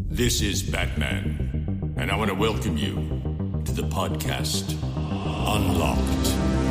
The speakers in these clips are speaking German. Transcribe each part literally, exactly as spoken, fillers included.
This is Batman, and I want to welcome you to the podcast Unlocked.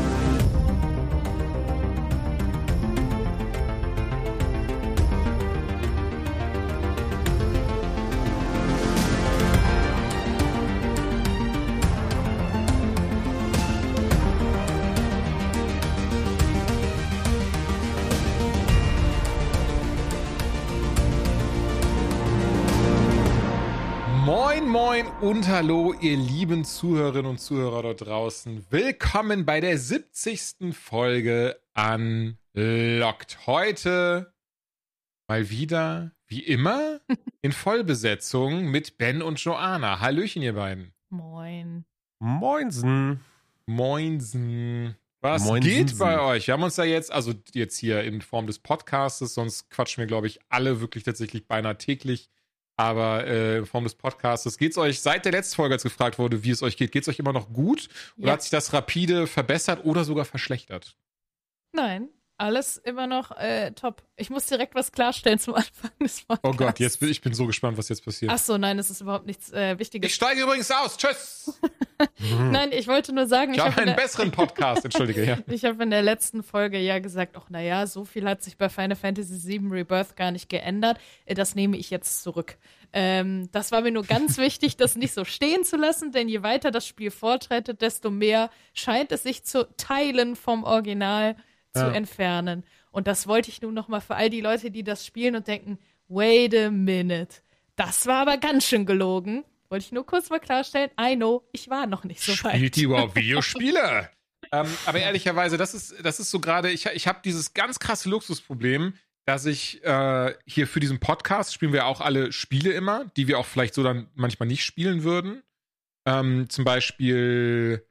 Moin, moin und hallo, ihr lieben Zuhörerinnen und Zuhörer dort draußen. Willkommen bei der siebzigsten Folge Unlocked. Heute mal wieder, wie immer, in Vollbesetzung mit Ben und Joanna. Hallöchen, ihr beiden. Moin. Moinsen. Moinsen. Was Moinsen. geht bei euch? Wir haben uns da jetzt, also jetzt hier in Form des Podcastes, sonst quatschen wir, glaube ich, alle wirklich tatsächlich beinahe täglich. Aber äh, in Form des Podcasts, geht's euch seit der letzten Folge, als gefragt wurde, wie es euch geht, geht's euch immer noch gut? Oder Ja. hat sich das rapide verbessert oder sogar verschlechtert? Nein, alles immer noch äh, top. Ich muss direkt was klarstellen zum Anfang des Podcasts. Oh Gott, jetzt bin ich bin so gespannt, was jetzt passiert. Ach so, nein, es ist überhaupt nichts äh, Wichtiges. Ich steige übrigens aus. Tschüss. Nein, ich wollte nur sagen, Ich ich habe habe in, einen der- besseren Podcast. Entschuldige, ja. ich hab in der letzten Folge ja gesagt, ach naja, so viel hat sich bei Final Fantasy sieben Rebirth gar nicht geändert. Äh, Das nehme ich jetzt zurück. Ähm, das war mir nur ganz wichtig, das nicht so stehen zu lassen, denn je weiter das Spiel fortschreitet, desto mehr scheint es sich zu Teilen vom Original zu Ja. entfernen. Und das wollte ich nun noch mal für all die Leute, die das spielen und denken, wait a minute, das war aber ganz schön gelogen. Wollte ich nur kurz mal klarstellen, I know, ich war noch nicht so weit. Spielt die überhaupt Videospiele? ähm, aber ehrlicherweise, das ist, das ist so gerade, ich, ich habe dieses ganz krasse Luxusproblem, dass ich äh, hier für diesen Podcast spielen wir auch alle Spiele immer, die wir auch vielleicht so dann manchmal nicht spielen würden. Ähm, zum Beispiel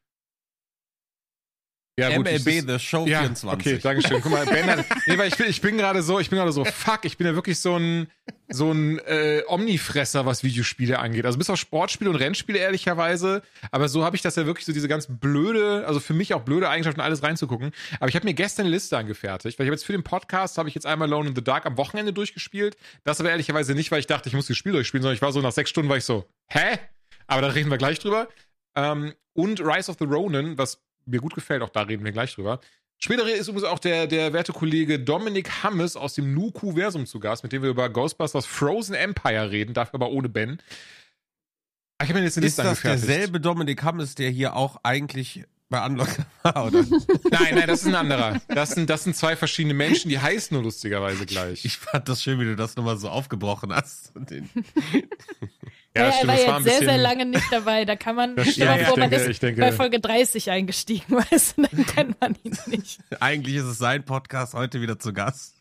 ja, gut, M L B ich- The Show ja, vierundzwanzig. okay, danke schön. Guck mal, Ben hat, nee, weil ich bin, ich bin gerade so, ich bin gerade so, fuck, ich bin ja wirklich so ein, so ein äh, Omnifresser, was Videospiele angeht. Also bis auf Sportspiele und Rennspiele ehrlicherweise, aber so habe ich das ja wirklich so diese ganz blöde, also für mich auch blöde Eigenschaften, alles reinzugucken. Aber ich habe mir gestern eine Liste angefertigt, weil ich habe jetzt für den Podcast, habe ich jetzt einmal Alone in the Dark am Wochenende durchgespielt. Das aber ehrlicherweise nicht, weil ich dachte, ich muss das Spiel durchspielen, sondern ich war so nach sechs Stunden war ich so, hä? Aber da reden wir gleich drüber. Ähm, und Rise of the Ronin, was mir gut gefällt, auch da reden wir gleich drüber. Später ist übrigens auch der, der werte Kollege Dominik Hammes aus dem Nuku-Versum zu Gast, mit dem wir über Ghostbusters Frozen Empire reden, dafür aber ohne Ben. Ich habe mir jetzt eine Ist Liste das angefertigt. derselbe Dominik Hammes, der hier auch eigentlich bei Unlock war, oder? Nein, nein, das ist ein anderer. Das sind, das sind zwei verschiedene Menschen, die heißen nur lustigerweise gleich. Ich fand das schön, wie du das nochmal so aufgebrochen hast. Und den Ja, das er stimmt, war das jetzt ein sehr, bisschen- sehr lange nicht dabei. Da kann man, Das stell mal stimmt, vor, ich man denke- ist ich denke- bei Folge dreißig eingestiegen, weißt du, dann kennt man ihn nicht. Eigentlich ist es sein Podcast, heute wieder zu Gast.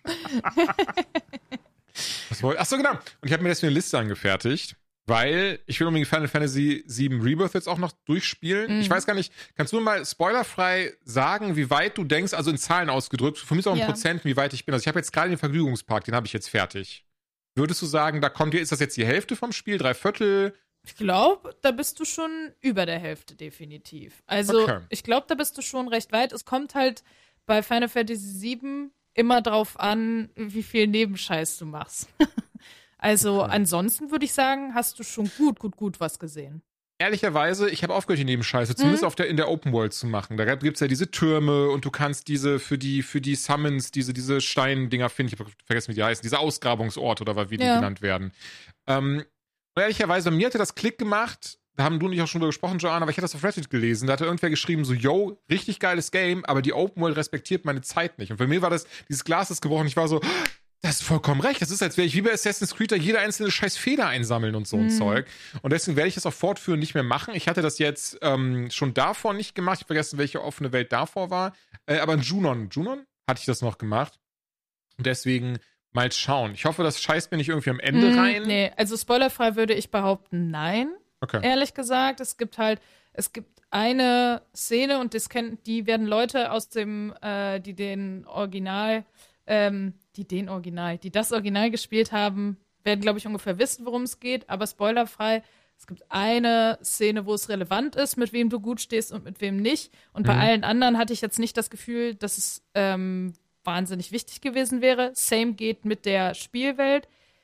Was wollt- Ach so, genau. Und ich habe mir deswegen eine Liste angefertigt, weil ich will unbedingt Final Fantasy sieben Rebirth jetzt auch noch durchspielen. Mhm. Ich weiß gar nicht, kannst du mal spoilerfrei sagen, wie weit du denkst, also in Zahlen ausgedrückt, für mich ist auch ein Ja. Prozent, wie weit ich bin. Also ich habe jetzt gerade den Vergnügungspark, den habe ich jetzt fertig. Würdest du sagen, da kommt, ist das jetzt die Hälfte vom Spiel, drei Viertel? Ich glaube, da bist du schon über der Hälfte definitiv. Also Okay. ich glaube, da bist du schon recht weit. Es kommt halt bei Final Fantasy sieben immer drauf an, wie viel Nebenscheiß du machst. Also ansonsten würde ich sagen, hast du schon gut, gut, gut was gesehen. Ehrlicherweise, ich habe aufgehört, die Nebenscheiße, zumindest Mhm. auf der, in der Open World zu machen. Da gibt's ja diese Türme und du kannst diese für die, für die Summons, diese, diese Steindinger finden, ich habe vergessen, wie die heißen, diese Ausgrabungsorte oder wie die Ja. genannt werden. Ähm, und ehrlicherweise, bei mir hatte das Klick gemacht, da haben du und ich auch schon drüber gesprochen, Joanna, aber ich hatte das auf Reddit gelesen, da hatte irgendwer geschrieben, so, yo, richtig geiles Game, aber die Open World respektiert meine Zeit nicht. Und für mich war das, dieses Glas ist gebrochen, ich war so, das ist vollkommen recht. Das ist, als wäre ich wie bei Assassin's Creed da jede einzelne scheiß Feder einsammeln und so ein Mhm. Zeug. Und deswegen werde ich das auch fortführend nicht mehr machen. Ich hatte das jetzt ähm, schon davor nicht gemacht. Ich habe vergessen, welche offene Welt davor war. Äh, aber in Junon, Junon hatte ich das noch gemacht. Und deswegen mal schauen. Ich hoffe, das scheißt mir nicht irgendwie am Ende Mhm, rein. Nee, also spoilerfrei würde ich behaupten, nein. Okay. Ehrlich gesagt, es gibt halt, es gibt eine Szene und das kennen, die werden Leute aus dem, äh, die den Original, ähm, die den Original, die das Original gespielt haben, werden, glaube ich, ungefähr wissen, worum es geht, aber spoilerfrei, es gibt eine Szene, wo es relevant ist, mit wem du gut stehst und mit wem nicht. Und bei Mhm. allen anderen hatte ich jetzt nicht das Gefühl, dass es ähm, wahnsinnig wichtig gewesen wäre. Same geht mit der Spielwelt.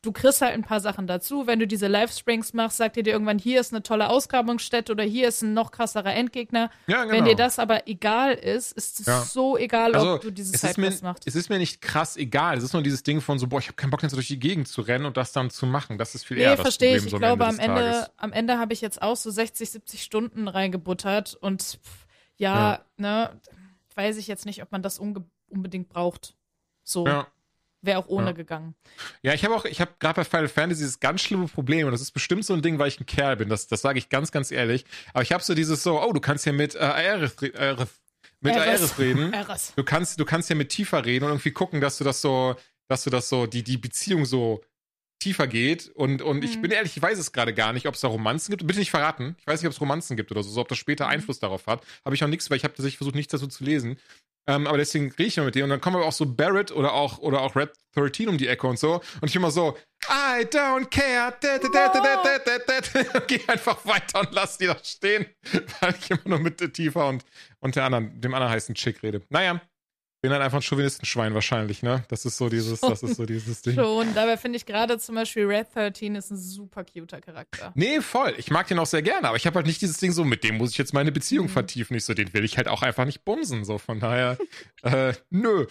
du kriegst halt ein paar Sachen dazu. Wenn du diese Livesprings machst, sagt ihr dir irgendwann, hier ist eine tolle Ausgrabungsstätte oder hier ist ein noch krasserer Endgegner. Ja, genau. Wenn dir das aber egal ist, ist es Ja. so egal, Also, ob du diese es ist, Sidequests mir, machst. es ist mir nicht krass egal. Es ist nur dieses Ding von so, boah, ich habe keinen Bock, jetzt durch die Gegend zu rennen und das dann zu machen. Das ist viel eher Nee, das verstehe Problem ich. so Ich glaube, am des Tages. Ende, am Ende habe ich jetzt auch so sechzig, siebzig Stunden reingebuttert und pff, ja, Ja. ne, weiß ich jetzt nicht, ob man das unge- unbedingt braucht. So, Ja. wäre auch ohne Ja. gegangen. Ja, ich habe auch, ich habe gerade bei Final Fantasy dieses ganz schlimme Problem und das ist bestimmt so ein Ding, weil ich ein Kerl bin, das, das sage ich ganz, ganz ehrlich. Aber ich habe so dieses so, oh, du kannst ja mit äh, Aerith, re- Aerith, mit Aerith. Aerith reden. Aerith. Du kannst, du kannst ja mit tiefer reden und irgendwie gucken, dass du das so, dass du das so, die, die Beziehung so tiefer geht und, und ich Mhm. bin ehrlich, ich weiß es gerade gar nicht, ob es da Romanzen gibt. Bitte nicht verraten. Ich weiß nicht, ob es Romanzen gibt oder so, so ob das später Mhm. Einfluss darauf hat. Habe ich auch nichts, weil ich habe tatsächlich versucht, nichts dazu zu lesen. Ähm, aber deswegen rede ich mal mit dir und dann kommen aber auch so Barrett oder auch, oder auch Red dreizehn um die Ecke und so und ich immer so, I don't care, da, da, da, da, da, da, da, da. Geh einfach weiter und lass die da stehen, weil ich immer nur mit der Tifa und, und der anderen, dem anderen heißen Chick rede. Naja, bin dann einfach ein Chauvinistenschwein wahrscheinlich, ne? Das ist so dieses, das ist so dieses Ding. Schon, dabei finde ich gerade zum Beispiel Red dreizehn ist ein super cuter Charakter. Nee, voll. Ich mag den auch sehr gerne, aber ich habe halt nicht dieses Ding so, mit dem muss ich jetzt meine Beziehung Mhm. vertiefen. Ich so, den will ich halt auch einfach nicht bumsen. So, von daher, äh, nö.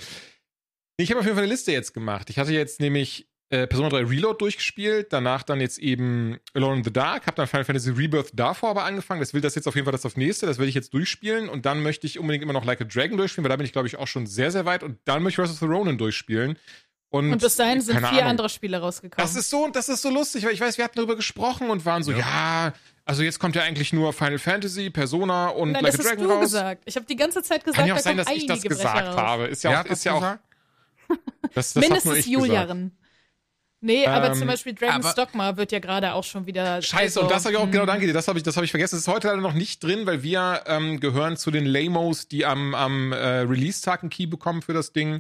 Ich habe auf jeden Fall eine Liste jetzt gemacht. Ich hatte jetzt nämlich äh, Persona drei Reload durchgespielt, danach dann jetzt eben Alone in the Dark, habe dann Final Fantasy Rebirth davor aber angefangen. Das will das jetzt auf jeden Fall das auf nächste, das will ich jetzt durchspielen und dann möchte ich unbedingt immer noch Like a Dragon durchspielen, weil da bin ich glaube ich auch schon sehr, sehr weit und dann möchte ich Rise of the Ronin durchspielen. Und, Und bis dahin sind keine vier Ahnung. andere Spiele rausgekommen. Das ist so, das ist so lustig, weil ich weiß, wir hatten darüber gesprochen und waren so, ja, Ja. also jetzt kommt ja eigentlich nur Final Fantasy, Persona und Nein, Like das a hast Dragon du raus. gesagt. Ich habe die ganze Zeit gesagt, Kann ja auch da sein, kommen dass ich einige das Brecher gesagt raus. habe. Ist ja Wer auch, hat das ist ja auch, gesagt? das, das hat nur Mindestens ich Julian. Nee, aber Ähm, zum Beispiel Dragon's aber- Dogma wird ja gerade auch schon wieder. Scheiße, also, und das habe ich auch, hm. genau, danke dir, das habe ich, das habe ich vergessen. Das ist heute leider noch nicht drin, weil wir ähm, gehören zu den Lamos, die am, am äh, Release-Tag einen Key bekommen für das Ding.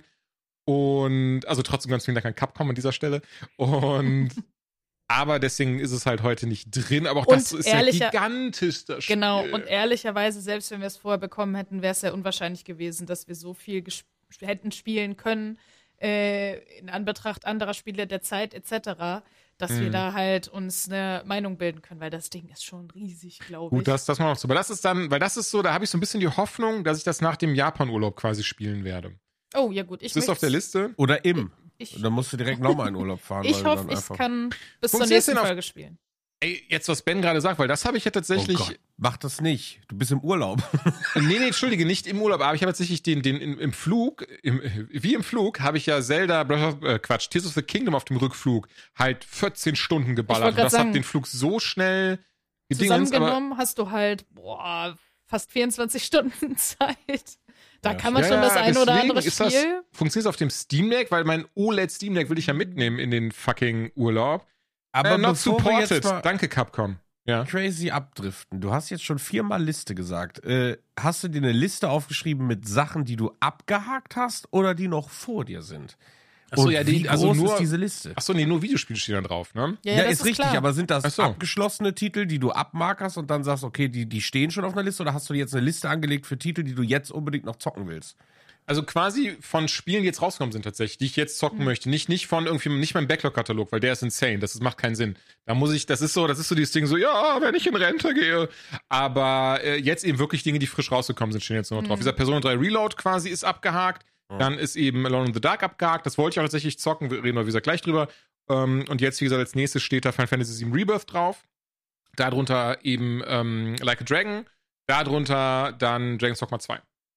Und, also trotzdem ganz vielen Dank an Capcom an dieser Stelle. Und, aber deswegen ist es halt heute nicht drin, aber auch Und das ist ehrlicher- ja gigantisch, das Spiel. Genau, und ehrlicherweise, selbst wenn wir es vorher bekommen hätten, wäre es ja unwahrscheinlich gewesen, dass wir so viel gesp- hätten spielen können, äh, in Anbetracht anderer Spiele der Zeit et cetera, dass wir Mhm. da halt uns eine Meinung bilden können, weil das Ding ist schon riesig, glaube ich. Gut, das, das mal noch so. Aber das ist dann, weil das ist so, da habe ich so ein bisschen die Hoffnung, dass ich das nach dem Japan-Urlaub quasi spielen werde. oh, ja gut. Ich Ist das auf der möcht's- Liste? Oder im. Ich, Und dann musst du direkt nochmal in Urlaub fahren. weil ich du hoffe, dann ich einfach- kann bis zur Funktioniert's nächsten denn auf- Folge spielen. Ey, jetzt was Ben gerade sagt, weil das habe ich ja tatsächlich. Oh Gott, mach das nicht. Du bist im Urlaub. Nee, nee, entschuldige, nicht im Urlaub, aber ich habe tatsächlich den, den im, im Flug, im, wie im Flug, habe ich ja Zelda, Breath of, äh, Quatsch, Tears of the Kingdom auf dem Rückflug halt vierzehn Stunden geballert. wollt Und grad das sagen, hat den Flug so schnell gedingens, aber Zusammengenommen hast du halt, boah, fast vierundzwanzig Stunden Zeit. Da Ja, kann man ja, schon das ja, ein oder deswegen andere ist das, Spiel. funktioniert es auf dem Steam Deck, weil mein O L E D Steam Deck will ich ja mitnehmen in den fucking Urlaub. Aber äh, not bevor wir supported. jetzt mal Danke, Capcom. Ja. crazy abdriften, du hast jetzt schon viermal Liste gesagt. Äh, hast du dir eine Liste aufgeschrieben mit Sachen, die du abgehakt hast oder die noch vor dir sind? Achso, Und ja, wie die, also groß nur, ist diese Liste? achso, nee, nur Videospiele stehen da drauf, ne? Ja, Ja, ja, das ist, ist richtig, klar. aber sind das Ach so. abgeschlossene Titel, die du abmarkerst und dann sagst, okay, die, die stehen schon auf einer Liste oder hast du dir jetzt eine Liste angelegt für Titel, die du jetzt unbedingt noch zocken willst? Also quasi von Spielen, die jetzt rausgekommen sind tatsächlich, die ich jetzt zocken Mhm. möchte. Nicht, nicht von irgendwie, nicht mein Backlog-Katalog, weil der ist insane. Das ist, macht keinen Sinn. Da muss ich, das ist so, das ist so dieses Ding so, ja, wenn ich in Rente gehe. Aber äh, jetzt eben wirklich Dinge, die frisch rausgekommen sind, stehen jetzt nur noch drauf. Mhm. Dieser Persona drei Reload quasi ist abgehakt. Dann ist eben Alone in the Dark abgehakt. Das wollte ich auch tatsächlich zocken. Wir reden wir, wie gesagt, gleich drüber. Ähm, und jetzt, wie gesagt, als nächstes steht da Final Fantasy sieben Rebirth drauf. Darunter eben ähm, Like a Dragon. Darunter dann Dragon's Dogma zwei.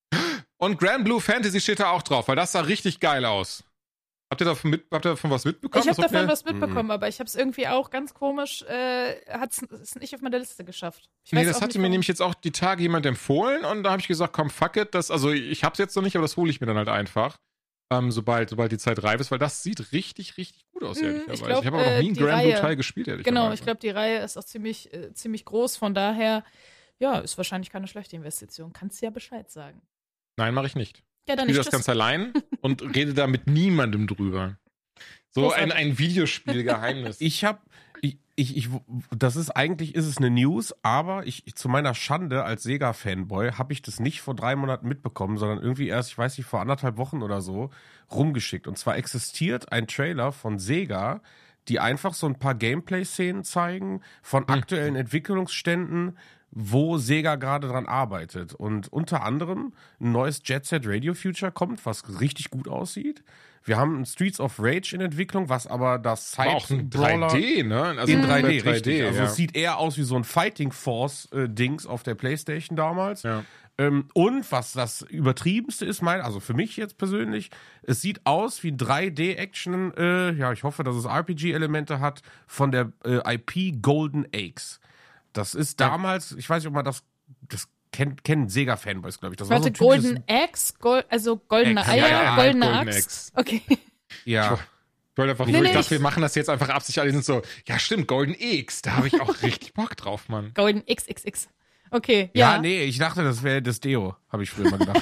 Und Grand Blue Fantasy steht da auch drauf, weil das sah richtig geil aus. Habt ihr davon, mit, habt ihr davon was mitbekommen? Ich habe Das habt davon ihr- was mitbekommen, aber ich habe es irgendwie auch ganz komisch, äh, hat es nicht auf meiner Liste geschafft. Ich Nee, weiß das auch hatte nicht, mir warum. nämlich jetzt auch die Tage jemand empfohlen und da habe ich gesagt, komm, fuck it. Das, also ich hab's jetzt noch nicht, aber das hole ich mir dann halt einfach. Ähm, sobald, sobald die Zeit reif ist, weil das sieht richtig, richtig gut aus, Mhm, ehrlicherweise. ich Ich, glaub, habe aber noch äh, nie einen die Grand Blue Reihe- Teil gespielt, ehrlicherweise. Genau, ich glaube, die Reihe ist auch ziemlich, äh, ziemlich groß, von daher, ja, ist wahrscheinlich keine schlechte Investition. Kannst du ja Bescheid sagen. Nein, mache ich nicht. Ja, dann Ich spiele nicht. das ganz allein und rede da mit niemandem drüber. So ein, Großartig. ein Videospielgeheimnis. Ich habe, ich, ich, ich, das ist eigentlich, ist es eine News, aber ich, ich zu meiner Schande als Sega-Fanboy habe ich das nicht vor drei Monaten mitbekommen, sondern irgendwie erst, ich weiß nicht, vor anderthalb Wochen oder so rumgeschickt. Und zwar existiert ein Trailer von Sega, die einfach so ein paar Gameplay-Szenen zeigen von mhm. aktuellen Entwicklungsständen, wo Sega gerade dran arbeitet. Und unter anderem ein neues Jet Set Radio Future kommt, was richtig gut aussieht. Wir haben ein Streets of Rage in Entwicklung, was aber das Side auch ein drei D, ne? Also in drei D, drei D, richtig. Also ja. es sieht eher aus wie so ein Fighting Force-Dings auf der PlayStation damals. Ja. Ähm, und was das Übertriebenste ist, mein, also für mich jetzt persönlich, es sieht aus wie drei D-Action, äh, ja, ich hoffe, dass es R P G-Elemente hat, von der äh, I P Golden Axe. Das ist damals, ich weiß nicht, ob man das, das kennt, kennen Sega-Fanboys, glaube ich. Das Warte, war so Golden Axe? Gold, also goldene Axe, Eier, ja, ja, goldene Golden Axt? Axe. Okay. Ja. Ich wollte einfach Nee, nur, nee, ich dachte, ich- wir machen das jetzt einfach absichtlich. Alle sind so, ja stimmt, Golden X, da habe ich auch richtig Bock drauf, Mann. Golden X X X. Okay, Ja, ja. nee, ich dachte, das wäre das Deo, habe ich früher mal gedacht.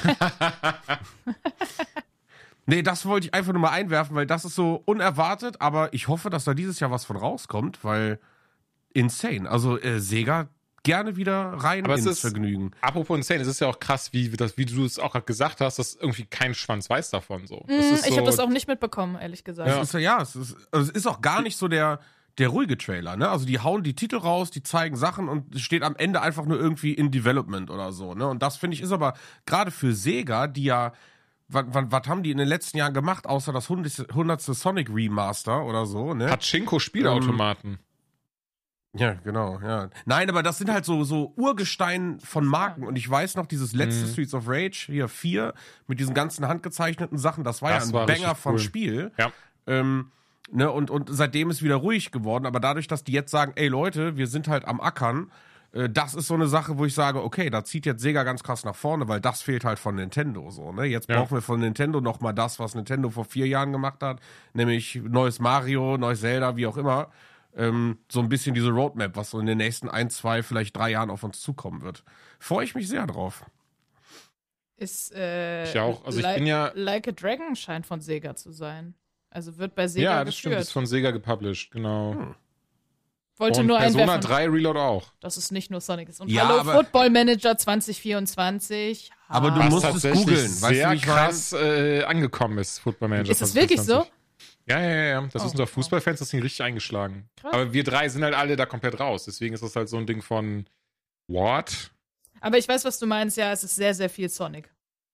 Nee, das wollte ich einfach nur mal einwerfen, weil das ist so unerwartet, aber ich hoffe, dass da dieses Jahr was von rauskommt, weil insane. Also äh, Sega gerne wieder rein Aber es ins ist- Vergnügen. Apropos insane, es ist ja auch krass, wie, wie, das, wie du es auch gerade gesagt hast, dass irgendwie kein Schwanz weiß davon so. Das Hm, ist ich so habe das auch nicht mitbekommen, ehrlich gesagt. Ja. Es ist, ja, es ist, also es ist auch gar nicht so der, der ruhige Trailer, ne? Also die hauen die Titel raus, die zeigen Sachen und es steht am Ende einfach nur irgendwie in Development oder so, ne? Und das finde ich ist aber gerade für Sega, die ja, was, was haben die in den letzten Jahren gemacht, außer das hundertste Sonic Remaster oder so, ne? Pachinko Spielautomaten. Ja, genau, ja. Nein, aber das sind halt so, so Urgestein von Marken. Und ich weiß noch, dieses letzte Mhm. Streets of Rage, hier vier, mit diesen ganzen handgezeichneten Sachen, das war Das ja ein war Banger richtig von cool. Spiel. Ja. Ähm, ne, und, und seitdem ist wieder ruhig geworden. Aber dadurch, dass die jetzt sagen, ey Leute, wir sind halt am Ackern, äh, das ist so eine Sache, wo ich sage, okay, da zieht jetzt Sega ganz krass nach vorne, weil das fehlt halt von Nintendo so, ne? Jetzt Ja. brauchen wir von Nintendo noch mal das, was Nintendo vor vier Jahren gemacht hat, nämlich neues Mario, neues Zelda, wie auch immer. Ähm, so ein bisschen diese Roadmap, was so in den nächsten ein, zwei, vielleicht drei Jahren auf uns zukommen wird. Freue ich mich sehr drauf. Ist, äh, Ich auch. Also ich Like- bin ja- Like a Dragon scheint von Sega zu sein. Also wird bei Sega Ja, das stimmt, geführt. ist von Sega gepublished, genau. Hm. Wollte Und nur Persona einwerfen, drei Reload auch. dass es nicht nur Sonic ist. Und Ja, hallo, aber- Football Manager zwanzig vierundzwanzig. Aber du Ah. Was musst es tatsächlich googeln, weißt du, sehr wie ich meine? krass äh, angekommen ist, Football Manager. Ist das wirklich so? Ja, ja, ja, ja. Das Oh, ist unter wow. Fußballfans, das Ding richtig eingeschlagen. Krass. Aber wir drei sind halt alle da komplett raus. Deswegen ist das halt so ein Ding von what? Aber ich weiß, was du meinst. Ja, es ist sehr, sehr viel Sonic.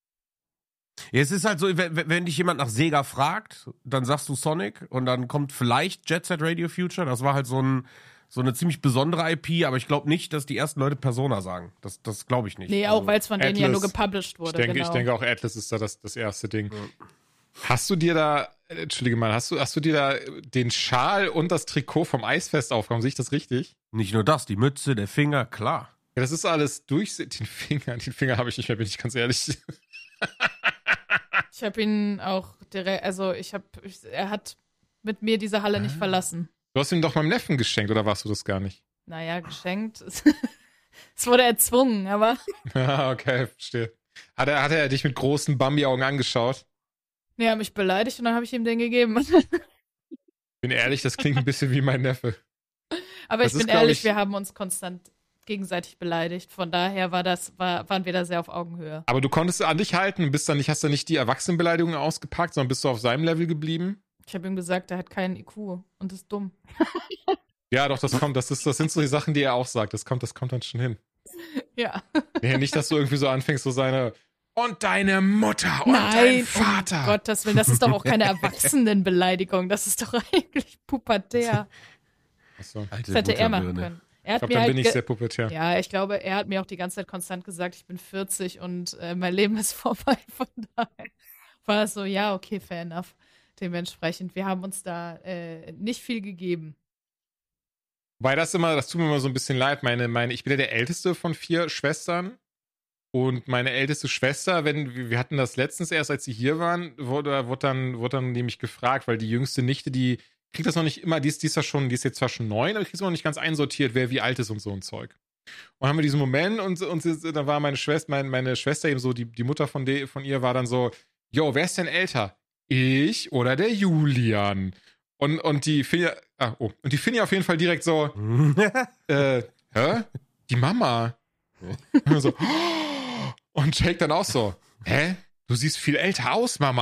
Ja, es ist halt so, wenn, wenn dich jemand nach Sega fragt, dann sagst du Sonic und dann kommt vielleicht Jet Set Radio Future. Das war halt so, ein, so eine ziemlich besondere I P, aber ich glaube nicht, dass die ersten Leute Persona sagen. Das, das glaube ich nicht. Nee, Also, auch weil es von denen ja nur Atlas- gepublished Ich wurde. denke, genau. ich denke auch Atlas ist da das, das erste Ding. Hast du dir da, äh, entschuldige mal, hast du, hast du dir da den Schal und das Trikot vom Eisfest aufgenommen? Sehe ich das richtig? Nicht nur das, die Mütze, der Finger, klar. Ja, das ist alles durch. Den Finger, den Finger habe ich nicht mehr, bin ich ganz ehrlich. Ich habe ihn auch direkt, also ich habe, er hat mit mir diese Halle Ah. nicht verlassen. Du hast ihn doch meinem Neffen geschenkt, oder warst du das gar nicht? Naja, geschenkt. Es wurde erzwungen, aber Ah, okay, verstehe. Hat er, hat er dich mit großen Bambi-Augen angeschaut? nee, er hat mich beleidigt und dann habe ich ihm den gegeben. Bin ehrlich, das klingt ein bisschen wie mein Neffe. Aber Das ich ist, bin glaub ehrlich, ich- wir haben uns konstant gegenseitig beleidigt. Von daher war das, war, waren wir da sehr auf Augenhöhe. Aber du konntest an dich halten und bist dann nicht, hast dann nicht die Erwachsenenbeleidigungen ausgepackt, sondern bist du auf seinem Level geblieben? Ich habe ihm gesagt, er hat keinen I Q und ist dumm. Ja, doch, das kommt, das ist, das sind so die Sachen, die er auch sagt. Das kommt, das kommt dann schon hin. Ja. Ja, nicht, dass du irgendwie so anfängst, so seine und deine Mutter und dein Nein, Vater. um Gottes Willen, das ist doch auch keine Erwachsenenbeleidigung. Das ist doch eigentlich pubertär. Achso. Das hätte er machen können. Er Ich hat glaube, mir dann halt bin ich ge- sehr pubertär. Ja, ich glaube, er hat mir auch die ganze Zeit konstant gesagt, ich bin vierzig und äh, mein Leben ist vorbei. Von daher war es so, ja, okay, fair enough. Dementsprechend, wir haben uns da äh, nicht viel gegeben. Weil das immer, das tut mir immer so ein bisschen leid. Meine, meine, ich bin ja der älteste von vier Schwestern. Und meine älteste Schwester, wenn, wir hatten das letztens erst, als sie hier waren, wurde, wurde dann, wurde dann nämlich gefragt, weil die jüngste Nichte, die kriegt das noch nicht immer, die ist, die ist ja schon, die ist jetzt zwar schon neun, aber kriegt es noch nicht ganz einsortiert, wer wie alt ist und so ein Zeug. Und haben wir diesen Moment und, und sie, da war meine Schwester, meine, meine Schwester eben so, die, die Mutter von, de, von ihr war dann so, yo, wer ist denn älter? Ich oder der Julian? Und, und die Finja, ah, oh, und die Finja auf jeden Fall direkt so, äh, hä? Die Mama. Und wir so, oh! Und Jake dann auch so, hä? Du siehst viel älter aus, Mama.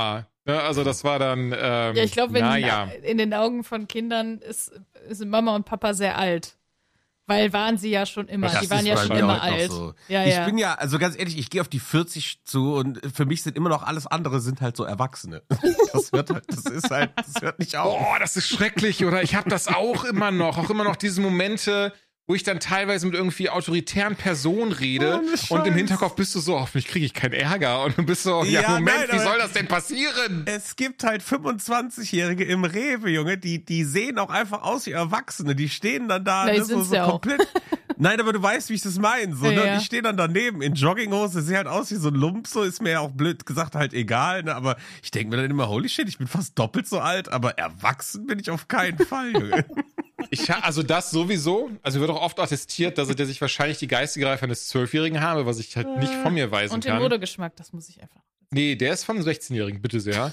Ja, also das war dann, ähm, Ja, ich glaube, in, naja. in den Augen von Kindern ist, sind Mama und Papa sehr alt. Weil waren sie ja schon immer. Das Die waren ist ja bei schon mir immer heute noch alt. so. Ja, ich ja. bin ja, also ganz ehrlich, ich gehe auf die vierzig zu und für mich sind immer noch alles andere sind halt so Erwachsene. Das wird halt, das ist halt, das hört nicht auf. Oh, das ist schrecklich, oder? Ich habe das auch immer noch. Auch immer noch diese Momente, wo ich dann teilweise mit irgendwie autoritären Personen rede Ohne und im Scheiß. Hinterkopf bist du so, hoffentlich kriege ich keinen Ärger. Und du bist so, ja, Ja, Moment, nein, wie aber- soll das denn passieren? Es gibt halt fünfundzwanzigjährige im Rewe, Junge, die, die sehen auch einfach aus wie Erwachsene. Die stehen dann da, Na, die ne, so, sind's so ja auch. komplett. Nein, aber du weißt, wie ich das meine. So, Ja, ne? ja. Und ich stehe dann daneben in Jogginghose, sehe halt aus wie so ein Lump, so ist mir ja auch blöd gesagt halt egal, ne? Aber ich denke mir dann immer, holy shit, ich bin fast doppelt so alt, aber erwachsen bin ich auf keinen Fall, Junge. Ich, ha- also das sowieso. Also wird auch oft attestiert, dass ich, dass ich wahrscheinlich die geistige Reife eines Zwölfjährigen habe, was ich halt nicht von mir weisen Und den kann. Modegeschmack, das muss ich einfach. Nee, der ist von einem sechzehnjährigen, bitte sehr.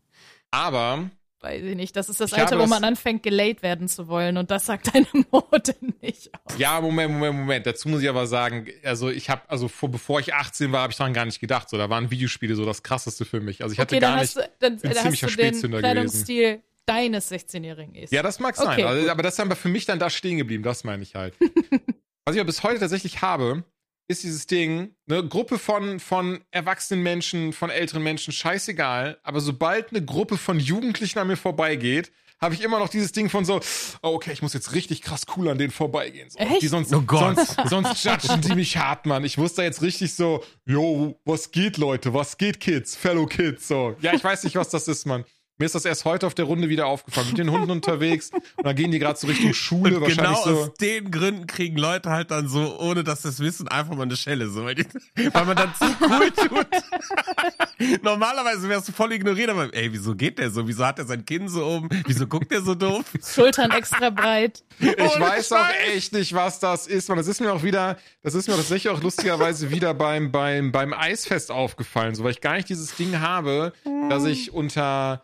Aber Weiß ich nicht. Das ist das Ich Alter, habe wo man das- anfängt, gelayed werden zu wollen. Und das sagt deine Mode nicht aus. ja, Moment, Moment, Moment. Dazu muss ich aber sagen, also ich habe, also vor, bevor ich achtzehn war, habe ich daran gar nicht gedacht. So, da waren Videospiele so das Krasseste für mich. Also ich hatte Okay, dann gar hast nicht. du, dann, bin dann ziemlicher hast du den Spätzünder Kleidungsstil deines sechzehnjährigen ist. Ja, das mag sein. Okay, also, gut. aber das ist dann für mich dann da stehen geblieben. Das meine ich halt. Was ich aber bis heute tatsächlich habe, ist dieses Ding, eine Gruppe von, von erwachsenen Menschen, von älteren Menschen, scheißegal. Aber sobald eine Gruppe von Jugendlichen an mir vorbeigeht, habe ich immer noch dieses Ding von so, oh, okay, ich muss jetzt richtig krass cool an denen vorbeigehen. So, Echt? Die sonst, Oh Gott. sonst, sonst judgen die mich hart, Mann. Ich wusste jetzt richtig so, yo, was geht, Leute? Was geht, Kids? Fellow Kids? So. Ja, ich weiß nicht, was das ist, Mann. Mir ist das erst heute auf der Runde wieder aufgefallen. Mit den Hunden unterwegs und dann gehen die gerade so Richtung Schule. Und wahrscheinlich genau so. aus den Gründen kriegen Leute halt dann so, ohne dass sie es wissen, einfach mal eine Schelle. So, weil, die, weil man dann zu cool tut. Normalerweise wärst du voll ignoriert, aber ey, wieso geht der so? Wieso hat er sein Kinn so oben? Wieso guckt der so doof? Schultern extra breit. Ich Ohne weiß auch Scheiß. echt nicht, was das ist, man. Das ist mir auch wieder, das ist mir tatsächlich auch lustigerweise wieder beim, beim, beim Eisfest aufgefallen, so, weil ich gar nicht dieses Ding habe, dass ich unter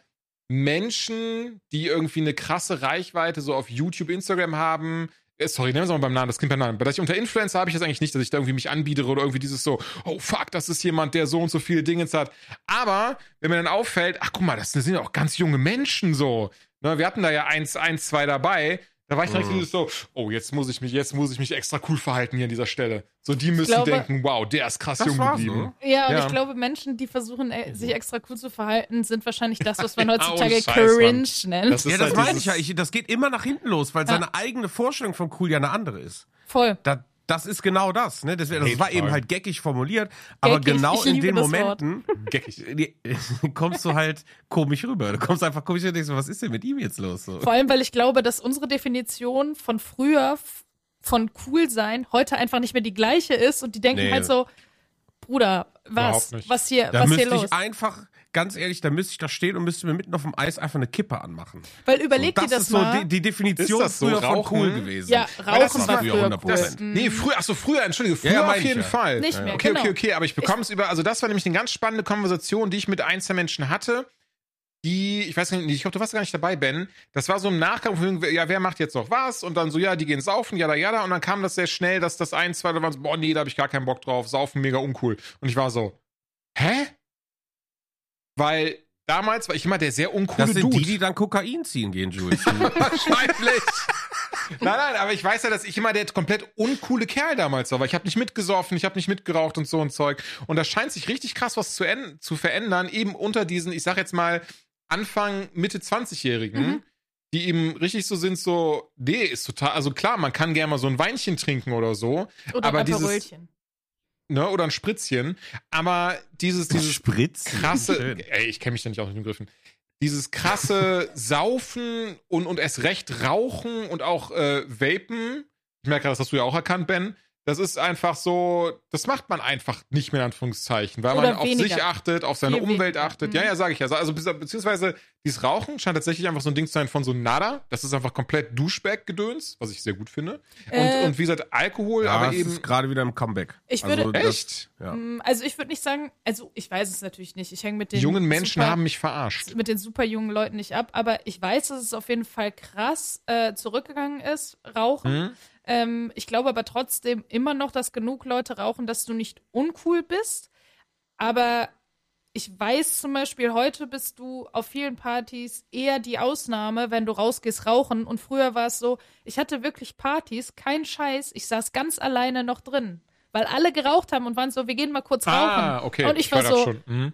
Menschen, die irgendwie eine krasse Reichweite so auf YouTube, Instagram haben, äh, sorry, nennen wir es mal beim Namen, das klingt beim Namen, aber dass ich unter Influencer habe ich das eigentlich nicht, dass ich da irgendwie mich anbiete oder irgendwie dieses so, oh fuck, das ist jemand, der so und so viele Dinge hat. Aber wenn mir dann auffällt, ach guck mal, das sind ja auch ganz junge Menschen so. Ne, wir hatten da ja eins, eins, zwei dabei. Da war ich direkt dieses so, oh, jetzt muss ich mich, jetzt muss ich mich extra cool verhalten hier an dieser Stelle. So, die müssen glaube- denken, wow, der ist krass Das jung war's, geblieben. ne? Ja, und Ja. ich glaube, Menschen, die versuchen, äh, sich extra cool zu verhalten, sind wahrscheinlich das, was man heutzutage Oh, Scheiß, cringe Mann. nennt. Das ist Ja, das halt meine dieses- ich ja. Ich, das geht immer nach hinten los, weil seine eigene Vorstellung von cool ja eine andere ist. Voll. Da, das ist genau das. Ne? Das, das war Hateful. eben halt geckig formuliert, aber Geckig, genau ich in liebe den das Wort. Momenten Geckig. die- kommst du halt komisch rüber. Du kommst einfach komisch rüber und denkst, was ist denn mit ihm jetzt los? So. Vor allem, weil ich glaube, dass unsere Definition von früher f- von cool sein heute einfach nicht mehr die gleiche ist und die denken Nee. halt so, Bruder, was, Überhaupt nicht. was hier, Da was hier müsste los? ich einfach, ganz ehrlich, da müsste ich da stehen und müsste mir mitten auf dem Eis einfach eine Kippe anmachen. Weil überleg das dir das ist so mal. die, die Definition Ist das so? früher von Rauchen? cool gewesen. Ja, Weil das Rauchen ist war früher früher hundert Prozent. cool. Nee, früher, achso, früher, entschuldige, früher Ja, ja, auf meine ich jeden ja. Fall. Nicht mehr, Okay, genau. okay, okay, aber ich bekomme es über, also das war nämlich eine ganz spannende Konversation, die ich mit Einzelmenschen hatte, die, ich weiß nicht, ich glaube, du warst gar nicht dabei, Ben, das war so im Nachgang, von, ja, wer macht jetzt noch was? Und dann so, ja, die gehen saufen, jada, jada, und dann kam das sehr schnell, dass das ein, zwei, da waren so, boah, nee, da habe ich gar keinen Bock drauf, saufen, mega uncool. Und ich war so, hä? Weil damals war ich immer der sehr uncoole Das sind Dude. die, die dann Kokain ziehen gehen, Jules. Wahrscheinlich. Nein, nein, aber ich weiß ja, dass ich immer der komplett uncoole Kerl damals war, weil ich habe nicht mitgesoffen, ich habe nicht mitgeraucht und so ein Zeug. Und da scheint sich richtig krass was zu, en- zu verändern, eben unter diesen, ich sag jetzt mal, Anfang, Mitte zwanzigjährigen, Mhm. die eben richtig so sind, so, nee, ist total, also klar, man kann gerne mal so ein Weinchen trinken oder so, Oder aber ein dieses, Aperolchen. ne, oder ein Spritzchen, aber dieses, dieses Spritz. krasse, Schön. ey, ich kenne mich da nicht aus mit den Begriffen. Dieses krasse Saufen und, und erst recht Rauchen und auch äh, Vapen. Ich merke gerade, das hast du ja auch erkannt, Ben. Das ist einfach so, das macht man einfach nicht mehr in Anführungszeichen, weil Oder man auf weniger. sich achtet, auf seine Viel Umwelt weniger. achtet. Mhm. Ja, ja, sage ich ja. Also be- beziehungsweise dieses Rauchen scheint tatsächlich einfach so ein Ding zu sein von so Nada. Das ist einfach komplett Duschbag-Gedöns, was ich sehr gut finde. Und, Äh, und wie gesagt, Alkohol, Ja, aber es eben ist gerade wieder im Comeback. Ich würde- das- echt. Ja. Mm, Also ich würde nicht sagen, also ich weiß es natürlich nicht. Ich hänge mit den Jungen Menschen super, haben mich verarscht. mit den super jungen Leuten nicht ab, aber ich weiß, dass es auf jeden Fall krass äh, zurückgegangen ist, Rauchen. Mhm. Ähm, ich glaube aber trotzdem immer noch, dass genug Leute rauchen, dass du nicht uncool bist. Aber ich weiß zum Beispiel, heute bist du auf vielen Partys eher die Ausnahme, wenn du rausgehst rauchen. Und früher war es so, ich hatte wirklich Partys, kein Scheiß, ich saß ganz alleine noch drin. Weil alle geraucht haben und waren so, wir gehen mal kurz rauchen. Ah, okay. Und ich, ich war, war so, schon. Mhm.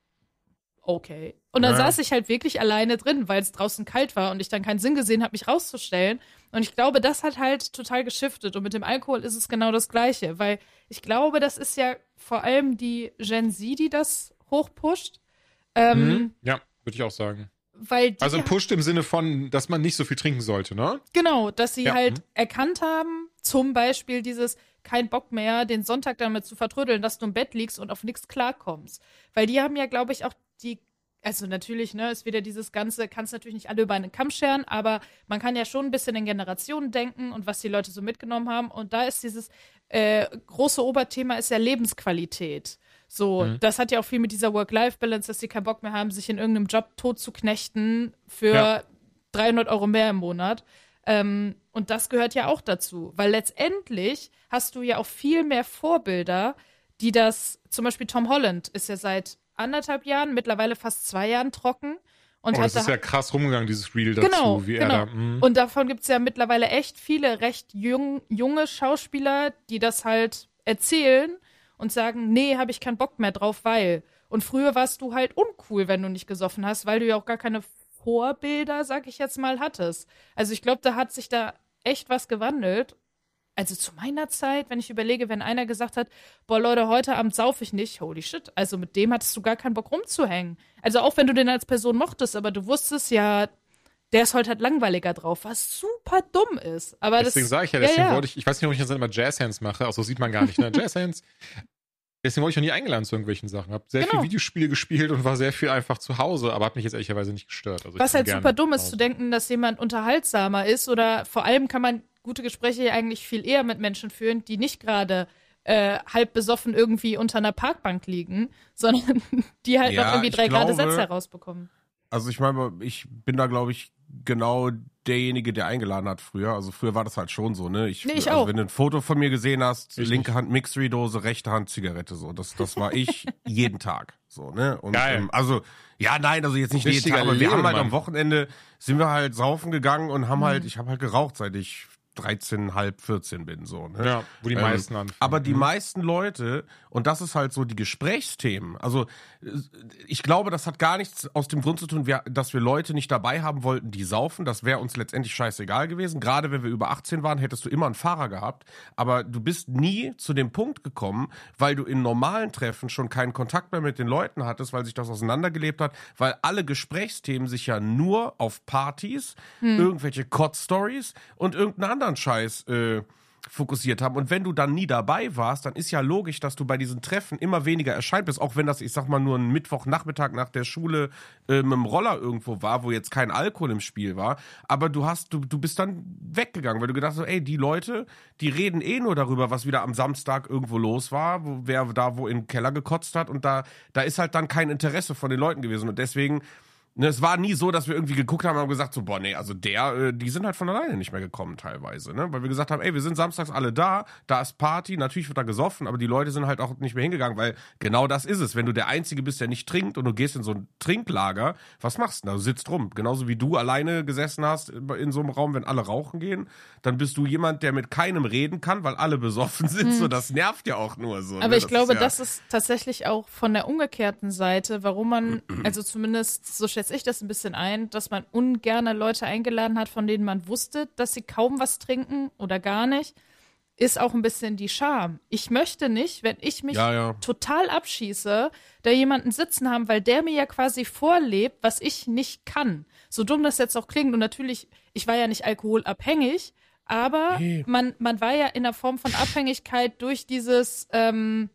okay. Und dann Ja. saß ich halt wirklich alleine drin, weil es draußen kalt war und ich dann keinen Sinn gesehen habe, mich rauszustellen. Und ich glaube, das hat halt total geschiftet. Und mit dem Alkohol ist es genau das Gleiche. Weil ich glaube, das ist ja vor allem die Gen Z, die das hochpusht. Ähm, Mhm. Ja, würde ich auch sagen. Weil die Also pusht im Sinne von, dass man nicht so viel trinken sollte, ne? Genau, dass sie Ja, halt mhm. erkannt haben, zum Beispiel dieses kein Bock mehr, den Sonntag damit zu vertrödeln, dass du im Bett liegst und auf nichts klarkommst. Weil die haben ja, glaube ich, auch die, also natürlich, ne, ist wieder dieses Ganze, kannst natürlich nicht alle über einen Kamm scheren, aber man kann ja schon ein bisschen in Generationen denken und was die Leute so mitgenommen haben. Und da ist dieses äh, große Oberthema ist ja Lebensqualität. So, Mhm. das hat ja auch viel mit dieser Work-Life-Balance, dass sie keinen Bock mehr haben, sich in irgendeinem Job tot zu knechten für Ja. dreihundert Euro mehr im Monat. Ähm, und das gehört ja auch dazu, weil letztendlich hast du ja auch viel mehr Vorbilder, die das, zum Beispiel Tom Holland ist ja seit anderthalb Jahren, mittlerweile fast zwei Jahren trocken. Und Oh, das hat ist da, ja krass rumgegangen, dieses Reel dazu, Genau, wie genau. er da. mhm. Und davon gibt es ja mittlerweile echt viele recht jung, junge Schauspieler, die das halt erzählen und sagen, nee, habe ich keinen Bock mehr drauf, weil. Und früher warst du halt uncool, wenn du nicht gesoffen hast, weil du ja auch gar keine Vorbilder, sag ich jetzt mal, hattest. Also ich glaube, da hat sich da echt was gewandelt. Also zu meiner Zeit, wenn ich überlege, wenn einer gesagt hat, boah Leute, heute Abend sauf ich nicht, holy shit, also mit dem hattest du gar keinen Bock rumzuhängen. Also auch wenn du den als Person mochtest, aber du wusstest ja, der ist heute halt langweiliger drauf, was super dumm ist. Aber Deswegen das, sage ich ja, deswegen ja, ja. wollte ich, ich weiß nicht, ob ich jetzt immer Jazzhands mache, auch so sieht man gar nicht, ne? Jazzhands. Deswegen wurde ich noch nie eingeladen zu irgendwelchen Sachen. Hab sehr Genau. viel Videospiele gespielt und war sehr viel einfach zu Hause, aber hat mich jetzt ehrlicherweise nicht gestört. Also ich Was bin halt gerne super dumm ist, zu zu Hause. denken, dass jemand unterhaltsamer ist oder vor allem kann man gute Gespräche ja eigentlich viel eher mit Menschen führen, die nicht gerade äh, halb besoffen irgendwie unter einer Parkbank liegen, sondern die halt Ja, noch irgendwie ich drei gerade glaube- Sätze herausbekommen. Also ich meine, ich bin da, glaube ich, genau derjenige, der eingeladen hat früher. Also früher war das halt schon so, ne? Ich, Nee, ich also auch. wenn du ein Foto von mir gesehen hast, Ich linke Hand Mixery-Dose, rechte Hand Zigarette, so. Das, das war ich jeden Tag, so, ne? Und, Geil. Ähm, also, ja, nein, also jetzt nicht Richtiger jeden Tag, aber wir haben halt Lebemann. am Wochenende, sind wir halt saufen gegangen und haben Mhm. halt, ich habe halt geraucht, seit ich dreizehn, halb vierzehn bin, so, ne? Ja, wo die Ähm, meisten anfangen. Aber die Mhm. meisten Leute, und das ist halt so die Gesprächsthemen, also äh, ich glaube, das hat gar nichts aus dem Grund zu tun, wir, dass wir Leute nicht dabei haben wollten, die saufen. Das wäre uns letztendlich scheißegal gewesen. Gerade wenn wir über achtzehn waren, hättest du immer einen Fahrer gehabt. Aber du bist nie zu dem Punkt gekommen, weil du in normalen Treffen schon keinen Kontakt mehr mit den Leuten hattest, weil sich das auseinandergelebt hat, weil alle Gesprächsthemen sich ja nur auf Partys, irgendwelche Cod-Stories und irgendeinen anderen Scheiß äh, fokussiert haben. Und wenn du dann nie dabei warst, dann ist ja logisch, dass du bei diesen Treffen immer weniger erscheint bist, auch wenn das, ich sag mal, nur ein Mittwochnachmittag nach der Schule äh, mit dem Roller irgendwo war, wo jetzt kein Alkohol im Spiel war. Aber du hast, du, du bist dann weggegangen, weil du gedacht hast, ey, die Leute, die reden eh nur darüber, was wieder am Samstag irgendwo los war, wo, wer da wo in den Keller gekotzt hat und da, da ist halt dann kein Interesse von den Leuten gewesen. Und deswegen Ne, es war nie so, dass wir irgendwie geguckt haben und haben gesagt, so, boah, nee, also der, äh, die sind halt von alleine nicht mehr gekommen teilweise, ne? Weil wir gesagt haben, ey, wir sind samstags alle da, da ist Party, natürlich wird da gesoffen, aber die Leute sind halt auch nicht mehr hingegangen, weil genau das ist es. Wenn du der Einzige bist, der nicht trinkt und du gehst in so ein Trinklager, was machst du da? Du sitzt rum. Genauso wie du alleine gesessen hast in so einem Raum, wenn alle rauchen gehen, dann bist du jemand, der mit keinem reden kann, weil alle besoffen sind, so, das nervt ja auch nur so. Aber ne? ich Das glaube, ist ja, das ist tatsächlich auch von der umgekehrten Seite, warum man, also zumindest so schätze ich das ein bisschen ein, dass man ungerne Leute eingeladen hat, von denen man wusste, dass sie kaum was trinken oder gar nicht, ist auch ein bisschen die Scham. Ich möchte nicht, wenn ich mich Ja, ja. total abschieße, da jemanden sitzen haben, weil der mir ja quasi vorlebt, was ich nicht kann. So dumm das jetzt auch klingt und natürlich, ich war ja nicht alkoholabhängig, aber Nee. man, man war ja in einer Form von Abhängigkeit durch dieses ähm,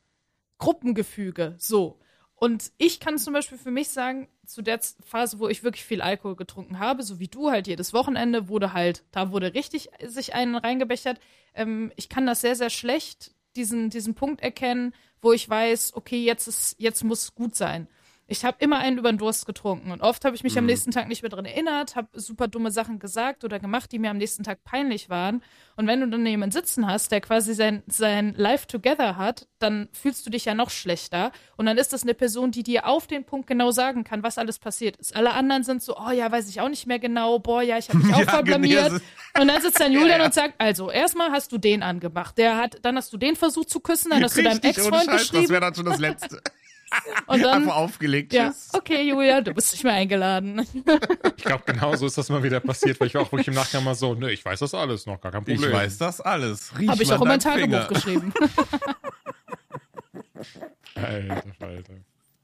Gruppengefüge, so. Und ich kann zum Beispiel für mich sagen, zu der Z- Phase, wo ich wirklich viel Alkohol getrunken habe, so wie du halt jedes Wochenende, wurde halt, da wurde richtig sich einen reingebechert. Ähm, ich kann das sehr, sehr schlecht, diesen, diesen Punkt erkennen, wo ich weiß, okay, jetzt ist, jetzt muss gut sein. ich habe immer einen über den Durst getrunken und oft habe ich mich Mhm. am nächsten Tag nicht mehr dran erinnert, habe super dumme Sachen gesagt oder gemacht, die mir am nächsten Tag peinlich waren. Und wenn du dann jemanden sitzen hast, der quasi sein, sein Life together hat, dann fühlst du dich ja noch schlechter. Und dann ist das eine Person, die dir auf den Punkt genau sagen kann, was alles passiert ist. Alle anderen sind so, oh ja, weiß ich auch nicht mehr genau, boah, ja, ich habe mich auch Ja, verblamiert. genau. Und dann sitzt dann Julian Ja, ja. und sagt, also, erstmal hast du den angemacht. Der hat, dann hast du den versucht zu küssen, dann hast du deinem Richtig, ohne Ex-Freund Scheiß, das geschrieben. wäre dann schon das Letzte. Und dann, Einfach aufgelegt. ja, Tschüss. okay, Julia, du bist nicht mehr eingeladen. Ich glaube, genau so ist das mal wieder passiert, weil ich war auch wirklich im Nachgang mal so, ne, ich weiß das alles noch, gar kein Problem. Ich weiß das alles. Riech Habe ich mal auch in mein deinen Tagebuch Finger. geschrieben. Alter, Alter.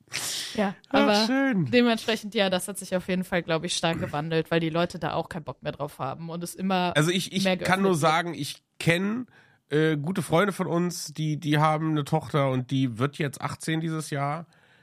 Ja, Ach, aber schön. dementsprechend, ja, das hat sich auf jeden Fall, glaube ich, stark gewandelt, weil die Leute da auch keinen Bock mehr drauf haben und es immer Also ich, ich mehr kann nur geöffnet wird. sagen, ich kenne äh, gute Freunde von uns, die, die haben eine Tochter und die wird jetzt achtzehn dieses Jahr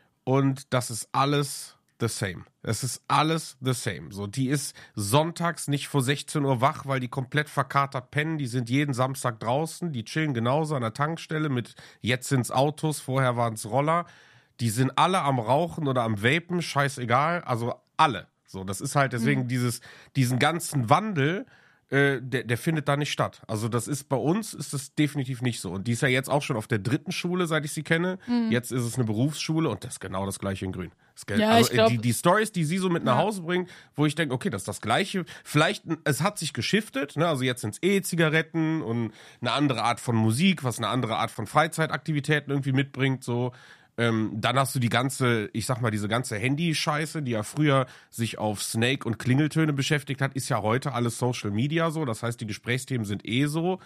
und das ist alles the same. Es ist alles the same. So, die ist sonntags nicht vor sechzehn Uhr wach, weil die komplett verkatert pennen. Die sind jeden Samstag draußen, die chillen genauso an der Tankstelle mit, jetzt sind's Autos, vorher waren's Roller. Die sind alle am Rauchen oder am Vapen, scheißegal, also alle. So, das ist halt deswegen Mhm. dieses, diesen ganzen Wandel, äh, der, der findet da nicht statt. Also das ist bei uns ist das definitiv nicht so. Und die ist ja jetzt auch schon auf der dritten Schule, seit ich sie kenne. Jetzt ist es eine Berufsschule und das ist genau das gleiche in Grün. Das Geld, Ja, also ich glaub- die, die Stories, die sie so mit nach Ja. Hause bringt, wo ich denke, okay, das ist das Gleiche. Vielleicht, es hat sich geschiftet, ne? Also jetzt sind es E-Zigaretten und eine andere Art von Musik, was eine andere Art von Freizeitaktivitäten irgendwie mitbringt, so. Ähm, dann hast du die ganze, ich sag mal, diese ganze Handy-Scheiße, die ja früher sich auf Snake und Klingeltöne beschäftigt hat, ist ja heute alles Social Media so. Das heißt, die Gesprächsthemen sind eh so.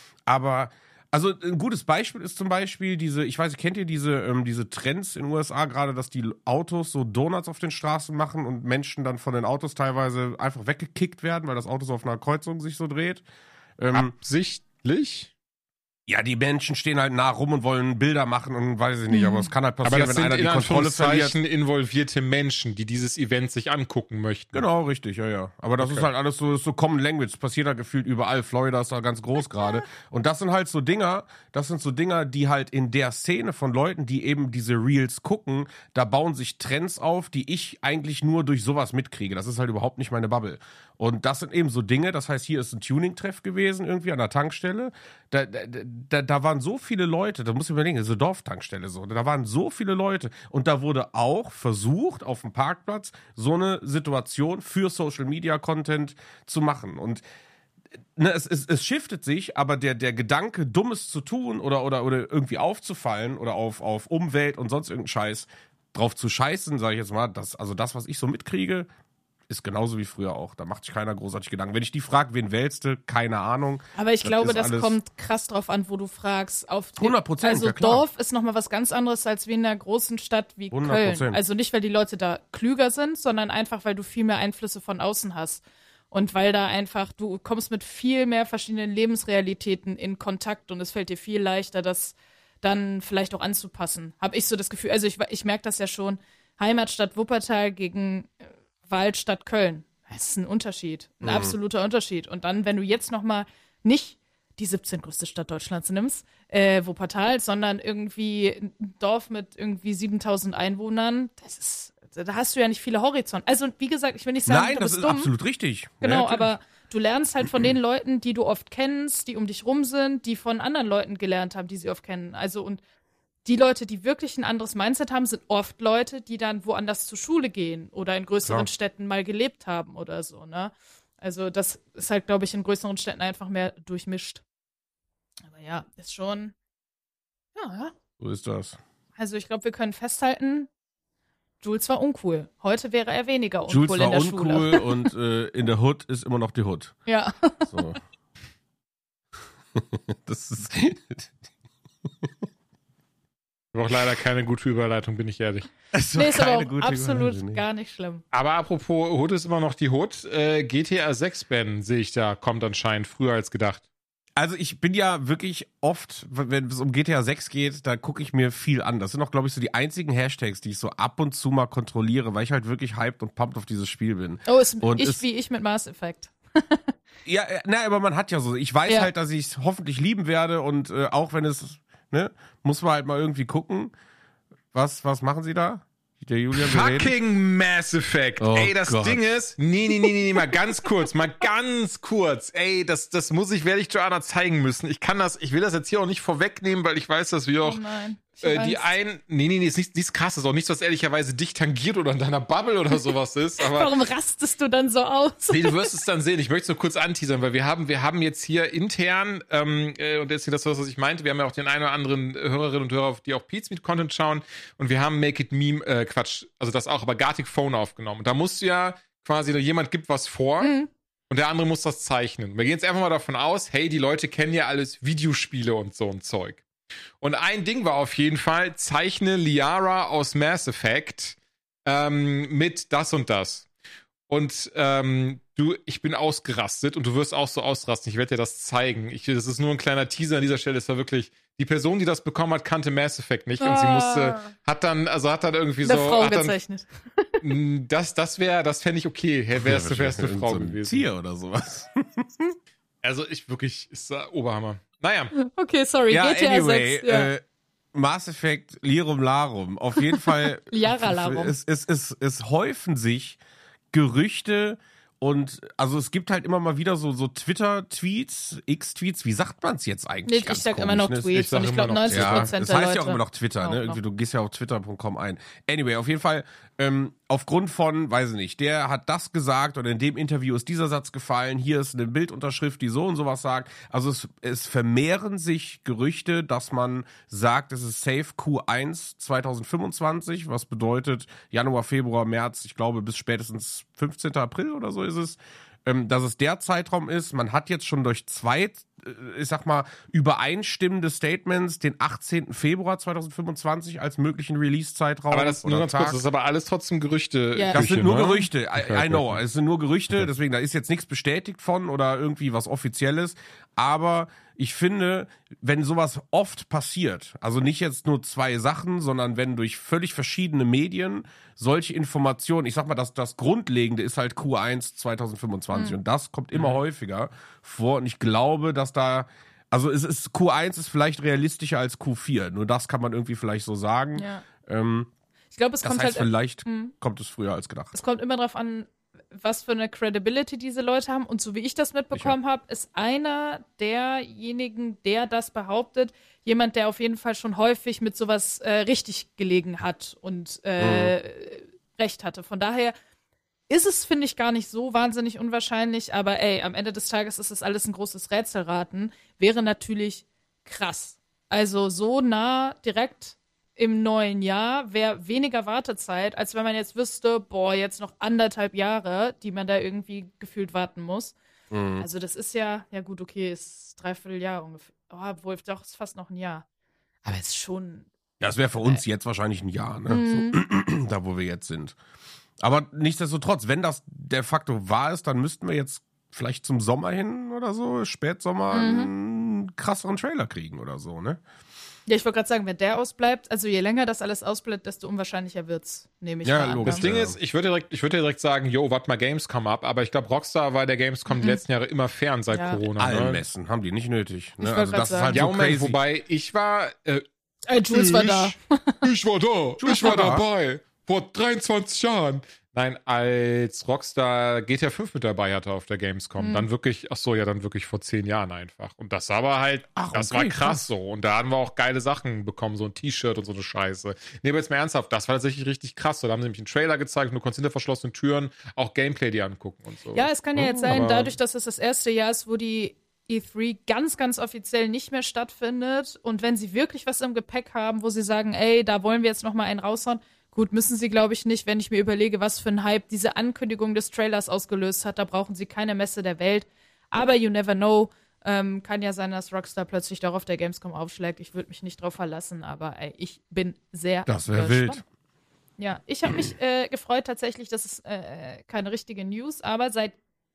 Aber, also ein gutes Beispiel ist zum Beispiel diese, ich weiß nicht, kennt ihr diese, ähm, diese Trends in den U S A gerade, dass die Autos so Donuts auf den Straßen machen und Menschen dann von den Autos teilweise einfach weggekickt werden, weil das Auto so auf einer Kreuzung sich so dreht? Ähm, Absichtlich? Ja, die Menschen stehen halt nah rum und wollen Bilder machen und weiß ich nicht, aber es kann halt Aber passieren, das wenn einer sind die in Kontrolle verliert. Anführungszeichen involvierte Menschen, die dieses Event sich angucken möchten. Genau, richtig, ja, ja. Aber das Okay. ist halt alles so, ist so Common Language. Das passiert halt gefühlt überall. Florida ist da ganz groß gerade. Und das sind halt so Dinger, das sind so Dinger, die halt in der Szene von Leuten, die eben diese Reels gucken, da bauen sich Trends auf, die ich eigentlich nur durch sowas mitkriege. Das ist halt überhaupt nicht meine Bubble. Und das sind eben so Dinge, das heißt, hier ist ein Tuning-Treff gewesen, irgendwie an der Tankstelle. Da, da, da, da waren so viele Leute, da muss ich überlegen, das ist eine Dorftankstelle so. Da waren so viele Leute. Und da wurde auch versucht, auf dem Parkplatz so eine Situation für Social-Media-Content zu machen. Und ne, es, es, es shiftet sich, aber der, der Gedanke, Dummes zu tun oder, oder, oder irgendwie aufzufallen oder auf, auf Umwelt und sonst irgendeinen Scheiß drauf zu scheißen, sage ich jetzt mal, das, also das, was ich so mitkriege, ist genauso wie früher auch. Da macht sich keiner großartig Gedanken. Wenn ich die frage, wen wählst du? Keine Ahnung. Aber ich Das glaube, ist das alles- kommt krass drauf an, wo du fragst. Auf die- hundert Prozent, Also ja klar. Dorf ist nochmal was ganz anderes als wie in einer großen Stadt wie hundert Köln. Prozent. Also nicht, weil die Leute da klüger sind, sondern einfach, weil du viel mehr Einflüsse von außen hast. Und weil da einfach, du kommst mit viel mehr verschiedenen Lebensrealitäten in Kontakt und es fällt dir viel leichter, das dann vielleicht auch anzupassen. Habe ich so das Gefühl. Also ich, ich merke das ja schon. Heimatstadt Wuppertal gegen äh, Waldstadt Köln. Das ist ein Unterschied, ein Mhm. absoluter Unterschied. Und dann, wenn du jetzt noch mal nicht die siebzehnte Stadt Deutschlands nimmst, äh, Wuppertal, sondern irgendwie ein Dorf mit irgendwie siebentausend Einwohnern, das ist, da hast du ja nicht viele Horizonte. Also wie gesagt, ich will nicht sagen, Nein, du das bist ist dumm. absolut richtig. Genau, Ja, natürlich. aber du lernst halt von den Leuten, die du oft kennst, die um dich rum sind, die von anderen Leuten gelernt haben, die sie oft kennen. Also und die Leute, die wirklich ein anderes Mindset haben, sind oft Leute, die dann woanders zur Schule gehen oder in größeren Klar. Städten mal gelebt haben oder so, ne? Also das ist halt, glaube ich, in größeren Städten einfach mehr durchmischt. Aber ja, ist schon, ja, So ist das. also ich glaube, wir können festhalten, Jules war uncool. Heute wäre er weniger uncool Jules in war der Schule. uncool und äh, in der Hood ist immer noch die Hood. Ja. So. Das ist. Ich habe auch leider keine gute Überleitung, bin ich ehrlich. Das Nee, ist aber keine auch gute absolut Überleitung, nee. gar nicht schlimm. Aber apropos Hood ist immer noch die Hood. Äh, G T A sechs Ben sehe ich da, kommt anscheinend früher als gedacht. Also ich bin ja wirklich oft, wenn es um G T A sechs geht, da gucke ich mir viel an. Das sind auch, glaube ich, so die einzigen Hashtags, die ich so ab und zu mal kontrolliere, weil ich halt wirklich hyped und pumped auf dieses Spiel bin. Oh, ist Und ich es- wie ich mit Mass Effect. Ja, äh, na, aber man hat ja so, ich weiß Ja. halt, dass ich es hoffentlich lieben werde und äh, auch wenn es, ne, muss man halt mal irgendwie gucken. Was, was machen sie da? Der Julian, wir reden. Fucking Mass Effect. Oh ey, das Gott. Ding ist, nee, nee, nee, nee, nee, mal ganz kurz, mal ganz kurz. Ey, das, das muss ich, werde ich Joanna zeigen müssen. Ich kann das, ich will das jetzt hier auch nicht vorwegnehmen, weil ich weiß, dass wir auch Oh nein. Ich äh, hab die Angst. ein, nee, nee, nee, ist nichts, nichts krasses, auch nichts, was ehrlicherweise dich tangiert oder in deiner Bubble oder sowas ist, aber Warum rastest du dann so aus? nee, du wirst es dann sehen. Ich möchte es nur kurz anteasern, weil wir haben, wir haben jetzt hier intern, ähm, äh, und deswegen das, was ich meinte, wir haben ja auch den einen oder anderen Hörerinnen und Hörer, die auch Pete's Meet Content schauen, und wir haben Make It Meme, äh, Quatsch, also das auch, aber Gartic Phone aufgenommen. Und da musst du ja quasi, jemand gibt was vor, Mhm. und der andere muss das zeichnen. Wir gehen jetzt einfach mal davon aus, hey, die Leute kennen ja alles Videospiele und so ein Zeug. Und ein Ding war auf jeden Fall, zeichne Liara aus Mass Effect ähm, mit das und das. Und ähm, du, ich bin ausgerastet und du wirst auch so ausrasten. Ich werde dir das zeigen. Ich, das ist nur ein kleiner Teaser an dieser Stelle. Es war wirklich, die Person, die das bekommen hat, kannte Mass Effect nicht. Und sie Ah. musste, hat dann, also hat dann irgendwie Eine so. Frau hat dann, gezeichnet. mh, das das wäre, das fände ich okay. Hey, wärst du wärst eine Irgend Frau so ein gewesen. Tier oder sowas. Also ich wirklich, ist uh, Oberhammer. Naja. Okay, sorry, Ja, G T A anyway, sechs. Ja. äh, Mass Effect, Lirum Larum. Auf jeden Fall. Liara Larum. Es, es, es, es häufen sich Gerüchte und also es gibt halt immer mal wieder so, so Twitter-Tweets, X-Tweets, wie sagt man es jetzt eigentlich? Nee, Ganz ich sag komisch, immer noch ne? Es- Tweets sag und ich immer glaube noch- neunzig Ja, Prozent das der heißt Leute. ja auch immer noch Twitter, auch ne? noch. Irgendwie, du gehst ja auf twitter punkt com ein. Anyway, auf jeden Fall, ähm, aufgrund von, weiß ich nicht, der hat das gesagt oder in dem Interview ist dieser Satz gefallen, hier ist eine Bildunterschrift, die so und sowas sagt. Also es, es vermehren sich Gerüchte, dass man sagt, es ist safe Q eins zwanzig fünfundzwanzig, was bedeutet Januar, Februar, März, ich glaube bis spätestens fünfzehnten April oder so ist es. Ähm, dass es der Zeitraum ist. Man hat jetzt schon durch zwei, äh, ich sag mal, übereinstimmende Statements den achtzehnten Februar zwanzig fünfundzwanzig als möglichen Release-Zeitraum. Aber das nur oder ganz Tag. kurz, das ist aber alles trotzdem Gerüchte. Ja. Das Küche, sind nur ne? Gerüchte. I, Okay, I know. okay. Es sind nur Gerüchte, Okay. deswegen, da ist jetzt nichts bestätigt von oder irgendwie was Offizielles. Aber ich finde, wenn sowas oft passiert, also nicht jetzt nur zwei Sachen, sondern wenn durch völlig verschiedene Medien solche Informationen, ich sag mal, das, das Grundlegende ist halt Q eins zwanzig fünfundzwanzig Mhm. und das kommt immer häufiger vor und ich glaube, dass da, also es ist, Q eins ist vielleicht realistischer als Q vier, nur das kann man irgendwie vielleicht so sagen. Ja. Ähm, Ich glaube, es das kommt heißt, halt vielleicht Mhm. kommt es früher als gedacht. Es kommt immer darauf an, was für eine Credibility diese Leute haben. Und so wie ich das mitbekommen habe, ist einer derjenigen, der das behauptet, jemand, der auf jeden Fall schon häufig mit sowas äh, richtig gelegen hat und äh, recht hatte. Von daher ist es, finde ich, gar nicht so wahnsinnig unwahrscheinlich. Aber ey, am Ende des Tages ist das alles ein großes Rätselraten. Wäre natürlich krass. Also so nah direkt im neuen Jahr wäre weniger Wartezeit, als wenn man jetzt wüsste, boah, jetzt noch anderthalb Jahre, die man da irgendwie gefühlt warten muss. Mhm. Also das ist ja, ja gut, okay, ist dreiviertel Jahr ungefähr. Oh, obwohl, doch, ist fast noch ein Jahr. Aber es ist schon, Ja, das wäre für uns jetzt wahrscheinlich ein Jahr, ne? Mhm. So, da, wo wir jetzt sind. Aber nichtsdestotrotz, wenn das der Faktor wahr ist, dann müssten wir jetzt vielleicht zum Sommer hin oder so, Spätsommer, Mhm. einen krasseren Trailer kriegen oder so, ne? ja, ich wollte gerade sagen, wenn der ausbleibt, also je länger das alles ausbleibt, desto unwahrscheinlicher wird's, nehme ich Ja, mal an. logisch. Das Ding Ja. ist, ich würde direkt, ich würde direkt sagen, yo, warte mal Gamescom ab, aber ich glaube, Rockstar war der Gamescom die letzten Jahre immer fern seit Ja. Corona. Allen Ne? Messen haben die nicht nötig. Ne? Ich wollte Also grad das ist sagen. halt Ja, so Moment, crazy. wobei ich war, äh, Äh, Jules war da. Ich war da, ich war war da. dabei, vor dreiundzwanzig Jahren. Nein, als Rockstar G T A fünf mit dabei hatte auf der Gamescom, Mhm. dann wirklich, ach so, ja, dann wirklich vor zehn Jahren einfach. Und das war aber halt, Ach, das okay, war krass, krass. so. Und da haben wir auch geile Sachen bekommen, so ein T-Shirt und so eine Scheiße. Nee, aber jetzt mal ernsthaft, das war tatsächlich richtig krass. So, da haben sie nämlich einen Trailer gezeigt, und du konntest hinter verschlossenen Türen auch Gameplay dir angucken und so. Ja, es kann ja jetzt sein, aber- dadurch, dass es das erste Jahr ist, wo die E drei ganz, ganz offiziell nicht mehr stattfindet und wenn sie wirklich was im Gepäck haben, wo sie sagen, ey, da wollen wir jetzt noch mal einen raushauen, gut, müssen sie, glaube ich, nicht, wenn ich mir überlege, was für ein Hype diese Ankündigung des Trailers ausgelöst hat, da brauchen sie keine Messe der Welt, aber you never know, ähm, kann ja sein, dass Rockstar plötzlich doch auf der Gamescom aufschlägt, ich würde mich nicht drauf verlassen, aber ey, ich bin sehr Das wäre gespannt. wild. Ja, ich habe mich äh, gefreut tatsächlich, das ist äh, keine richtige News, aber seit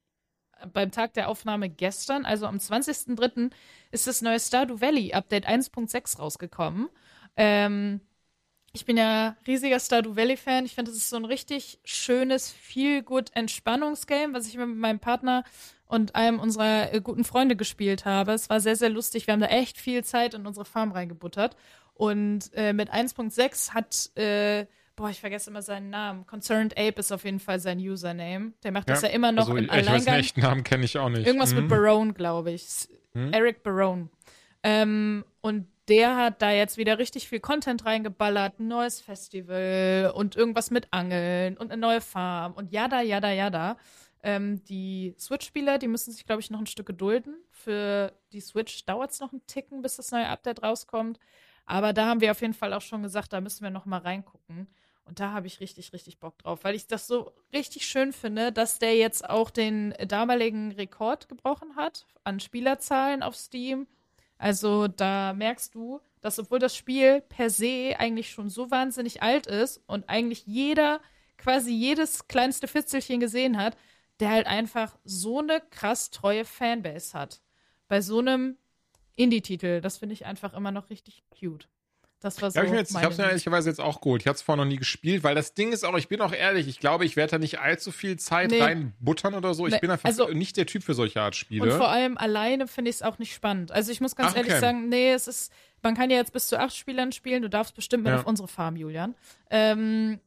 beim Tag der Aufnahme gestern, also am zwanzigsten dritten ist das neue Stardew Valley Update eins Punkt sechs rausgekommen. Ähm, ich bin ja riesiger Stardew Valley-Fan. Ich finde, das ist so ein richtig schönes, Feel-Good-Entspannungsgame, was ich immer mit meinem Partner und einem unserer äh, guten Freunde gespielt habe. Es war sehr, sehr lustig. Wir haben da echt viel Zeit in unsere Farm reingebuttert. Und äh, mit eins Punkt sechs hat äh, boah, ich vergesse immer seinen Namen. Concerned Ape ist auf jeden Fall sein Username. Der macht Ja, das ja immer noch also, im ich weiß, den Alleingang. echten Namen kenne ich auch nicht. Irgendwas Mhm. mit Barone, glaube ich. Hm? Eric Barone. Ähm, und der hat da jetzt wieder richtig viel Content reingeballert, ein neues Festival und irgendwas mit Angeln und eine neue Farm und jada, jada, jada. Ähm, die Switch-Spieler, die müssen sich, glaube ich, noch ein Stück gedulden. Für die Switch dauert es noch einen Ticken, bis das neue Update rauskommt. Aber da haben wir auf jeden Fall auch schon gesagt, da müssen wir noch mal reingucken. Und da habe ich richtig, richtig Bock drauf, weil ich das so richtig schön finde, dass der jetzt auch den damaligen Rekord gebrochen hat an Spielerzahlen auf Steam. Also da merkst du, dass obwohl das Spiel per se eigentlich schon so wahnsinnig alt ist und eigentlich jeder quasi jedes kleinste Fitzelchen gesehen hat, der halt einfach so eine krass treue Fanbase hat. Bei so einem Indie-Titel, das finde ich einfach immer noch richtig cute. Das war so Ja, hab ich mir jetzt, ich meine habe es mir News. ehrlicherweise jetzt auch geholt. Ich hatte es vorher noch nie gespielt, weil das Ding ist auch, ich bin auch ehrlich, ich glaube, ich werde da nicht allzu viel Zeit Nee. reinbuttern oder so. Ich Nee, bin einfach also- nicht der Typ für solche Art Spiele. Und vor allem alleine finde ich es auch nicht spannend. Also ich muss ganz Ach, ehrlich okay. sagen, nee, es ist, man kann ja jetzt bis zu acht Spielern spielen. Du darfst bestimmt mit Ja. auf unsere Farm, Julian. Ähm,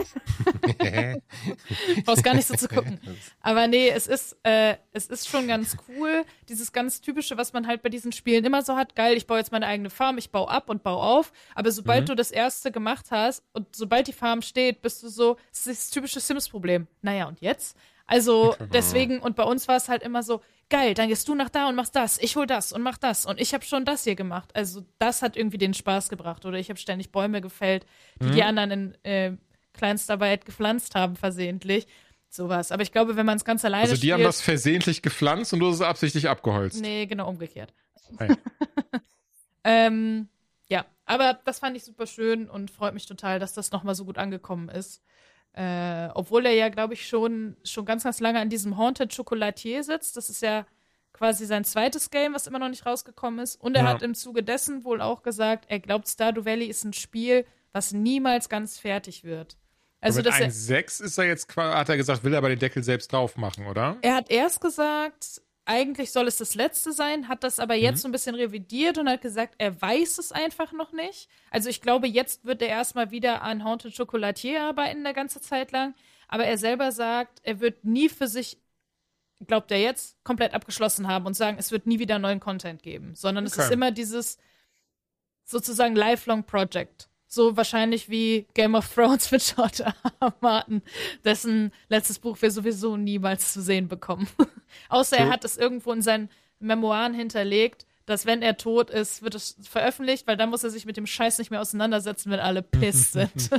brauchst gar nicht so zu gucken. Aber nee, es ist, äh, es ist schon ganz cool. Dieses ganz typische, was man halt bei diesen Spielen immer so hat. Geil, ich baue jetzt meine eigene Farm, ich baue ab und baue auf. Aber sobald Mhm. du das erste gemacht hast und sobald die Farm steht, bist du so, es ist das typische Sims-Problem. Naja, und jetzt? Also deswegen, und bei uns war es halt immer so, geil, dann gehst du nach da und machst das, ich hol das und mach das und ich habe schon das hier gemacht. Also das hat irgendwie den Spaß gebracht. Oder ich habe ständig Bäume gefällt, die Mhm. die anderen in äh, Kleinstarbeit gepflanzt haben, versehentlich. Sowas. Aber ich glaube, wenn man es ganz alleine Also die spielt. haben das versehentlich gepflanzt und du hast es absichtlich abgeholzt. Nee, genau umgekehrt. Hey. ähm, ja, aber das fand ich super schön und freut mich total, dass das nochmal so gut angekommen ist. Äh, obwohl er ja, glaube ich, schon, schon ganz, ganz lange an diesem Haunted Chocolatier sitzt. Das ist ja quasi sein zweites Game, was immer noch nicht rausgekommen ist. Und er Ja. hat im Zuge dessen wohl auch gesagt, er glaubt, Stardew Valley ist ein Spiel, was niemals ganz fertig wird. Also, Also mit dass er, eins Punkt sechs ist er jetzt, qua- hat er gesagt, will er aber den Deckel selbst drauf machen, oder? er hat erst gesagt, eigentlich soll es das letzte sein, hat das aber jetzt Mhm. so ein bisschen revidiert und hat gesagt, er weiß es einfach noch nicht. Also ich glaube, jetzt wird er erstmal wieder an Haunted Chocolatier arbeiten, eine ganze Zeit lang. Aber er selber sagt, er wird nie für sich, glaubt er jetzt, komplett abgeschlossen haben und sagen, es wird nie wieder neuen Content geben. Sondern es Okay. ist immer dieses sozusagen Lifelong Project. So wahrscheinlich wie Game of Thrones mit George R. R. Martin, dessen letztes Buch wir sowieso niemals zu sehen bekommen. Außer er True. hat es irgendwo in seinen Memoiren hinterlegt, dass wenn er tot ist, wird es veröffentlicht, weil dann muss er sich mit dem Scheiß nicht mehr auseinandersetzen, wenn alle pissed sind.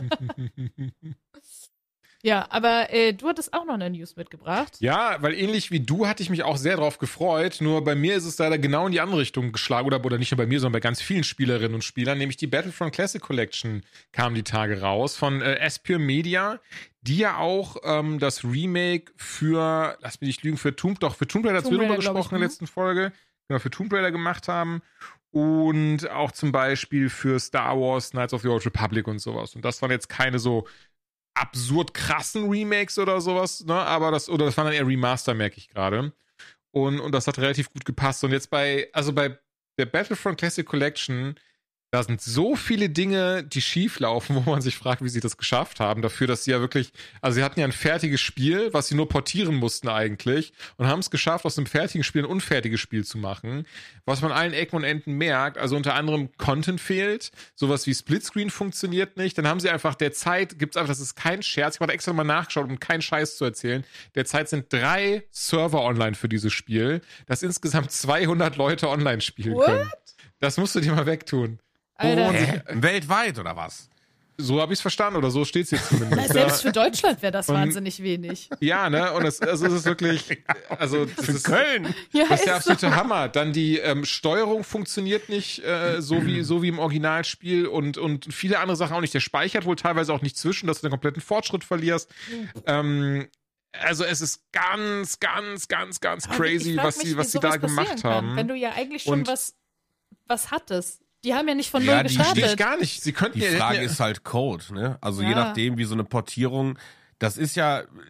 Ja, aber äh, du hattest auch noch eine News mitgebracht. Ja, weil ähnlich wie du hatte ich mich auch sehr drauf gefreut, nur bei mir ist es leider genau in die andere Richtung geschlagen, oder, oder nicht nur bei mir, sondern bei ganz vielen Spielerinnen und Spielern, nämlich die Battlefront Classic Collection kam die Tage raus von äh, Aspyr Media, die ja auch ähm, das Remake für, lass mich nicht lügen, für Tomb, doch, für Tomb Raider, Tomb drüber Raider, glaub ich, gesprochen in der mhm. letzten Folge, genau, für Tomb Raider gemacht haben und auch zum Beispiel für Star Wars, Knights of the Old Republic und sowas. Und das waren jetzt keine so absurd krassen Remakes oder sowas, ne, aber das, oder das waren dann eher Remaster, merke ich gerade. Und, und das hat relativ gut gepasst. Und jetzt bei, also bei der Battlefront Classic Collection, da sind so viele Dinge, die schief laufen, wo man sich fragt, wie sie das geschafft haben, dafür, dass sie ja wirklich, also sie hatten ja ein fertiges Spiel, was sie nur portieren mussten eigentlich und haben es geschafft, aus einem fertigen Spiel ein unfertiges Spiel zu machen, was man an allen Ecken und Enden merkt, also unter anderem Content fehlt, sowas wie Splitscreen funktioniert nicht, dann haben sie einfach, derzeit gibt's einfach, das ist kein Scherz, ich habe extra mal nachgeschaut, um keinen Scheiß zu erzählen, derzeit sind drei Server online für dieses Spiel, dass insgesamt zweihundert Leute online spielen What? können. Das musst du dir mal wegtun. Alter. Und Hä? Weltweit oder was? so habe ich es verstanden oder so steht es jetzt zumindest. Na, selbst für Deutschland wäre das Und- wahnsinnig wenig. Ja, ne? Und es, also es ist wirklich, also das Für ist, Köln. Ja, das ist der ist so. absolute Hammer. Dann die ähm, Steuerung funktioniert nicht äh, so wie so wie im Originalspiel und und viele andere Sachen auch nicht. Der speichert wohl teilweise auch nicht zwischen, dass du den kompletten Fortschritt verlierst. Ähm, also es ist ganz, ganz, ganz, ganz Aber crazy, ich frag was mich, sie was wie sie da sowas passieren gemacht kann, haben. Wenn du ja eigentlich schon Und- was, was hattest. Die haben ja nicht von Ja, null die Verstehe ich gestartet. gar nicht. Sie könnten Die ja, Frage hätten ja, ist halt Code, ne? Also Ja. je nachdem, wie so eine Portierung, das ist ja,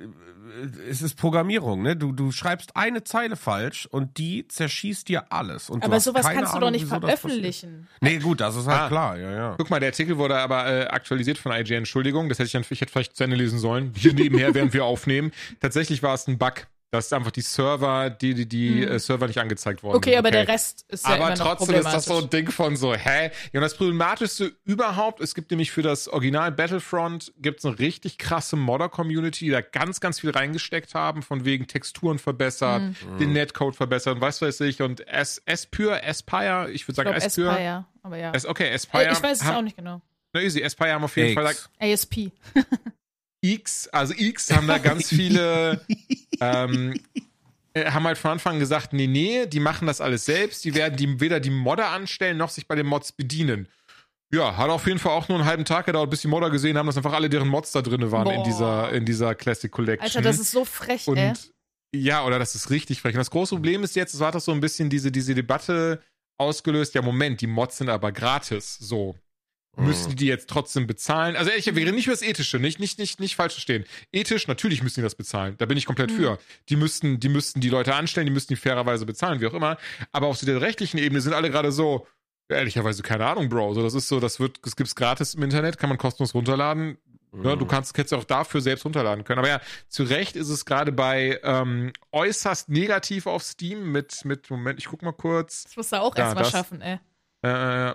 es ist Programmierung, ne? Du, du schreibst eine Zeile falsch und die zerschießt dir alles. Und du Aber hast sowas keine kannst du Ahnung, doch nicht wieso das veröffentlichen. passiert. Nee, gut, das ist halt Ah. klar, ja, ja. Guck mal, der Artikel wurde aber äh, aktualisiert von I G N. Entschuldigung, das hätte ich dann ich hätte vielleicht zu Ende lesen sollen. Hier nebenher, während wir aufnehmen. Tatsächlich war es ein Bug. dass einfach die Server, die, die, die Hm. äh, Server nicht angezeigt worden Okay, sind. aber der Rest ist ja aber immer noch trotzdem ist das so problematisch. ein Ding von so, hä? Ja, und das Problematischste überhaupt, es gibt nämlich für das Original Battlefront gibt's eine richtig krasse Modder-Community, die da ganz, ganz viel reingesteckt haben, von wegen Texturen verbessert, Mhm. den Netcode verbessert und was weiß ich. Und S- Aspyr, Aspire, ich würde Ich sagen glaube, Aspyr. Aspire, aber ja. Es- Okay, Aspire. Äh, ich weiß es haben, auch nicht genau. Na easy, Aspire haben auf jeden Fall da, X. A S P. X, also X haben da ganz viele, ähm, äh, haben halt von Anfang an gesagt, nee, nee, die machen das alles selbst, die werden die, weder die Modder anstellen, noch sich bei den Mods bedienen. Ja, hat auf jeden Fall auch nur einen halben Tag gedauert, bis die Modder gesehen haben, dass einfach alle deren Mods da drin waren in Boah. dieser, in dieser Classic Collection. Alter, das ist so frech, Und ey. ja, oder das ist richtig frech. Und das große Problem ist jetzt, es hat doch so ein bisschen diese, diese Debatte ausgelöst, ja Moment, die Mods sind aber gratis, so. Müssen die jetzt trotzdem bezahlen? Also ich wäre nicht für das Ethische, nicht, nicht, nicht, nicht falsch verstehen. Ethisch, natürlich müssen die das bezahlen. Da bin ich komplett Mhm. für. Die müssten, die müssten die Leute anstellen, die müssten die fairerweise bezahlen, wie auch immer. Aber auf so der rechtlichen Ebene sind alle gerade so, ehrlicherweise, keine Ahnung, Bro. So, das ist so, das wird, das gibt's gratis im Internet, kann man kostenlos runterladen. Ja, du kannst, kannst ja auch dafür selbst runterladen können. Aber ja, zu Recht ist es gerade bei ähm, äußerst negativ auf Steam mit, mit, Moment, ich guck mal kurz. Das musst du auch Ja, erstmal das- schaffen, ey. Äh,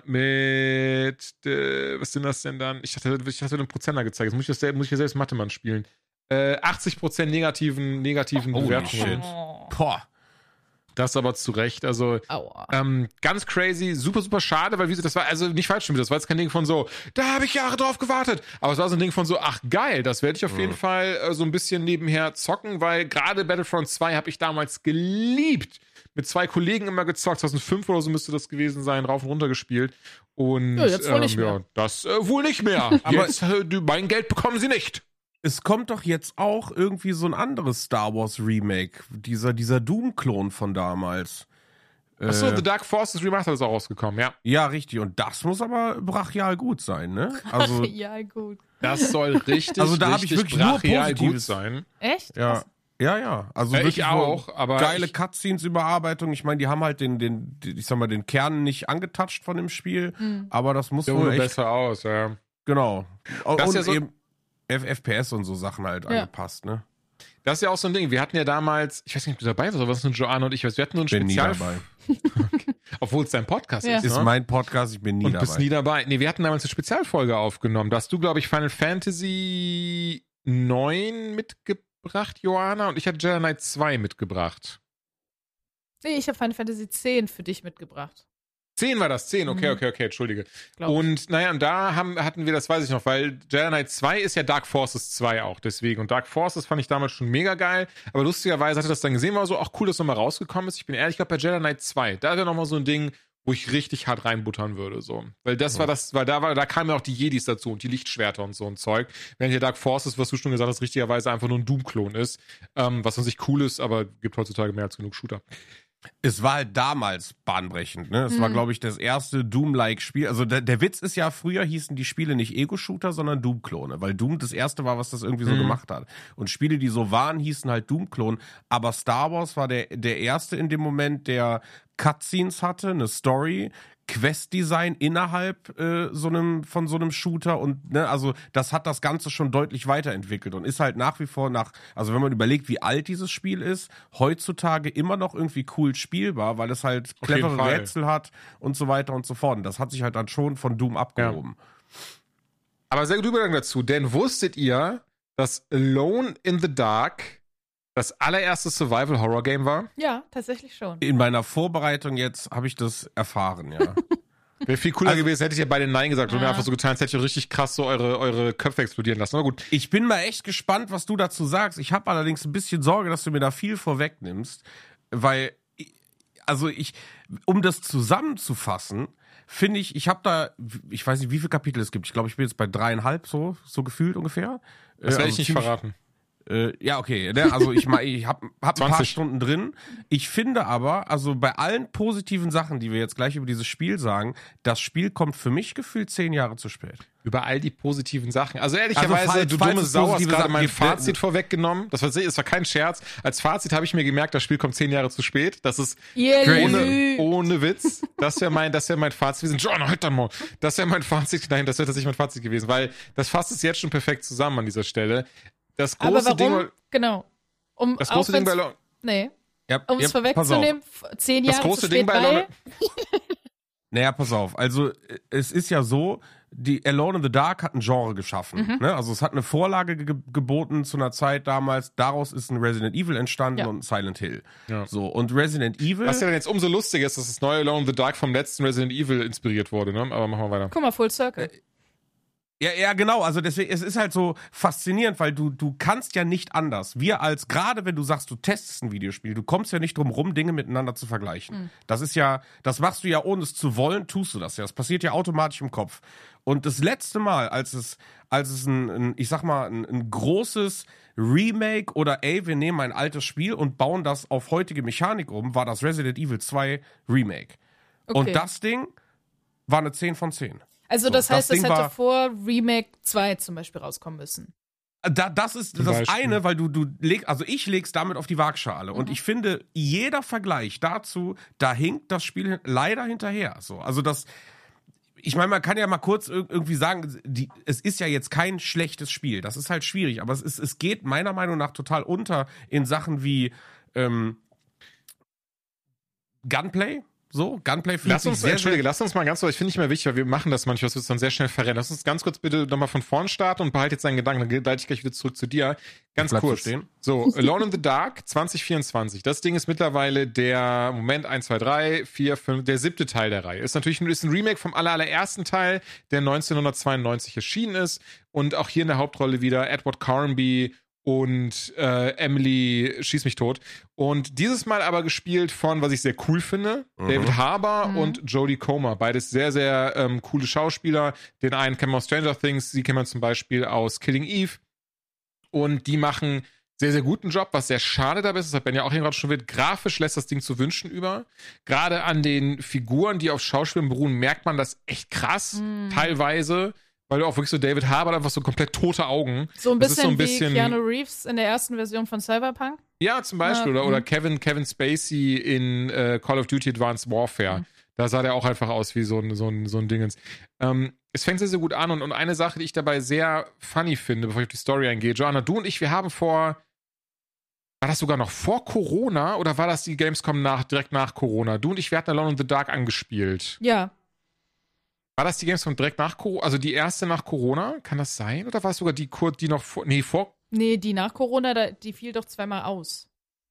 mit, äh, was sind das denn dann? Ich hatte, ich hatte einen Prozenter gezeigt. Jetzt muss ich, das, selbst- muss ich ja selbst Mathemann spielen. Äh, achtzig Prozent negativen, negativen Holy Bewertungen. shit. Oh. Boah. Das aber zu Recht. Also, Aua. ähm, ganz crazy, super, super schade, weil wie gesagt, das war, also nicht falsch stimmt, das war jetzt kein Ding von so, da habe ich Jahre drauf gewartet. Aber es war so ein Ding von so, ach geil, das werde ich auf jeden Fall äh, so ein bisschen nebenher zocken, weil gerade Battlefront zwei habe ich damals geliebt. Mit zwei Kollegen immer gezockt, zweitausendfünf oder so müsste das gewesen sein, rauf und runter gespielt. Und Ja, jetzt wohl nicht ähm, ja, mehr. das äh, wohl nicht mehr. Aber- jetzt, äh, du, mein Geld bekommen sie nicht. Es kommt doch jetzt auch irgendwie so ein anderes Star Wars Remake, dieser, dieser Doom-Klon von damals. Achso, Äh, The Dark Forces Remastered ist auch rausgekommen, ja. ja, richtig. Und das muss aber brachial gut sein, ne? Also, ja, gut. Das soll richtig, Also da hab ich richtig wirklich nur brachial gut Positives. sein. Echt? ja. Krass. Ja, ja. Also Ja, ich wirklich auch, so aber geile ich- Cutscenes, Überarbeitung. Ich meine, die haben halt den, den, den, ich sag mal, den Kern nicht angetatscht von dem Spiel, Hm. aber das muss Sieht wohl wohl echt, besser aus, ja. genau. Und Das ist ja so- eben F- FPS und so Sachen halt Ja. angepasst, ne? Das ist ja auch so ein Ding. Wir hatten ja damals, ich weiß nicht, ob du dabei warst, aber was nur Joanna und ich, wir hatten so ein Bin nie Spezial, dabei. obwohl es dein Podcast Ja. ist, Ist ne? mein Podcast, ich bin nie und dabei. bist nie dabei. Nee, wir hatten damals eine Spezialfolge aufgenommen. Da hast du, glaube ich, Final Fantasy neun mitgebracht, Joanna, und ich hatte Jedi Knight zwei mitgebracht. Nee, ich habe Final Fantasy zehn für dich mitgebracht. zehn war das, zehn, okay, Mhm. okay, okay, entschuldige. Glaub ich. Und naja, und da haben, hatten wir, das weiß ich noch, weil Jedi Knight zwei ist ja Dark Forces zwei auch, deswegen. Und Dark Forces fand ich damals schon mega geil, aber lustigerweise hatte das dann gesehen, war so, ach cool, dass nochmal rausgekommen ist. Ich bin ehrlich, ich glaube bei Jedi Knight zwei, da wäre nochmal so ein Ding, wo ich richtig hart reinbuttern würde, so. Weil das war das, weil da war, da kamen ja auch die Jedis dazu und die Lichtschwerter und so ein Zeug. Während hier Dark Forces, was du schon gesagt hast, richtigerweise einfach nur ein Doom-Klon ist, ähm, was an sich cool ist, aber gibt heutzutage mehr als genug Shooter. Es war halt damals bahnbrechend, ne? Es war, Mhm. glaube ich, das erste Doom-like Spiel. Also der, der Witz ist ja, früher hießen die Spiele nicht Ego-Shooter, sondern Doom-Klone, weil Doom das erste war, was das irgendwie so Mhm. gemacht hat. Und Spiele, die so waren, hießen halt Doom-Klon. Aber Star Wars war der, der erste in dem Moment, der Cutscenes hatte, eine Story, Quest-Design innerhalb äh, so einem, von so einem Shooter und ne, also das hat das Ganze schon deutlich weiterentwickelt und ist halt nach wie vor nach, also wenn man überlegt, wie alt dieses Spiel ist, heutzutage immer noch irgendwie cool spielbar, weil es halt Auf jeden clevere Fall. Rätsel hat und so weiter und so fort. Und das hat sich halt dann schon von Doom abgehoben. Aber sehr gut Übergang dazu, denn wusstet ihr, dass Alone in the Dark das allererste Survival-Horror-Game war? Ja, tatsächlich schon. In meiner Vorbereitung jetzt habe ich das erfahren, ja. Wäre viel cooler Also- gewesen, hättet ihr beide Nein gesagt und Ah. einfach so getan, als hättet ihr richtig krass so eure, eure Köpfe explodieren lassen. Aber gut. Ich bin mal echt gespannt, was du dazu sagst. Ich habe allerdings ein bisschen Sorge, dass du mir da viel vorwegnimmst, weil, also ich, um das zusammenzufassen, finde ich, ich habe da, ich weiß nicht, wie viele Kapitel es gibt. Ich glaube, ich bin jetzt bei dreieinhalb so, so gefühlt ungefähr. Das Äh, werde also ich nicht ziemlich- verraten. Äh, ja, okay. Ne? Also ich, mein, ich habe hab ein paar zwanzig Stunden drin. Ich finde aber, also bei allen positiven Sachen, die wir jetzt gleich über dieses Spiel sagen, das Spiel kommt für mich gefühlt zehn Jahre zu spät. Über all die positiven Sachen. Also ehrlicherweise, falls- du falls dumme es Sau hast positive gerade Sachen mein gibt, Fazit ne- vorweggenommen. Das war, das war kein Scherz. Als Fazit habe ich mir gemerkt, das Spiel kommt zehn Jahre zu spät. Das ist Ihr ohne, lügt. ohne Witz. Das wäre mein, das wäre mein Fazit. Wir sind John, heute dann mal. Das wäre mein Fazit. Nein, das wäre tatsächlich mein Fazit gewesen, weil das fasst es jetzt schon perfekt zusammen an dieser Stelle. Das Aber große warum? Ding, Genau. Um, das auch große Ding bei, wenn's- Lo- Nee, Ja, um es ja, pass auf. vorwegzunehmen, f- zehn das Jahre große zu Ding spät, bei weil... Lone, Naja, pass auf. Also äh, es ist ja so, die Alone in the Dark hat ein Genre geschaffen. Mhm. Ne? Also es hat eine Vorlage ge geboten zu einer Zeit damals. Daraus ist ein Resident Evil entstanden Ja. und ein Silent Hill. Ja. So, und Resident Evil... was ja dann jetzt umso lustiger ist, dass das neue Alone in the Dark vom letzten Resident Evil inspiriert wurde, ne? Aber machen wir weiter. Guck mal, Full Circle. Ja, ja, genau. Also deswegen, es ist halt so faszinierend, weil du, du kannst ja nicht anders. Wir als, gerade wenn du sagst, du testest ein Videospiel, du kommst ja nicht drum rum, Dinge miteinander zu vergleichen. Mhm. Das ist ja, das machst du ja ohne es zu wollen, tust du das ja. Das passiert ja automatisch im Kopf. Und das letzte Mal, als es, als es ein, ein ich sag mal, ein, ein großes Remake oder ey, wir nehmen ein altes Spiel und bauen das auf heutige Mechanik um, war das Resident Evil zwei Remake. Okay. Und das Ding war eine zehn von zehn. Also so, das heißt, das das Ding hätte war- vor Remake zwei zum Beispiel rauskommen müssen. Da, das ist Zum das Beispiel. eine, weil du, du leg, also ich leg's damit auf die Waagschale. Und ich finde, jeder Vergleich dazu, da hinkt das Spiel hin- leider hinterher. So, also das, ich meine, man kann ja mal kurz ir- irgendwie sagen, die, es ist ja jetzt kein schlechtes Spiel. Das ist halt schwierig, aber es ist, es geht meiner Meinung nach total unter in Sachen wie ähm, Gunplay. So, Gunplay fühlt Lass sich uns, sehr, Entschuldige, sehr, lass uns mal ganz kurz, ich finde nicht mehr wichtig, weil wir machen das manchmal, das wird dann sehr schnell verrennen. Lass uns ganz kurz bitte nochmal von vorn starten und behalte jetzt deinen Gedanken, dann leite ich gleich wieder zurück zu dir. Ganz bleib so kurz. stehen. So, Alone in the Dark zwanzig vierundzwanzig. Das Ding ist mittlerweile der, Moment, eins, zwei, drei, vier, fünf, der siebte Teil der Reihe. Ist natürlich ist ein Remake vom aller, allerersten Teil, der neunzehnhundertzweiundneunzig erschienen ist. Und auch hier in der Hauptrolle wieder Edward Carnby und äh, Emily schieß mich tot. Und dieses Mal aber gespielt von, was ich sehr cool finde, Mhm. David Harbour Mhm. und Jodie Comer. Beides sehr, sehr ähm, coole Schauspieler. Den einen kennt man aus Stranger Things, sie kennt man zum Beispiel aus Killing Eve. Und die machen sehr, sehr guten Job, was sehr schade dabei ist, das hat Ben ja auch eben gerade schon wird, grafisch lässt das Ding zu wünschen über. Gerade an den Figuren, die auf Schauspielern beruhen, merkt man das echt krass, Mhm. teilweise, weil du auch wirklich so David Harbour hat einfach so komplett tote Augen. So ein Das ist bisschen, so ein bisschen- wie Keanu Reeves in der ersten Version von Cyberpunk. Ja, zum Beispiel. Ja, oder, oder mhm. Kevin, Kevin Spacey in äh, Call of Duty Advanced Warfare. Mhm. Da sah der auch einfach aus wie so ein, so ein, so ein Dingens. Ähm, es fängt sehr, sehr gut an und, und eine Sache, die ich dabei sehr funny finde, bevor ich auf die Story eingehe. Joanna, du und ich, wir haben vor, war das sogar noch vor Corona oder war das die Gamescom nach, direkt nach Corona? Du und ich, wir hatten Alone in the Dark angespielt. Ja. War das die Gamescom direkt nach Corona, also die erste nach Corona? Kann das sein? Oder war es sogar die, kur- die noch vor, nee, vor, Nee, die nach Corona, da, die fiel doch zweimal aus.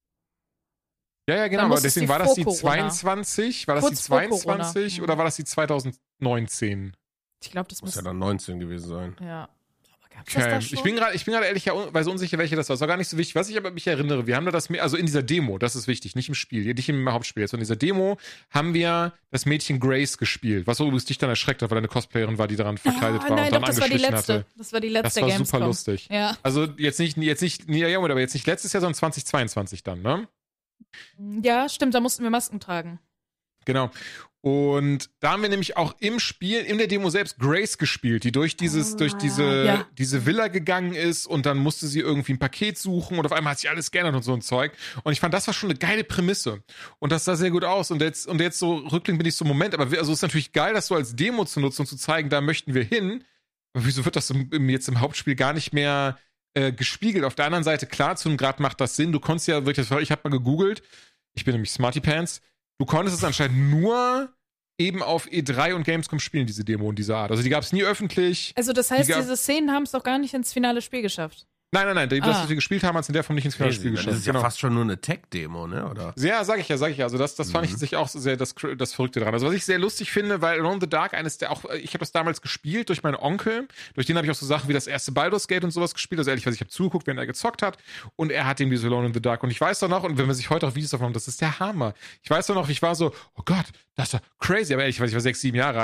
ja, ja, genau, Dann aber muss es deswegen die war das vor die Corona. zweiundzwanzig? War das Kurz die vor Corona. zweiundzwanzig Mhm. oder war das die zweitausendneunzehn? Ich glaube, das muss muss. ja dann neunzehn gewesen sein. Ja. Aber gab's das Okay. da schon? Ich bin gerade, ich bin gerade ehrlicherweise unsicher, welche das war. Das war gar nicht so wichtig. Was ich aber mich erinnere, wir haben da das, also in dieser Demo, das ist wichtig, nicht im Spiel, nicht im Hauptspiel, sondern in dieser Demo haben wir das Mädchen Grace gespielt, was übrigens dich dann erschreckt hat, weil eine Cosplayerin war, die daran verkleidet Ah, war nein, und dann doch, das war die angeschlichen letzte. hatte. Das war die Das letzte war Gamescom. super lustig. Ja. Also jetzt nicht, jetzt nicht, ja, ja, aber jetzt nicht letztes Jahr, sondern zwanzig zweiundzwanzig dann, ne? Ja, stimmt, da mussten wir Masken tragen. Genau. Und da haben wir nämlich auch im Spiel, in der Demo selbst Grace gespielt, die durch dieses, durch diese, Ja. diese Villa gegangen ist und dann musste sie irgendwie ein Paket suchen und auf einmal hat sich alles geändert und so ein Zeug. Und ich fand, das war schon eine geile Prämisse. Und das sah sehr gut aus. Und jetzt, und jetzt so rückblickend bin ich so, Moment, aber wir- also es ist natürlich geil, das so als Demo zu nutzen und zu zeigen, da möchten wir hin. Aber wieso wird das im, im, jetzt im Hauptspiel gar nicht mehr äh, gespiegelt? Auf der anderen Seite, klar, zu einem Grad macht das Sinn. Du konntest ja wirklich, ich habe mal gegoogelt, ich bin nämlich Smarty Pants, du konntest es anscheinend nur eben auf E drei und Gamescom spielen, diese Demo in dieser Art. Also die gab es nie öffentlich. Also das heißt, Die gab- diese Szenen haben es doch gar nicht ins finale Spiel geschafft. Nein, nein, nein, die, Ah. das, was wir gespielt haben, hat es in der Form nicht ins finale Spiel Das geschafft. ist ja fast schon nur eine Tech-Demo, ne? Oder? Ja, sag ich ja, sag ich ja. Also das, das fand Mhm. ich tatsächlich auch sehr das, das Verrückte dran. Also was ich sehr lustig finde, weil Alone in the Dark eines der auch, ich habe das damals gespielt durch meinen Onkel, durch den habe ich auch so Sachen wie das erste Baldur's Gate und sowas gespielt. Also ehrlich, was ich habe zugeguckt, wenn er gezockt hat und er hat ihm diese Alone in the Dark und ich weiß doch noch, und wenn man sich heute auch Videos davon macht, das ist der Hammer. Ich weiß doch noch, ich war so, oh Gott, das ist ja crazy, aber ehrlich, ich war sechs, sieben Jahre alt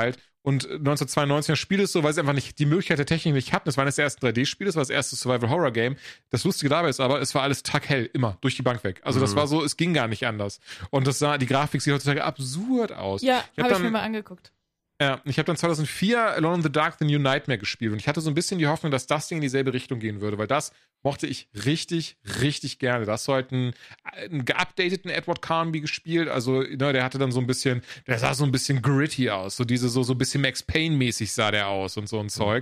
Und neunzehnhundertzweiundneunzig das Spiel ist so, weil sie einfach nicht die Möglichkeit der Technik nicht hatten. Das war das erste drei D-Spiel, das war das erste Survival-Horror-Game. Das Lustige dabei ist aber, es war alles tag-hell, immer, durch die Bank weg. Also das Mhm. war so, es ging gar nicht anders. Und das sah, die Grafik sieht heutzutage absurd aus. Ja, Ich hab habe ich dann- mir mal angeguckt. Ja, ich habe dann zweitausendvier Alone in the Dark The New Nightmare gespielt und ich hatte so ein bisschen die Hoffnung, dass das Ding in dieselbe Richtung gehen würde, weil das mochte ich richtig, richtig gerne. Da hast du halt einen, einen geupdateten Edward Carnby gespielt, also ne, der hatte dann so ein bisschen, der sah so ein bisschen gritty aus, so diese, so, so ein bisschen Max Payne-mäßig sah der aus und so ein Zeug.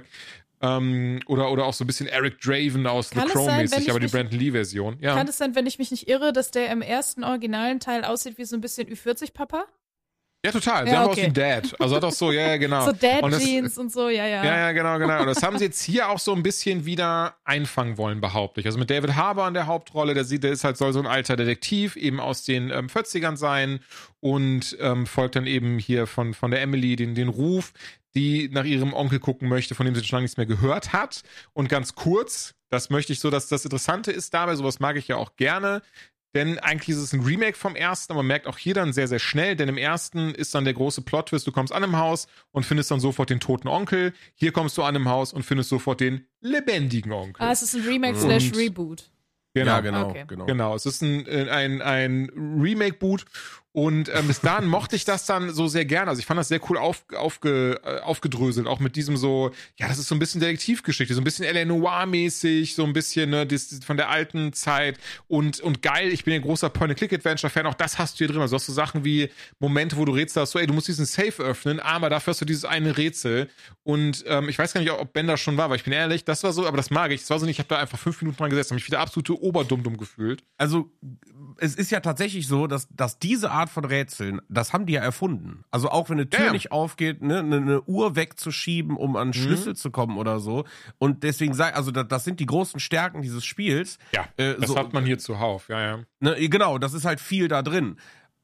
Ähm, oder, oder auch so ein bisschen Eric Draven aus Kann The es Crow sein, wenn mäßig, ich aber die mich- Brandon Lee-Version. Ja. Kann es sein, wenn ich mich nicht irre, dass der im ersten originalen Teil aussieht wie so ein bisschen Ü vierzig Papa? ja, total. Sie Ja, haben okay. aus wie Dad. Also hat auch so, ja, ja, genau. So Und das- Dad-Jeans und so, ja, ja. Ja, ja, genau, genau. Und das haben sie jetzt hier auch so ein bisschen wieder einfangen wollen, behaupte ich. Also mit David Harbour in der Hauptrolle, der sieht, der ist halt, soll so ein alter Detektiv eben aus den ähm, vierzigern sein und ähm, folgt dann eben hier von, von der Emily den, den Ruf, die nach ihrem Onkel gucken möchte, von dem sie schon lange nichts mehr gehört hat. Und ganz kurz, das möchte ich so, dass das Interessante ist dabei, sowas mag ich ja auch gerne, denn eigentlich ist es ein Remake vom ersten, aber man merkt auch hier dann sehr, sehr schnell, denn im ersten ist dann der große Plot-Twist, du kommst an einem Haus und findest dann sofort den toten Onkel. Hier kommst du an einem Haus und findest sofort den lebendigen Onkel. Ah, es ist ein Remake slash Und- Reboot. Genau, Ja, genau, Okay. genau. Genau, es ist ein, äh, ein, ein Remake-Boot und ähm, bis dahin mochte ich das dann so sehr gerne. Also ich fand das sehr cool auf, aufge, äh, aufgedröselt, auch mit diesem so, ja, das ist so ein bisschen Detektivgeschichte, so ein bisschen L A. Noir-mäßig, so ein bisschen ne, das, von der alten Zeit und, und geil, ich bin ein großer Point-and-Click-Adventure-Fan, auch das hast du hier drin. Also du hast so Sachen wie Momente, wo du Rätsel hast, so ey, du musst diesen Safe öffnen, aber dafür hast du dieses eine Rätsel und ähm, ich weiß gar nicht, ob Ben da schon war, weil ich bin ehrlich, das war so, aber das mag ich, das war so nicht, ich habe da einfach fünf Minuten dran gesessen, habe mich wieder absolute Oberdummdumm gefühlt. Also, es ist ja tatsächlich so, dass, dass diese Art von Rätseln, das haben die ja erfunden. Also auch wenn eine Tür Ja. nicht aufgeht, ne, eine, eine Uhr wegzuschieben, um an einen Schlüssel zu kommen oder so. Und deswegen sei, also das, das sind die großen Stärken dieses Spiels. Ja, Äh, das so- hat man hier zuhauf, ja, ja. Ne, genau, das ist halt viel da drin.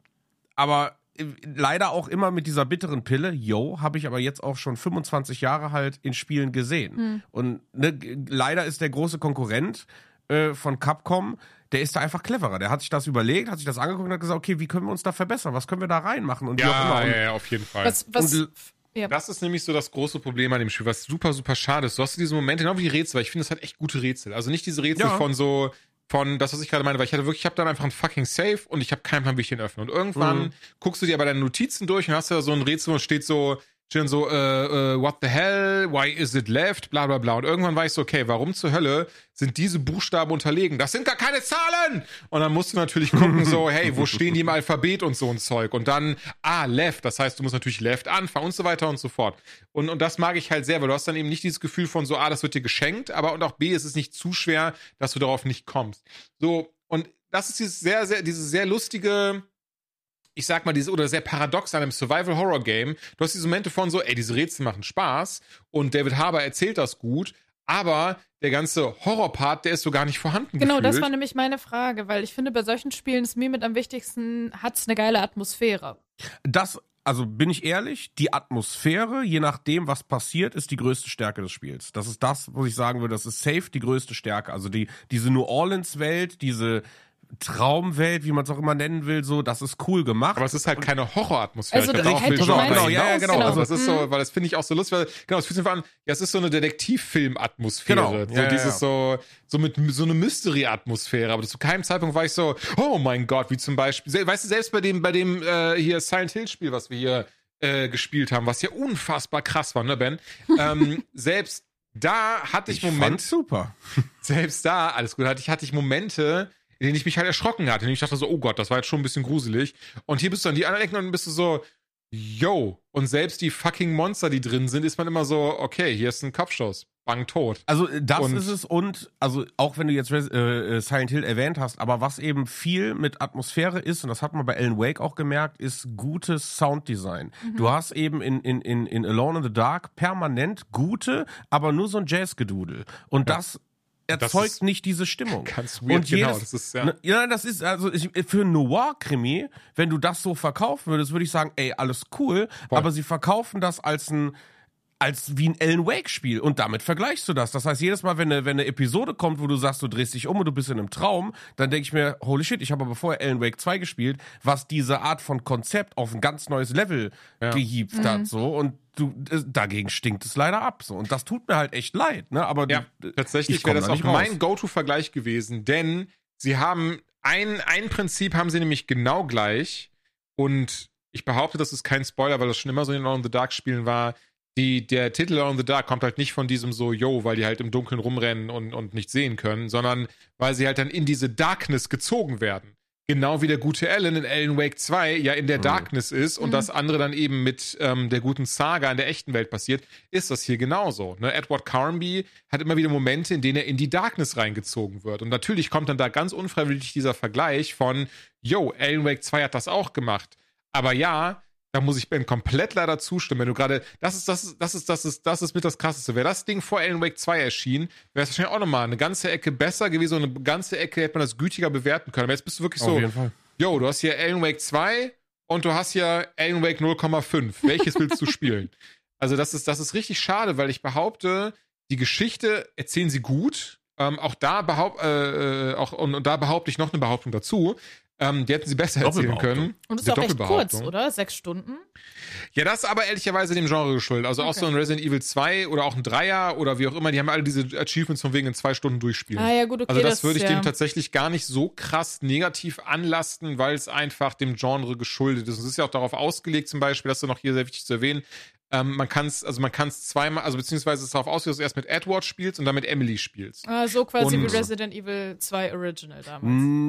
Aber äh, leider auch immer mit dieser bitteren Pille, yo, habe ich aber jetzt auch schon fünfundzwanzig Jahre halt in Spielen gesehen. Und ne, g- leider ist der große Konkurrent äh, von Capcom, der ist da einfach cleverer. Der hat sich das überlegt, hat sich das angeguckt und hat gesagt, okay, wie können wir uns da verbessern? Was können wir da reinmachen? Und wie auch Ja, immer. Und ja, ja, auf jeden Fall. Was, was, Und- ja. Das ist nämlich so das große Problem an dem Spiel, was super, super schade ist. Du hast diese Momente, genau wie die Rätsel, weil ich finde, das hat echt gute Rätsel. Also nicht diese Rätsel Ja. von so, von das, was ich gerade meine, weil ich hatte wirklich, ich habe dann einfach ein fucking Safe und ich habe keinen Plan, wie ich den öffne. Und irgendwann Mhm. guckst du dir aber deine Notizen durch und hast da so ein Rätsel, wo steht so, steht dann so, äh, äh, what the hell, why is it left, bla bla bla. Und irgendwann war ich so, okay, warum zur Hölle sind diese Buchstaben unterlegen? Das sind gar keine Zahlen! Und dann musst du natürlich gucken, so, hey, wo stehen die im Alphabet und so ein Zeug? Und dann, ah, left, das heißt, du musst natürlich left anfangen und so weiter und so fort. Und, und das mag ich halt sehr, weil du hast dann eben nicht dieses Gefühl von so, ah, das wird dir geschenkt, aber und auch B, es ist nicht zu schwer, dass du darauf nicht kommst. So, und das ist dieses sehr, sehr, dieses sehr lustige, ich sag mal, diese, oder sehr paradox an einem Survival-Horror-Game. Du hast diese Momente von so, ey, diese Rätsel machen Spaß und David Harbour erzählt das gut, aber der ganze Horror-Part, der ist so gar nicht vorhanden Genau, gefühlt. das war nämlich meine Frage, weil ich finde, bei solchen Spielen ist mir mit am wichtigsten, hat's eine geile Atmosphäre. das, also bin ich ehrlich, die Atmosphäre, je nachdem, was passiert, ist die größte Stärke des Spiels. Das ist das, wo ich sagen würde, das ist safe die größte Stärke. Also die, diese New Orleans-Welt, diese Traumwelt, wie man es auch immer nennen will, so, das ist cool gemacht. Aber es ist halt keine Horroratmosphäre. Also, Ich glaub, da- darauf halt, will du ich schon meinst- hinaus. ja, ja, genau. Also Genau. das ist so, weil das finde ich auch so lustig, weil, genau, es fühlt sich einfach an, ja, es ist so eine Detektivfilm-Atmosphäre. Genau. So Ja, ja, dieses ja. so, so mit, so eine Mystery-Atmosphäre. Aber zu keinem Zeitpunkt war ich so, oh mein Gott, wie zum Beispiel, se- weißt du, selbst bei dem, bei dem, äh, hier Silent Hill-Spiel, was wir hier, äh, gespielt haben, was ja unfassbar krass war, ne, Ben? ähm, selbst da hatte ich, ich Momente, fand's super. selbst da, alles gut, hatte ich, hatte ich Momente, in denen ich mich halt erschrocken hatte. In denen ich dachte so, oh Gott, das war jetzt schon ein bisschen gruselig. Und hier bist du an die anderen Ecken und dann bist du so, yo. Und selbst die fucking Monster, die drin sind, ist man immer so, okay, hier ist ein Kopfstoß. Bang, tot. Also äh, das Und- ist es und, also auch wenn du jetzt Res- äh, Silent Hill erwähnt hast, aber was eben viel mit Atmosphäre ist, und das hat man bei Alan Wake auch gemerkt, ist gutes Sounddesign. Du hast eben in, in, in, in Alone in the Dark permanent gute, aber nur so ein Jazzgedudel. Und Ja. das erzeugt ist nicht diese Stimmung. Ganz weird, und jedes, genau. Das ist, ja. ne, ja, das ist, also ich, für einen Noir-Krimi, wenn du das so verkaufen würdest, würde ich sagen, ey, alles cool, Voll. aber sie verkaufen das als ein als wie ein Alan Wake-Spiel. Und damit vergleichst du das. Das heißt, jedes Mal, wenn eine, wenn eine Episode kommt, wo du sagst, du drehst dich um und du bist in einem Traum, dann denke ich mir, holy shit, ich habe aber vorher Alan Wake zwei gespielt, was diese Art von Konzept auf ein ganz neues Level Ja. gehievt Mhm. hat. So. Und du, äh, dagegen stinkt es leider ab. So. Und das tut mir halt echt leid. Ne? Aber ja, die, tatsächlich wäre das auch mein Go-To-Vergleich gewesen, denn sie haben ein, ein Prinzip haben sie nämlich genau gleich und ich behaupte, das ist kein Spoiler, weil das schon immer so in den Alone in the Dark Spielen war. Die, der Titel Alone in the Dark kommt halt nicht von diesem so, yo, weil die halt im Dunkeln rumrennen und, und nicht sehen können, sondern weil sie halt dann in diese Darkness gezogen werden. Genau wie der gute Alan in Alan Wake zwei ja in der mhm. Darkness ist und mhm. das andere dann eben mit ähm, der guten Saga in der echten Welt passiert, ist das hier genauso. Ne? Edward Carnby hat immer wieder Momente, in denen er in die Darkness reingezogen wird. Und natürlich kommt dann da ganz unfreiwillig dieser Vergleich von, yo, Alan Wake zwei hat das auch gemacht. Aber ja, da muss ich Ben komplett leider zustimmen, wenn du gerade, das ist, das ist, das ist, das ist, das ist mit das Krasseste. Wäre das Ding vor Alan Wake zwei erschienen, wäre es wahrscheinlich auch nochmal eine ganze Ecke besser gewesen und eine ganze Ecke hätte man das gütiger bewerten können. Aber jetzt bist du wirklich so, auf jeden Fall. Yo, du hast hier Alan Wake zwei und du hast hier Alan Wake null Komma fünf. Welches willst du spielen? Also das ist, das ist richtig schade, weil ich behaupte, die Geschichte erzählen sie gut. Ähm, auch da behaupt, äh, auch, und, und da behaupte ich noch eine Behauptung dazu. Ähm, die hätten sie besser erzählen können. Und es ist auch echt kurz, oder? Sechs Stunden? Ja, das ist aber ehrlicherweise dem Genre geschuldet. Also okay. Auch so ein Resident Evil zwei oder auch ein Dreier oder wie auch immer, die haben alle diese Achievements von wegen in zwei Stunden durchspielen. Ah ja, gut, okay. Also das, das würde ich ja. dem tatsächlich gar nicht so krass negativ anlasten, weil es einfach dem Genre geschuldet ist. Und es ist ja auch darauf ausgelegt zum Beispiel, das ist noch hier sehr wichtig zu erwähnen, Ähm, man kann es, also man kann es zweimal, also beziehungsweise es ist darauf ausgelegt, dass du erst mit Edward spielst und dann mit Emily spielst. Ah, so quasi und wie Resident Evil zwei Original damals.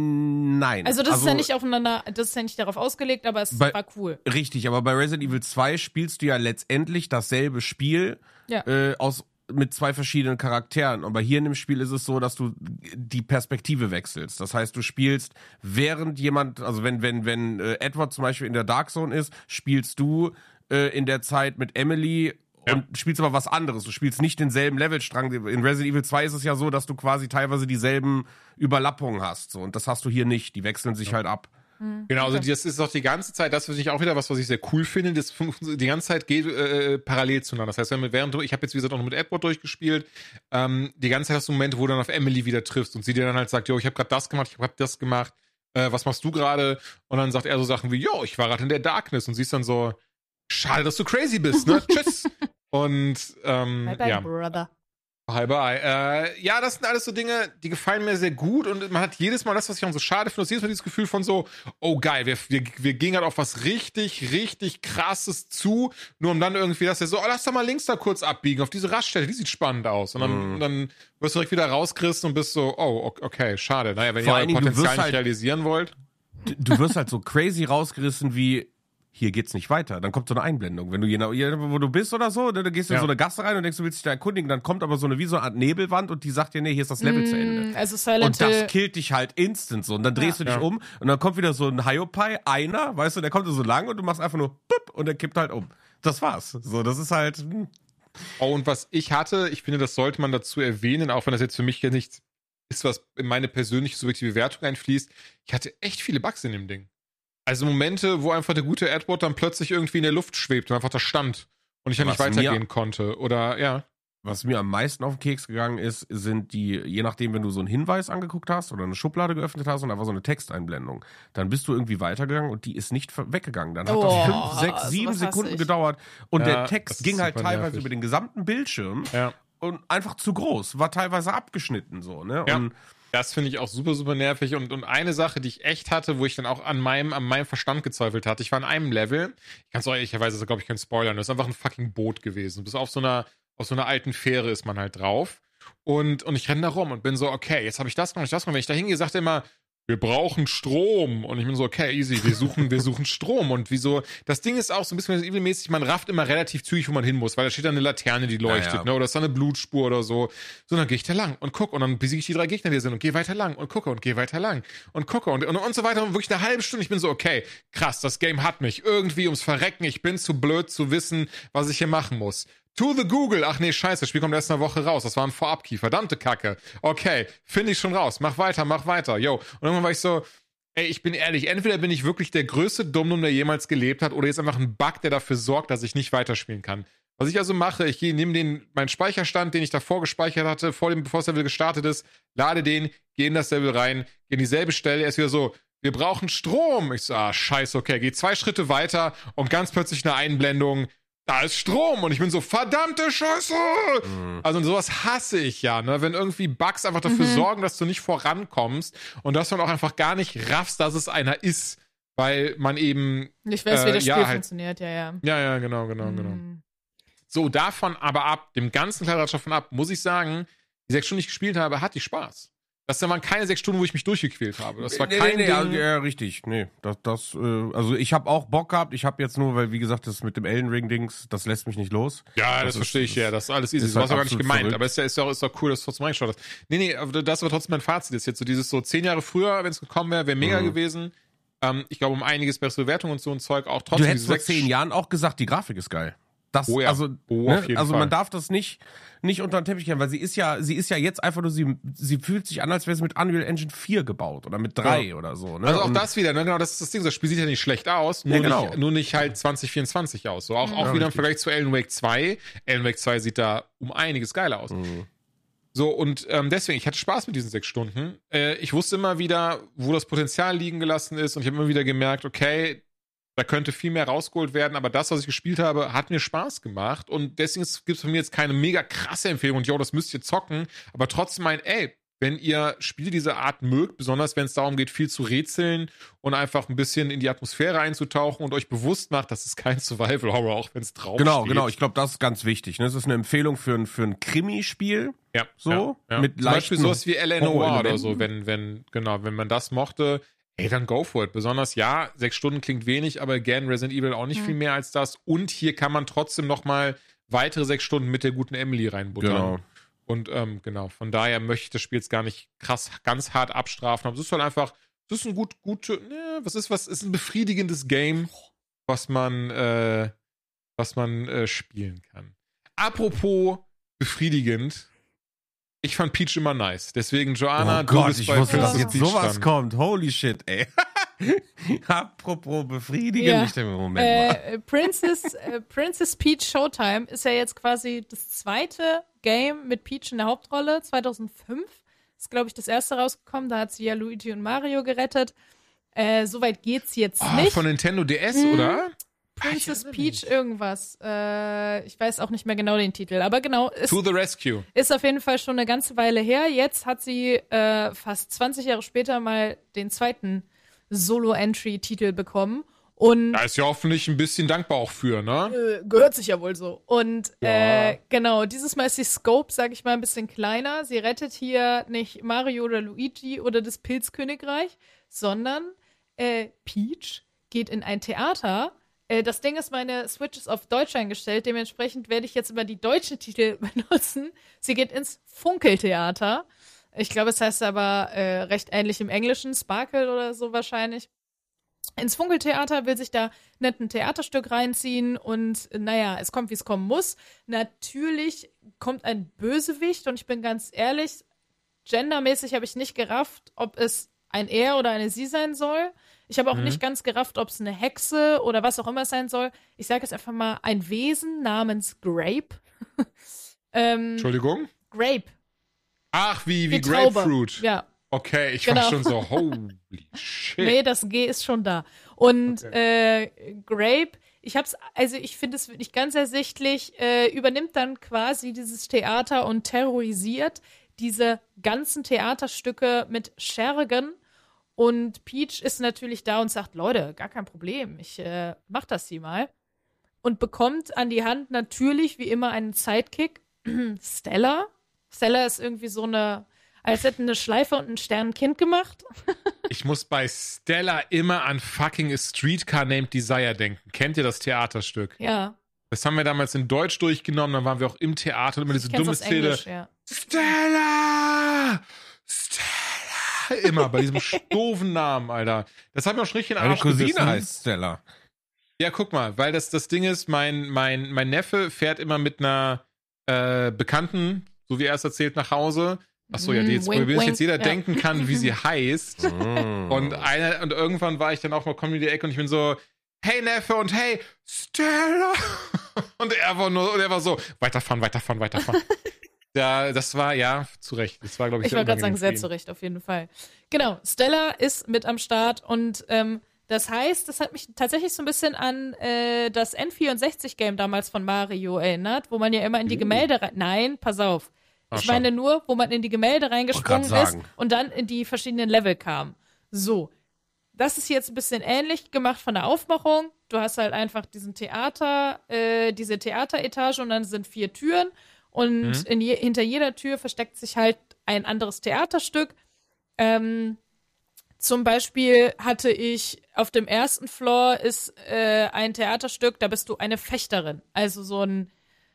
Nein. Also das also, ist ja nicht aufeinander, das ist ja nicht darauf ausgelegt, aber es bei, war cool. Richtig, aber bei Resident Evil zwei spielst du ja letztendlich dasselbe Spiel ja. äh, aus mit zwei verschiedenen Charakteren. Aber hier in dem Spiel ist es so, dass du die Perspektive wechselst. Das heißt, du spielst während jemand, also wenn wenn wenn äh, Edward zum Beispiel in der Dark Zone ist, spielst du in der Zeit mit Emily und ja. spielst aber was anderes. Du spielst nicht denselben Levelstrang. In Resident Evil zwei ist es ja so, dass du quasi teilweise dieselben Überlappungen hast. So. Und das hast du hier nicht. Die wechseln sich ja. halt ab. Mhm. Genau, also das ist doch die ganze Zeit, das finde ich auch wieder was, was ich sehr cool finde. Das die ganze Zeit geht äh, parallel zueinander. Das heißt, wenn wir während ich habe jetzt wie gesagt auch noch mit Edward durchgespielt, ähm, die ganze Zeit hast du Momente, wo du dann auf Emily wieder triffst und sie dir dann halt sagt, jo, ich habe gerade das gemacht, ich habe das gemacht. Äh, was machst du gerade? Und dann sagt er so Sachen wie, jo, ich war gerade in der Darkness und sie ist dann so, schade, dass du crazy bist, ne? Tschüss. Und, ähm, bye bye, ja. brother. Bye bye. Äh, ja, das sind alles so Dinge, die gefallen mir sehr gut und man hat jedes Mal das, was ich auch so schade finde, jedes Mal dieses Gefühl von so, oh geil, wir, wir, wir gehen halt auf was richtig, richtig krasses zu, nur um dann irgendwie, dass er so, oh, lass doch mal links da kurz abbiegen, auf diese Raststelle, die sieht spannend aus. Und dann, mm. dann wirst du direkt wieder rausgerissen und bist so, oh, okay, schade. Naja, wenn Vor ihr euer Potenzial nicht halt, realisieren wollt. Du wirst halt so crazy rausgerissen wie, hier geht's nicht weiter. Dann kommt so eine Einblendung. Wenn du je, wo du bist oder so, dann gehst du ja. in so eine Gasse rein und denkst, du willst dich da erkundigen, dann kommt aber so eine wie so eine Art Nebelwand und die sagt dir, nee, hier ist das Level mm, zu Ende. Also Silent und das killt dich halt instant so. Und dann drehst ja. du dich ja. um und dann kommt wieder so ein Hyopai, einer, weißt du, der kommt so lang und du machst einfach nur bup, und der kippt halt um. Das war's. So, das ist halt. Hm. Oh, und was ich hatte, ich finde, das sollte man dazu erwähnen, auch wenn das jetzt für mich ja nichts ist, was in meine persönliche subjektive Wertung einfließt. Ich hatte echt viele Bugs in dem Ding. Also Momente, wo einfach der gute Edward dann plötzlich irgendwie in der Luft schwebt und einfach da stand und ich dann nicht weitergehen mir, konnte. Oder, ja. Was mir am meisten auf den Keks gegangen ist, sind die, je nachdem, wenn du so einen Hinweis angeguckt hast oder eine Schublade geöffnet hast und einfach so eine Texteinblendung, dann bist du irgendwie weitergegangen und die ist nicht weggegangen. Dann hat oh, das fünf, sechs, sieben Sekunden gedauert und ja, der Text ging halt teilweise nervig. über den gesamten Bildschirm ja. und einfach zu groß, war teilweise abgeschnitten so, ne? Ja. Und das finde ich auch super, super nervig. Und, und eine Sache, die ich echt hatte, wo ich dann auch an meinem, an meinem Verstand gezweifelt hatte, ich war in einem Level, ich kann es auch ehrlicherweise, das glaube ich, kein Spoilern, das ist einfach ein fucking Boot gewesen. Bis auf so einer, auf so einer alten Fähre ist man halt drauf. Und, und ich renne da rum und bin so, okay, jetzt habe ich das gemacht, ich das gemacht. Wenn ich da hingehe, sagt er immer, wir brauchen Strom. Und ich bin so, okay, easy, wir suchen, wir suchen Strom. Und wieso, das Ding ist auch so ein bisschen Evil-mäßig, man rafft immer relativ zügig, wo man hin muss, weil da steht da eine Laterne, die leuchtet, ja, ja. ne, oder ist da eine Blutspur oder so. So, dann gehe ich da lang und gucke und dann besiege ich die drei Gegner, die da sind und gehe weiter lang und gucke und gehe weiter lang und gucke und, und, und so weiter. Und wirklich eine halbe Stunde, ich bin so, okay, krass, das Game hat mich. Irgendwie ums Verrecken, ich bin zu blöd zu wissen, was ich hier machen muss. To the Google. Ach nee, scheiße, das Spiel kommt erst in einer Woche raus. Das war ein Vorab-Key. Verdammte Kacke. Okay, finde ich schon raus. Mach weiter, mach weiter. Yo. Und irgendwann war ich so, ey, ich bin ehrlich, entweder bin ich wirklich der größte Dummdum, der jemals gelebt hat, oder jetzt einfach ein Bug, der dafür sorgt, dass ich nicht weiterspielen kann. Was ich also mache, ich gehe, nehme den, meinen Speicherstand, den ich davor gespeichert hatte, vor dem, bevor das Level gestartet ist, lade den, gehe in das Level rein, gehe in dieselbe Stelle, er ist wieder so, wir brauchen Strom. Ich so, ah, scheiße, okay, gehe zwei Schritte weiter und ganz plötzlich eine Einblendung, da ist Strom. Und ich bin so, verdammte Scheiße. Mhm. Also und sowas hasse ich ja, ne? Wenn irgendwie Bugs einfach dafür mhm. sorgen, dass du nicht vorankommst und dass man auch einfach gar nicht raffst, dass es einer ist, weil man eben ich weiß, wie äh, das Spiel ja, halt, funktioniert, ja, ja. Ja, ja, genau, genau, mhm. genau. So, davon aber ab, dem ganzen Kladderadatsch davon ab, muss ich sagen, die sechs Stunden, die ich gespielt habe, hatte ich Spaß. Das waren keine sechs Stunden, wo ich mich durchgequält habe. Das war nee, kein nee, Ding. Nee, ja, richtig. Nee, das, das, äh, also ich habe auch Bock gehabt. Ich habe jetzt nur, weil wie gesagt, das mit dem Elden Ring Dings, das lässt mich nicht los. Ja, das, das verstehe ich, ja. Das ist alles easy. Das war auch gar nicht gemeint. Verrückt. Aber ist ja, ist ja auch, ist doch cool, dass du trotzdem reingeschaut hast. Nee, nee, das war trotzdem mein Fazit. Ist jetzt so dieses so zehn Jahre früher, wenn es gekommen wäre, wäre mega mhm. gewesen. Ähm, ich glaube, um einiges bessere Wertung und so ein Zeug auch trotzdem. Du hättest vor zehn Jahren auch gesagt, die Grafik ist geil. Das, oh ja. also, oh, ne? auf jeden also Fall. man darf das nicht, nicht unter den Teppich kehren, weil sie ist ja, sie ist ja jetzt einfach nur, sie, sie fühlt sich an, als wäre sie mit Unreal Engine vier gebaut oder mit drei ja. oder so. Ne? Also auch und das wieder, ne? Genau, das ist das Ding. Das Spiel sieht ja nicht schlecht aus, nur, ja, genau. nicht, nur nicht halt zwanzig vierundzwanzig aus. So auch, ja, auch wieder richtig. im Vergleich zu Alan Wake zwei. Alan Wake zwei sieht da um einiges geiler aus. Mhm. So, und ähm, deswegen, ich hatte Spaß mit diesen sechs Stunden. Äh, ich wusste immer wieder, wo das Potenzial liegen gelassen ist und ich habe immer wieder gemerkt, okay, da könnte viel mehr rausgeholt werden, aber das, was ich gespielt habe, hat mir Spaß gemacht und deswegen gibt es von mir jetzt keine mega krasse Empfehlung und jo, das müsst ihr zocken, aber trotzdem mein, ey, wenn ihr Spiele dieser Art mögt, besonders wenn es darum geht, viel zu rätseln und einfach ein bisschen in die Atmosphäre einzutauchen und euch bewusst macht, das ist kein Survival-Horror, auch wenn es draufsteht. Genau, genau, ich glaube, das ist ganz wichtig. Ne? Das ist eine Empfehlung für ein, für ein Krimi-Spiel. Ja, so, ja, ja. mit Zum Beispiel sowas wie L N O R oder so, wenn, wenn, genau, wenn man das mochte, ey, dann go for it. Besonders, ja, sechs Stunden klingt wenig, aber again, Resident Evil auch nicht mhm. viel mehr als das. Und hier kann man trotzdem noch mal weitere sechs Stunden mit der guten Emily reinbuttern. Genau. Und ähm, genau, von daher möchte ich das Spiel jetzt gar nicht krass, ganz hart abstrafen. Aber es ist halt einfach, es ist ein gut, gute, ne, was ist was, ist ein befriedigendes Game, was man, äh, was man äh, spielen kann. Apropos befriedigend, ich fand Peach immer nice. Deswegen, Joanna, oh du Gott, bist ich bei wusste, dass Princess jetzt Peach sowas dran. kommt. Holy shit, ey. Apropos befriedigend, Ja. ich denke mir, Moment mal. Äh, Princess, äh, Princess Peach Showtime ist ja jetzt quasi das zweite Game mit Peach in der Hauptrolle. zweitausendfünf ist, glaube ich, das erste rausgekommen. Da hat sie ja Luigi und Mario gerettet. Äh, Soweit geht's jetzt Oh, nicht. von Nintendo D S, Mhm. oder? Princess Peach irgendwas. Äh, ich weiß auch nicht mehr genau den Titel. Aber genau, ist, To the Rescue. ist auf jeden Fall schon eine ganze Weile her. Jetzt hat sie äh, fast zwanzig Jahre später mal den zweiten Solo-Entry-Titel bekommen. Und Da ist ja hoffentlich ein bisschen dankbar auch für, ne? äh, gehört sich ja wohl so. Und Ja. äh, genau, dieses Mal ist die Scope, sag ich mal, ein bisschen kleiner. Sie rettet hier nicht Mario oder Luigi oder das Pilzkönigreich, sondern äh, Peach geht in ein Theater. Äh, das Ding ist, meine Switch ist auf Deutsch eingestellt, dementsprechend werde ich jetzt immer die deutschen Titel benutzen. Sie geht ins Funkeltheater. Ich glaube, es heißt aber äh, recht ähnlich im Englischen, Sparkle oder so wahrscheinlich. Ins Funkeltheater, will sich da nett ein Theaterstück reinziehen und naja, es kommt, wie es kommen muss. Natürlich kommt ein Bösewicht und ich bin ganz ehrlich, gendermäßig habe ich nicht gerafft, ob es ein Er oder eine Sie sein soll. Ich habe auch Mhm. nicht ganz gerafft, ob es eine Hexe oder was auch immer es sein soll. Ich sage jetzt einfach mal ein Wesen namens Grape. ähm, Entschuldigung? Grape. Ach, wie, wie Die Traube. Grapefruit. Ja. Okay, ich Genau. war schon so, holy shit. Nee, das G ist schon da. Und Okay. äh, Grape, ich hab's, also ich finde es wirklich ganz ersichtlich, äh, übernimmt dann quasi dieses Theater und terrorisiert diese ganzen Theaterstücke mit Schergen. Und Peach ist natürlich da und sagt, Leute, gar kein Problem, ich äh, mach das hier mal. Und bekommt an die Hand natürlich wie immer einen Sidekick, Stella. Stella ist irgendwie so eine, als hätten eine Schleife und ein Sternenkind gemacht. Ich muss bei Stella immer an fucking A Streetcar Named Desire denken. Kennt ihr das Theaterstück? Ja. Das haben wir damals in Deutsch durchgenommen, dann waren wir auch im Theater und immer diese Ich kenn's dumme aus Szene. Englisch, ja. Stella! Stella! Immer bei diesem doofen Namen, Alter. Das hat mir auch schon richtig in den Meine Arsch Cousine gebissen. heißt Stella. Ja, guck mal, weil das, das Ding ist, mein, mein, mein Neffe fährt immer mit einer äh, Bekannten, so wie er es erzählt, nach Hause. Achso, ja, die jetzt, Mm, wink, wo jetzt wink. jeder Ja. denken kann, wie sie heißt. Mm. Und einer, und irgendwann war ich dann auch mal, komm in die Ecke und ich bin so, hey Neffe und hey, Stella. Und er war nur, und er war so, weiterfahren, weiterfahren, weiterfahren. Ja, das war, ja, zu Recht. Das war, glaube ich, Ich wollte gerade sagen, sehr unangenehm für ihn. zurecht, auf jeden Fall. Genau, Stella ist mit am Start und ähm, Das heißt, das hat mich tatsächlich so ein bisschen an äh, das N vierundsechzig-Game damals von Mario erinnert, wo man ja immer in die Gemälde rein... Nein, pass auf. Ach, Ich meine nur, wo man in die Gemälde reingesprungen Wollte grad ist sagen. und dann in die verschiedenen Level kam. So. Das ist jetzt ein bisschen ähnlich gemacht von der Aufmachung. Du hast halt einfach diesen Theater, äh, diese Theateretage und dann sind vier Türen und Mhm. in je, hinter jeder Tür versteckt sich halt ein anderes Theaterstück. Ähm, zum Beispiel hatte ich auf dem ersten Floor ist äh, ein Theaterstück, da bist du eine Fechterin. Also so ein,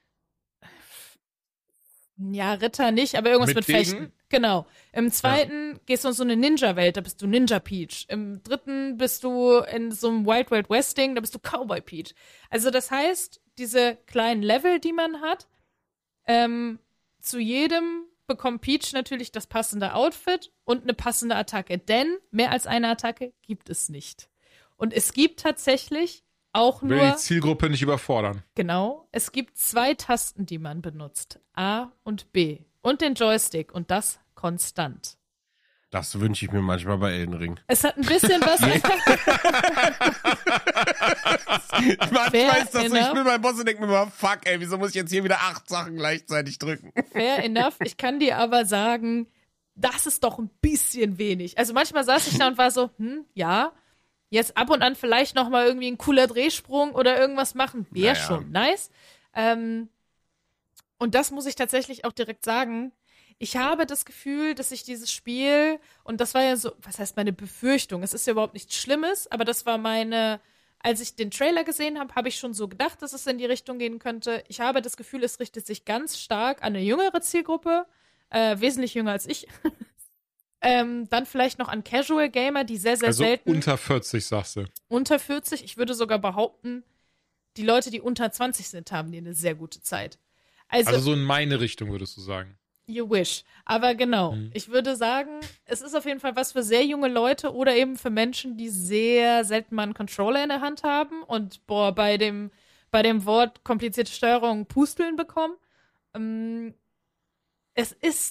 ja, Ritter nicht, aber irgendwas mit, Mit Degen? Fechten. Genau. Im zweiten gehst du in so eine Ninja-Welt, da bist du Ninja Peach. Im dritten bist du in so einem Wild Wild West-Ding, da bist du Cowboy Peach. Also das heißt, diese kleinen Level, die man hat, ähm, zu jedem bekommt Peach natürlich das passende Outfit und eine passende Attacke. Denn mehr als eine Attacke gibt es nicht. Und es gibt tatsächlich auch Will nur, die Zielgruppe nicht überfordern. genau, es gibt zwei Tasten, die man benutzt. A und B. Und den Joystick. Und das konstant. Das wünsche ich mir manchmal bei Elden Ring. Es hat ein bisschen was. Manchmal ist das so, ich enough. bin beim Boss und denke mir mal, fuck, ey, wieso muss ich jetzt hier wieder acht Sachen gleichzeitig drücken? Fair enough. Ich kann dir aber sagen, das ist doch ein bisschen wenig. Also manchmal saß ich da und war so, hm, ja, jetzt ab und an vielleicht noch mal irgendwie ein cooler Drehsprung oder irgendwas machen, wäre Naja. schon nice. Ähm, und das muss ich tatsächlich auch direkt sagen. Ich habe das Gefühl, dass ich dieses Spiel, und das war ja so, was heißt meine Befürchtung? Es ist ja überhaupt nichts Schlimmes, aber das war meine, als ich den Trailer gesehen habe, habe ich schon so gedacht, dass es in die Richtung gehen könnte. Ich habe das Gefühl, es richtet sich ganz stark an eine jüngere Zielgruppe, äh, wesentlich jünger als ich. ähm, dann vielleicht noch an Casual Gamer, die sehr, sehr Also selten unter vierzig, sagst du. unter vierzig. Ich würde sogar behaupten, die Leute, die unter zwanzig sind, haben die eine sehr gute Zeit. Also, Also so in meine Richtung, würdest du sagen. you wish. Aber genau, Mhm. ich würde sagen, es ist auf jeden Fall was für sehr junge Leute oder eben für Menschen, die sehr selten mal einen Controller in der Hand haben und boah, bei dem, bei dem Wort komplizierte Steuerung Pusteln bekommen. Ähm, es ist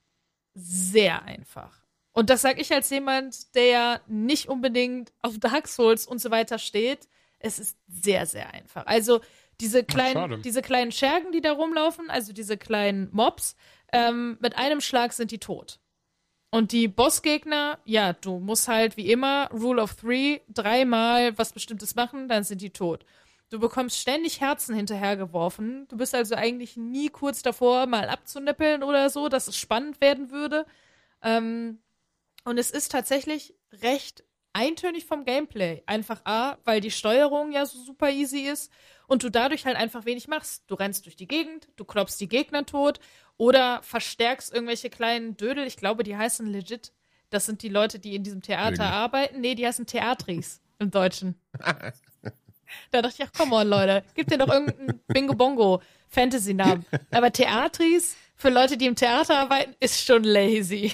sehr einfach. Und das sage ich als jemand, der nicht unbedingt auf Dark Souls und so weiter steht. Es ist sehr, sehr einfach. Also diese schade. kleinen, diese kleinen Schergen, die da rumlaufen, also diese kleinen Mobs, ähm, mit einem Schlag sind die tot. Und die Bossgegner, ja, du musst halt wie immer Rule of Three dreimal was Bestimmtes machen, dann sind die tot. Du bekommst ständig Herzen hinterhergeworfen. Du bist also eigentlich nie kurz davor, mal abzunippeln oder so, dass es spannend werden würde. Ähm, und es ist tatsächlich recht eintönig vom Gameplay. Einfach A, weil die Steuerung ja so super easy ist und du dadurch halt einfach wenig machst. Du rennst durch die Gegend, du klopfst die Gegner tot oder verstärkst irgendwelche kleinen Dödel. Ich glaube, die heißen legit. Das sind die Leute, die in diesem Theater Dödel. arbeiten. Nee, die heißen Theatris im Deutschen. Da dachte ich, ach, come on, Leute, gib dir doch irgendeinen Bingo-Bongo-Fantasy-Namen. Aber Theatris für Leute, die im Theater arbeiten, ist schon lazy.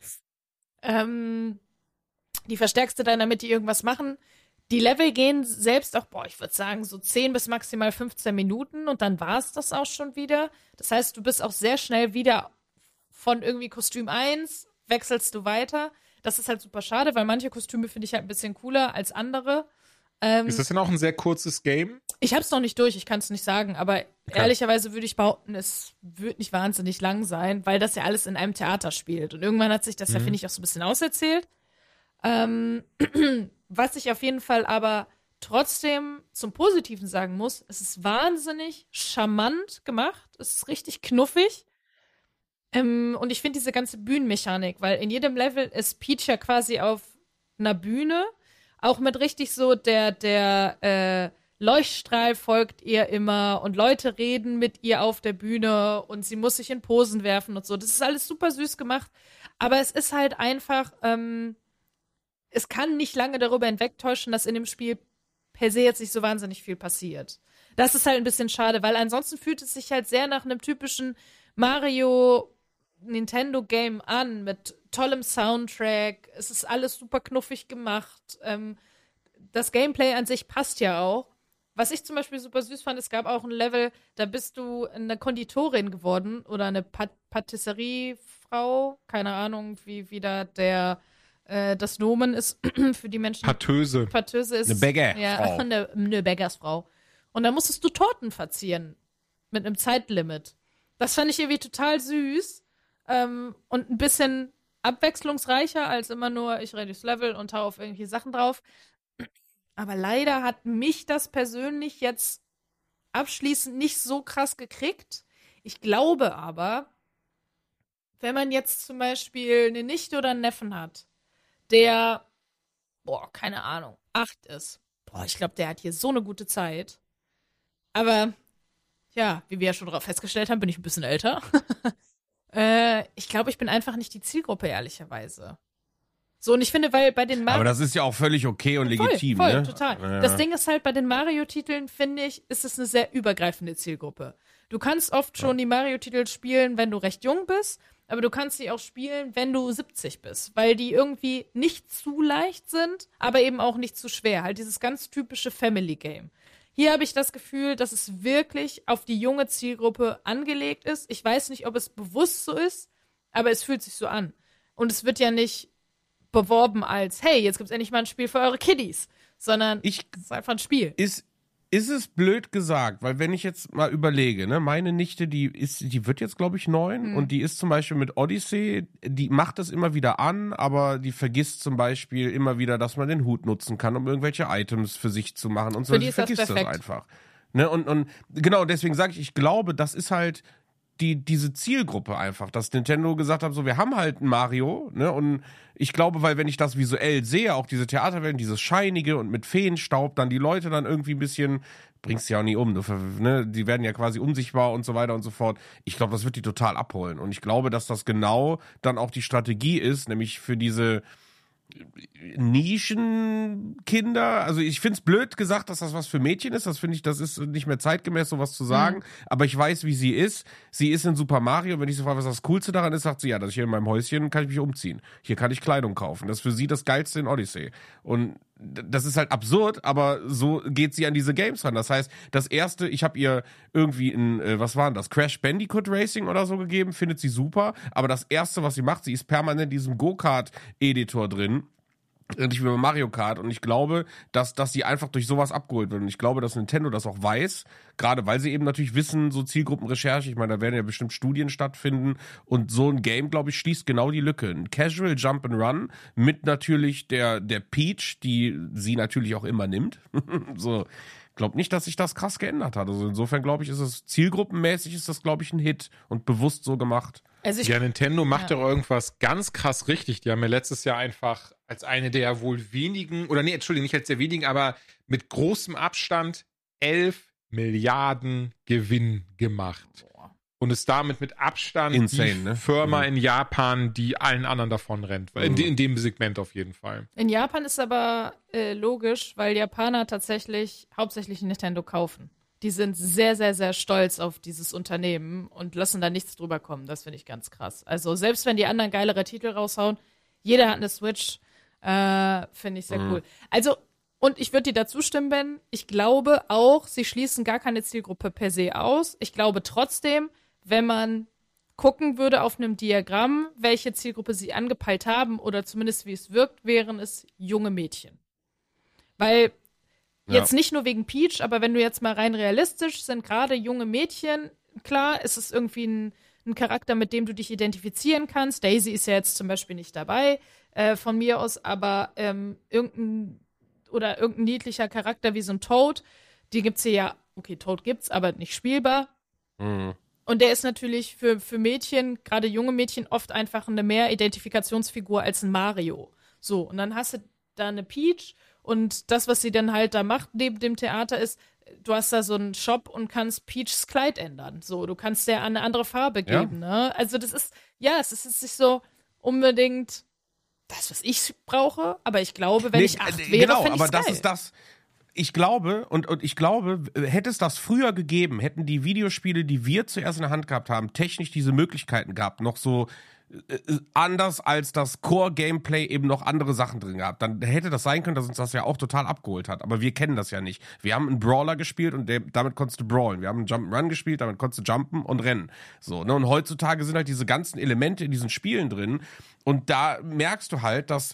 ähm, die verstärkst du dann, damit die irgendwas machen. Die Level gehen selbst auch, boah, ich würde sagen, so zehn bis maximal fünfzehn Minuten und dann war es das auch schon wieder. Das heißt, du bist auch sehr schnell wieder von irgendwie Kostüm eins, wechselst du weiter. Das ist halt super schade, weil manche Kostüme finde ich halt ein bisschen cooler als andere. Ähm, Ist das denn auch ein sehr kurzes Game? ich hab's noch nicht durch, ich kann es nicht sagen, aber ehrlicherweise würde ich behaupten, es wird nicht wahnsinnig lang sein, weil das ja alles in einem Theater spielt. Und irgendwann hat sich das ja, finde ich, auch so ein bisschen auserzählt. Ähm, was ich auf jeden Fall aber trotzdem zum Positiven sagen muss, es ist wahnsinnig charmant gemacht, es ist richtig knuffig. Ähm, und ich finde diese ganze Bühnenmechanik, weil in jedem Level ist Peach ja quasi auf einer Bühne, auch mit richtig so der, der äh, Leuchtstrahl folgt ihr immer und Leute reden mit ihr auf der Bühne und sie muss sich in Posen werfen und so. Das ist alles super süß gemacht, aber es ist halt einfach, ähm, es kann nicht lange darüber hinwegtäuschen, dass in dem Spiel per se jetzt nicht so wahnsinnig viel passiert. Das ist halt ein bisschen schade, weil ansonsten fühlt es sich halt sehr nach einem typischen Mario Nintendo-Game an, mit tollem Soundtrack. Es ist alles super knuffig gemacht. Ähm, das Gameplay an sich passt ja auch. Was ich zum Beispiel super süß fand, es gab auch ein Level, da bist du eine Konditorin geworden oder eine Pat- Patisseriefrau. Keine Ahnung, wie wieder der Äh, das Nomen ist für die Menschen. Patöse. Patöse ist. Eine Bäckerfrau. Ja, eine, eine Bäckersfrau. Und da musstest du Torten verzieren. Mit einem Zeitlimit. Das fand ich irgendwie total süß. Ähm, und ein bisschen abwechslungsreicher als immer nur, ich rede durchs Level und hau auf irgendwelche Sachen drauf. Aber leider hat mich das persönlich jetzt abschließend nicht so krass gekriegt. Ich glaube aber, wenn man jetzt zum Beispiel eine Nichte oder einen Neffen hat, der, boah, keine Ahnung, acht ist. Boah, ich glaube, der hat hier so eine gute Zeit. Aber, ja, wie wir ja schon darauf festgestellt haben, bin ich ein bisschen älter. äh, ich glaube, ich bin einfach nicht die Zielgruppe, ehrlicherweise. So, und ich finde, weil bei den Mario... Aber das ist ja auch völlig okay und legitim, voll, voll, ne? total. Ja. Das Ding ist halt, bei den Mario-Titeln, finde ich, ist es eine sehr übergreifende Zielgruppe. Du kannst oft schon die Mario-Titel spielen, wenn du recht jung bist, aber du kannst sie auch spielen, wenn du siebzig bist, weil die irgendwie nicht zu leicht sind, aber eben auch nicht zu schwer. Halt dieses ganz typische Family-Game. Hier habe ich das Gefühl, dass es wirklich auf die junge Zielgruppe angelegt ist. Ich weiß nicht, ob es bewusst so ist, aber es fühlt sich so an. Und es wird ja nicht beworben als, hey, jetzt gibt's endlich mal ein Spiel für eure Kiddies, sondern Ich, es ist einfach ein Spiel. ist, ist es blöd gesagt, weil wenn ich jetzt mal überlege, ne, meine Nichte, die ist, die wird jetzt, glaube ich, neun Mhm. und die ist zum Beispiel mit Odyssey, die macht das immer wieder an, aber die vergisst zum Beispiel immer wieder, dass man den Hut nutzen kann, um irgendwelche Items für sich zu machen und so. Für die Sie ist das vergisst das perfekt. einfach. Ne, und, und genau, deswegen sage ich, ich glaube, das ist halt die, diese Zielgruppe einfach, dass Nintendo gesagt hat, so, wir haben halt ein Mario, ne, und ich glaube, weil wenn ich das visuell sehe, auch diese Theaterwellen, dieses Scheinige und mit Feenstaub, dann die Leute dann irgendwie ein bisschen, bringst ja auch nie um, du, ver- ne, die werden ja quasi unsichtbar und so weiter und so fort. Ich glaube, das wird die total abholen und ich glaube, dass das genau dann auch die Strategie ist, nämlich für diese Nischenkinder, also ich find's blöd gesagt, dass das was für Mädchen ist, das finde ich, das ist nicht mehr zeitgemäß, sowas zu sagen, Mhm. aber ich weiß, wie sie ist. Sie ist in Super Mario, wenn ich sie frage, was das Coolste daran ist, sagt sie, ja, dass ich hier in meinem Häuschen kann ich mich umziehen. Hier kann ich Kleidung kaufen. Das ist für sie das Geilste in Odyssey. Und d- das ist halt absurd, aber so geht sie an diese Games ran. Das heißt, das erste, ich habe ihr irgendwie ein, äh, was war denn das, Crash Bandicoot Racing oder so gegeben, findet sie super, aber das erste, was sie macht, sie ist permanent in diesem Go-Kart-Editor drin. Nicht wie bei Mario Kart und ich glaube, dass, dass sie einfach durch sowas abgeholt wird und ich glaube, dass Nintendo das auch weiß, gerade weil sie eben natürlich wissen, so Zielgruppenrecherche, ich meine, da werden ja bestimmt Studien stattfinden und so ein Game, glaube ich, schließt genau die Lücke. Ein Casual Jump and Run mit natürlich der, der Peach, die sie natürlich auch immer nimmt. So, glaube nicht, dass sich das krass geändert hat. Also insofern glaube ich, ist es zielgruppenmäßig, ist das, glaube ich, ein Hit und bewusst so gemacht. Also ich, Ja, Nintendo macht Ja. doch irgendwas ganz krass richtig. Die haben ja letztes Jahr einfach als eine der wohl wenigen, oder nee, Entschuldigung, nicht als der wenigen, aber mit großem Abstand elf Milliarden Gewinn gemacht. Und ist damit mit Abstand Insane, die ne? Firma Mhm. in Japan, die allen anderen davon rennt. In, de- in dem Segment auf jeden Fall. in Japan ist aber äh, logisch, weil Japaner tatsächlich hauptsächlich Nintendo kaufen. Die sind sehr, sehr, sehr stolz auf dieses Unternehmen und lassen da nichts drüber kommen. Das finde ich ganz krass. Also selbst wenn die anderen geilere Titel raushauen, jeder hat eine Switch, äh, finde ich sehr Mhm. cool. Also, und ich würde dir dazu stimmen, Ben, ich glaube auch, sie schließen gar keine Zielgruppe per se aus. Ich glaube trotzdem, wenn man gucken würde auf einem Diagramm, welche Zielgruppe sie angepeilt haben oder zumindest wie es wirkt, wären es junge Mädchen. Weil Ja. jetzt nicht nur wegen Peach, aber wenn du jetzt mal rein realistisch sind, gerade junge Mädchen, klar, ist es irgendwie ein, ein Charakter, mit dem du dich identifizieren kannst. Daisy ist ja jetzt zum Beispiel nicht dabei, äh, von mir aus, aber ähm, irgendein oder irgendein niedlicher Charakter wie so ein Toad, die gibt's hier ja, okay, Toad gibt's, aber nicht spielbar. Mhm. Und der ist natürlich für, für Mädchen, gerade junge Mädchen, oft einfach eine mehr Identifikationsfigur als ein Mario. So, und dann hast du da eine Peach und das, was sie dann halt da macht neben dem Theater ist, du hast da so einen Shop und kannst Peachs Kleid ändern. So, du kannst der eine andere Farbe Ja. geben, ne? Also das ist, ja, es ist jetzt nicht so unbedingt das, was ich brauche, aber ich glaube, wenn Nee, ich acht äh, wäre, genau, fände aber ich's das geil. ist das. Ich glaube, und, und ich glaube, hätte es das früher gegeben, hätten die Videospiele, die wir zuerst in der Hand gehabt haben, technisch diese Möglichkeiten gehabt, noch so äh, anders als das Core-Gameplay eben noch andere Sachen drin gehabt. Dann hätte das sein können, dass uns das ja auch total abgeholt hat. Aber wir kennen das ja nicht. Wir haben einen Brawler gespielt und der, damit konntest du brawlen. Wir haben einen Jump'n'Run gespielt, damit konntest du jumpen und rennen. So, ne? Und heutzutage sind halt diese ganzen Elemente in diesen Spielen drin. Und da merkst du halt, dass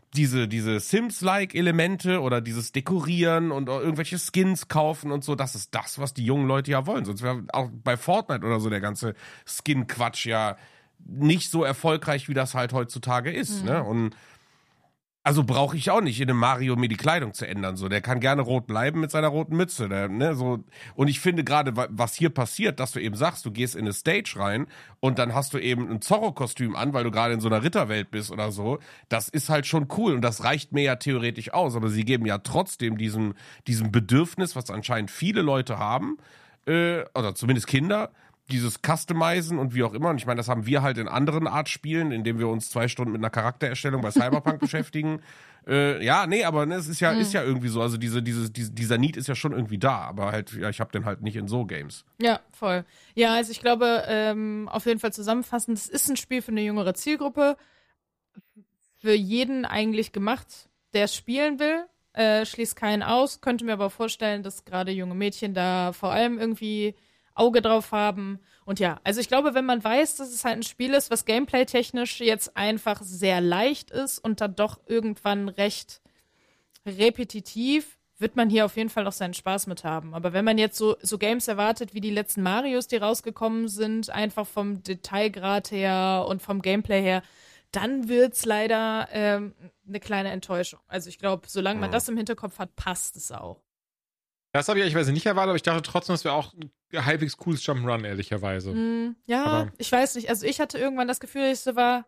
diese, diese Sims-like-Elemente oder dieses Dekorieren und irgendwelche Skins kaufen und so, das ist das, was die jungen Leute ja wollen. Sonst wäre auch bei Fortnite oder so der ganze Skin-Quatsch ja nicht so erfolgreich, wie das halt heutzutage ist. Mhm. Ne? Und also brauche ich auch nicht in einem Mario mir die Kleidung zu ändern. So, der kann gerne rot bleiben mit seiner roten Mütze. Der, ne, so. Und ich finde gerade, was hier passiert, dass du eben sagst, du gehst in eine Stage rein und dann hast du eben ein Zorro-Kostüm an, weil du gerade in so einer Ritterwelt bist oder so. Das ist halt schon cool und das reicht mir ja theoretisch aus. Aber sie geben ja trotzdem diesem, diesem Bedürfnis, was anscheinend viele Leute haben, äh, oder zumindest Kinder, dieses Customizen und wie auch immer. Und ich meine, das haben wir halt in anderen Art Spielen, indem wir uns zwei Stunden mit einer Charaktererstellung bei Cyberpunk beschäftigen. Äh, ja, nee, aber ne, es ist ja, mhm. ist ja irgendwie so. Also diese, diese, diese, dieser Need ist ja schon irgendwie da. Aber halt, ja, ich habe den halt nicht in so Games. Ja, voll. Ja, also ich glaube, ähm, auf jeden Fall zusammenfassend, es ist ein Spiel für eine jüngere Zielgruppe. Für jeden eigentlich gemacht, der es spielen will. Äh, schließt keinen aus. Könnte mir aber vorstellen, dass gerade junge Mädchen da vor allem irgendwie Auge drauf haben. Und ja, also ich glaube, wenn man weiß, dass es halt ein Spiel ist, was gameplay-technisch jetzt einfach sehr leicht ist und dann doch irgendwann recht repetitiv, wird man hier auf jeden Fall noch seinen Spaß mit haben. Aber wenn man jetzt so, so Games erwartet, wie die letzten Marios, die rausgekommen sind, einfach vom Detailgrad her und vom Gameplay her, dann wird's leider ähm, eine kleine Enttäuschung. Also ich glaube, solange man das im Hinterkopf hat, passt es auch. Das habe ich ehrlicherweise nicht erwartet, aber ich dachte trotzdem, das wäre auch ein halbwegs cooles Jump'n'Run, ehrlicherweise. Mm, ja, aber ich weiß nicht. Also ich hatte irgendwann das Gefühl, ich so war,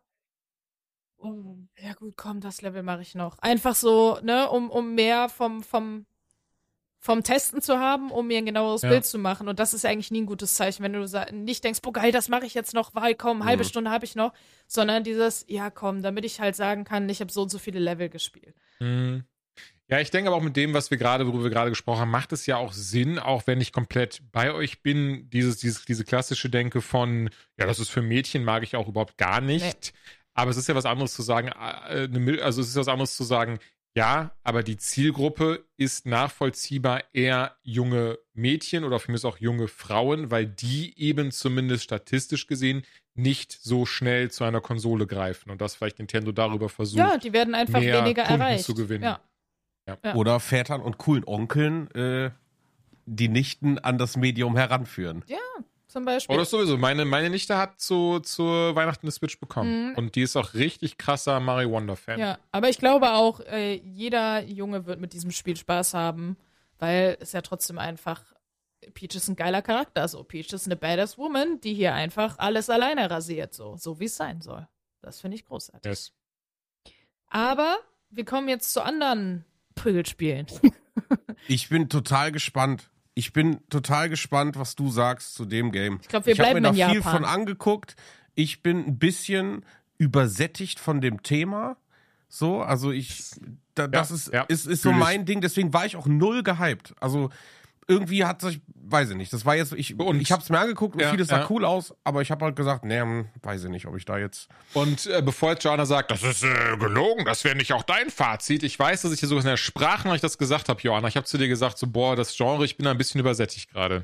oh, ja gut, komm, das Level mache ich noch. Einfach so, ne, um, um mehr vom, vom, vom Testen zu haben, um mir ein genaueres ja. Bild zu machen. Und das ist eigentlich nie ein gutes Zeichen, wenn du nicht denkst, boah geil, das mache ich jetzt noch, weil komm, halbe mhm. Stunde habe ich noch, sondern dieses, ja komm, damit ich halt sagen kann, ich habe so und so viele Level gespielt. Mhm. Ja, ich denke aber auch mit dem, was wir gerade, worüber wir gerade gesprochen haben, macht es ja auch Sinn, auch wenn ich komplett bei euch bin, dieses, dieses, diese klassische Denke von, ja, das ist für Mädchen, mag ich auch überhaupt gar nicht. Nee. Aber es ist ja was anderes zu sagen, äh, also es ist was anderes zu sagen, ja, aber die Zielgruppe ist nachvollziehbar eher junge Mädchen oder für mich auch junge Frauen, weil die eben zumindest statistisch gesehen nicht so schnell zu einer Konsole greifen und das vielleicht Nintendo darüber versucht, ja, die werden einfach mehr weniger Kunden erreicht. zu gewinnen. Ja. Ja. Oder Vätern und coolen Onkeln äh, die Nichten an das Medium heranführen. Ja, zum Beispiel. Oder sowieso. Meine, meine Nichte hat zu, zur Weihnachten eine Switch bekommen. Mhm. Und die ist auch richtig krasser Mario Wonder-Fan. Ja, aber ich glaube auch, äh, jeder Junge wird mit diesem Spiel Spaß haben, weil es ja trotzdem einfach, Peach ist ein geiler Charakter. So, Peach ist eine badass Woman, die hier einfach alles alleine rasiert, so, so wie es sein soll. Das finde ich großartig. Yes. Aber wir kommen jetzt zu anderen Prügelspielen. Ich bin total gespannt. Ich bin total gespannt, was du sagst zu dem Game. Ich glaube, wir bleiben in Japan. Ich habe mir da viel von angeguckt. Ich bin ein bisschen übersättigt von dem Thema. So, also ich, da, das ja, ist, ja, ist, ist so mein Ding. Deswegen war ich auch null gehypt. Also irgendwie hat sich, weiß ich nicht, das war jetzt, ich, und, ich habe es mir angeguckt und ja, vieles sah ja. cool aus, aber ich habe halt gesagt, nee, weiß ich nicht, ob ich da jetzt... Und äh, bevor jetzt Joanna sagt, das ist äh, gelogen, das wäre nicht auch dein Fazit, ich weiß, dass ich dir sogar in der Sprachnachricht das gesagt habe, Joanna. Ich habe zu dir gesagt, so, boah, das Genre, ich bin da ein bisschen übersättigt gerade.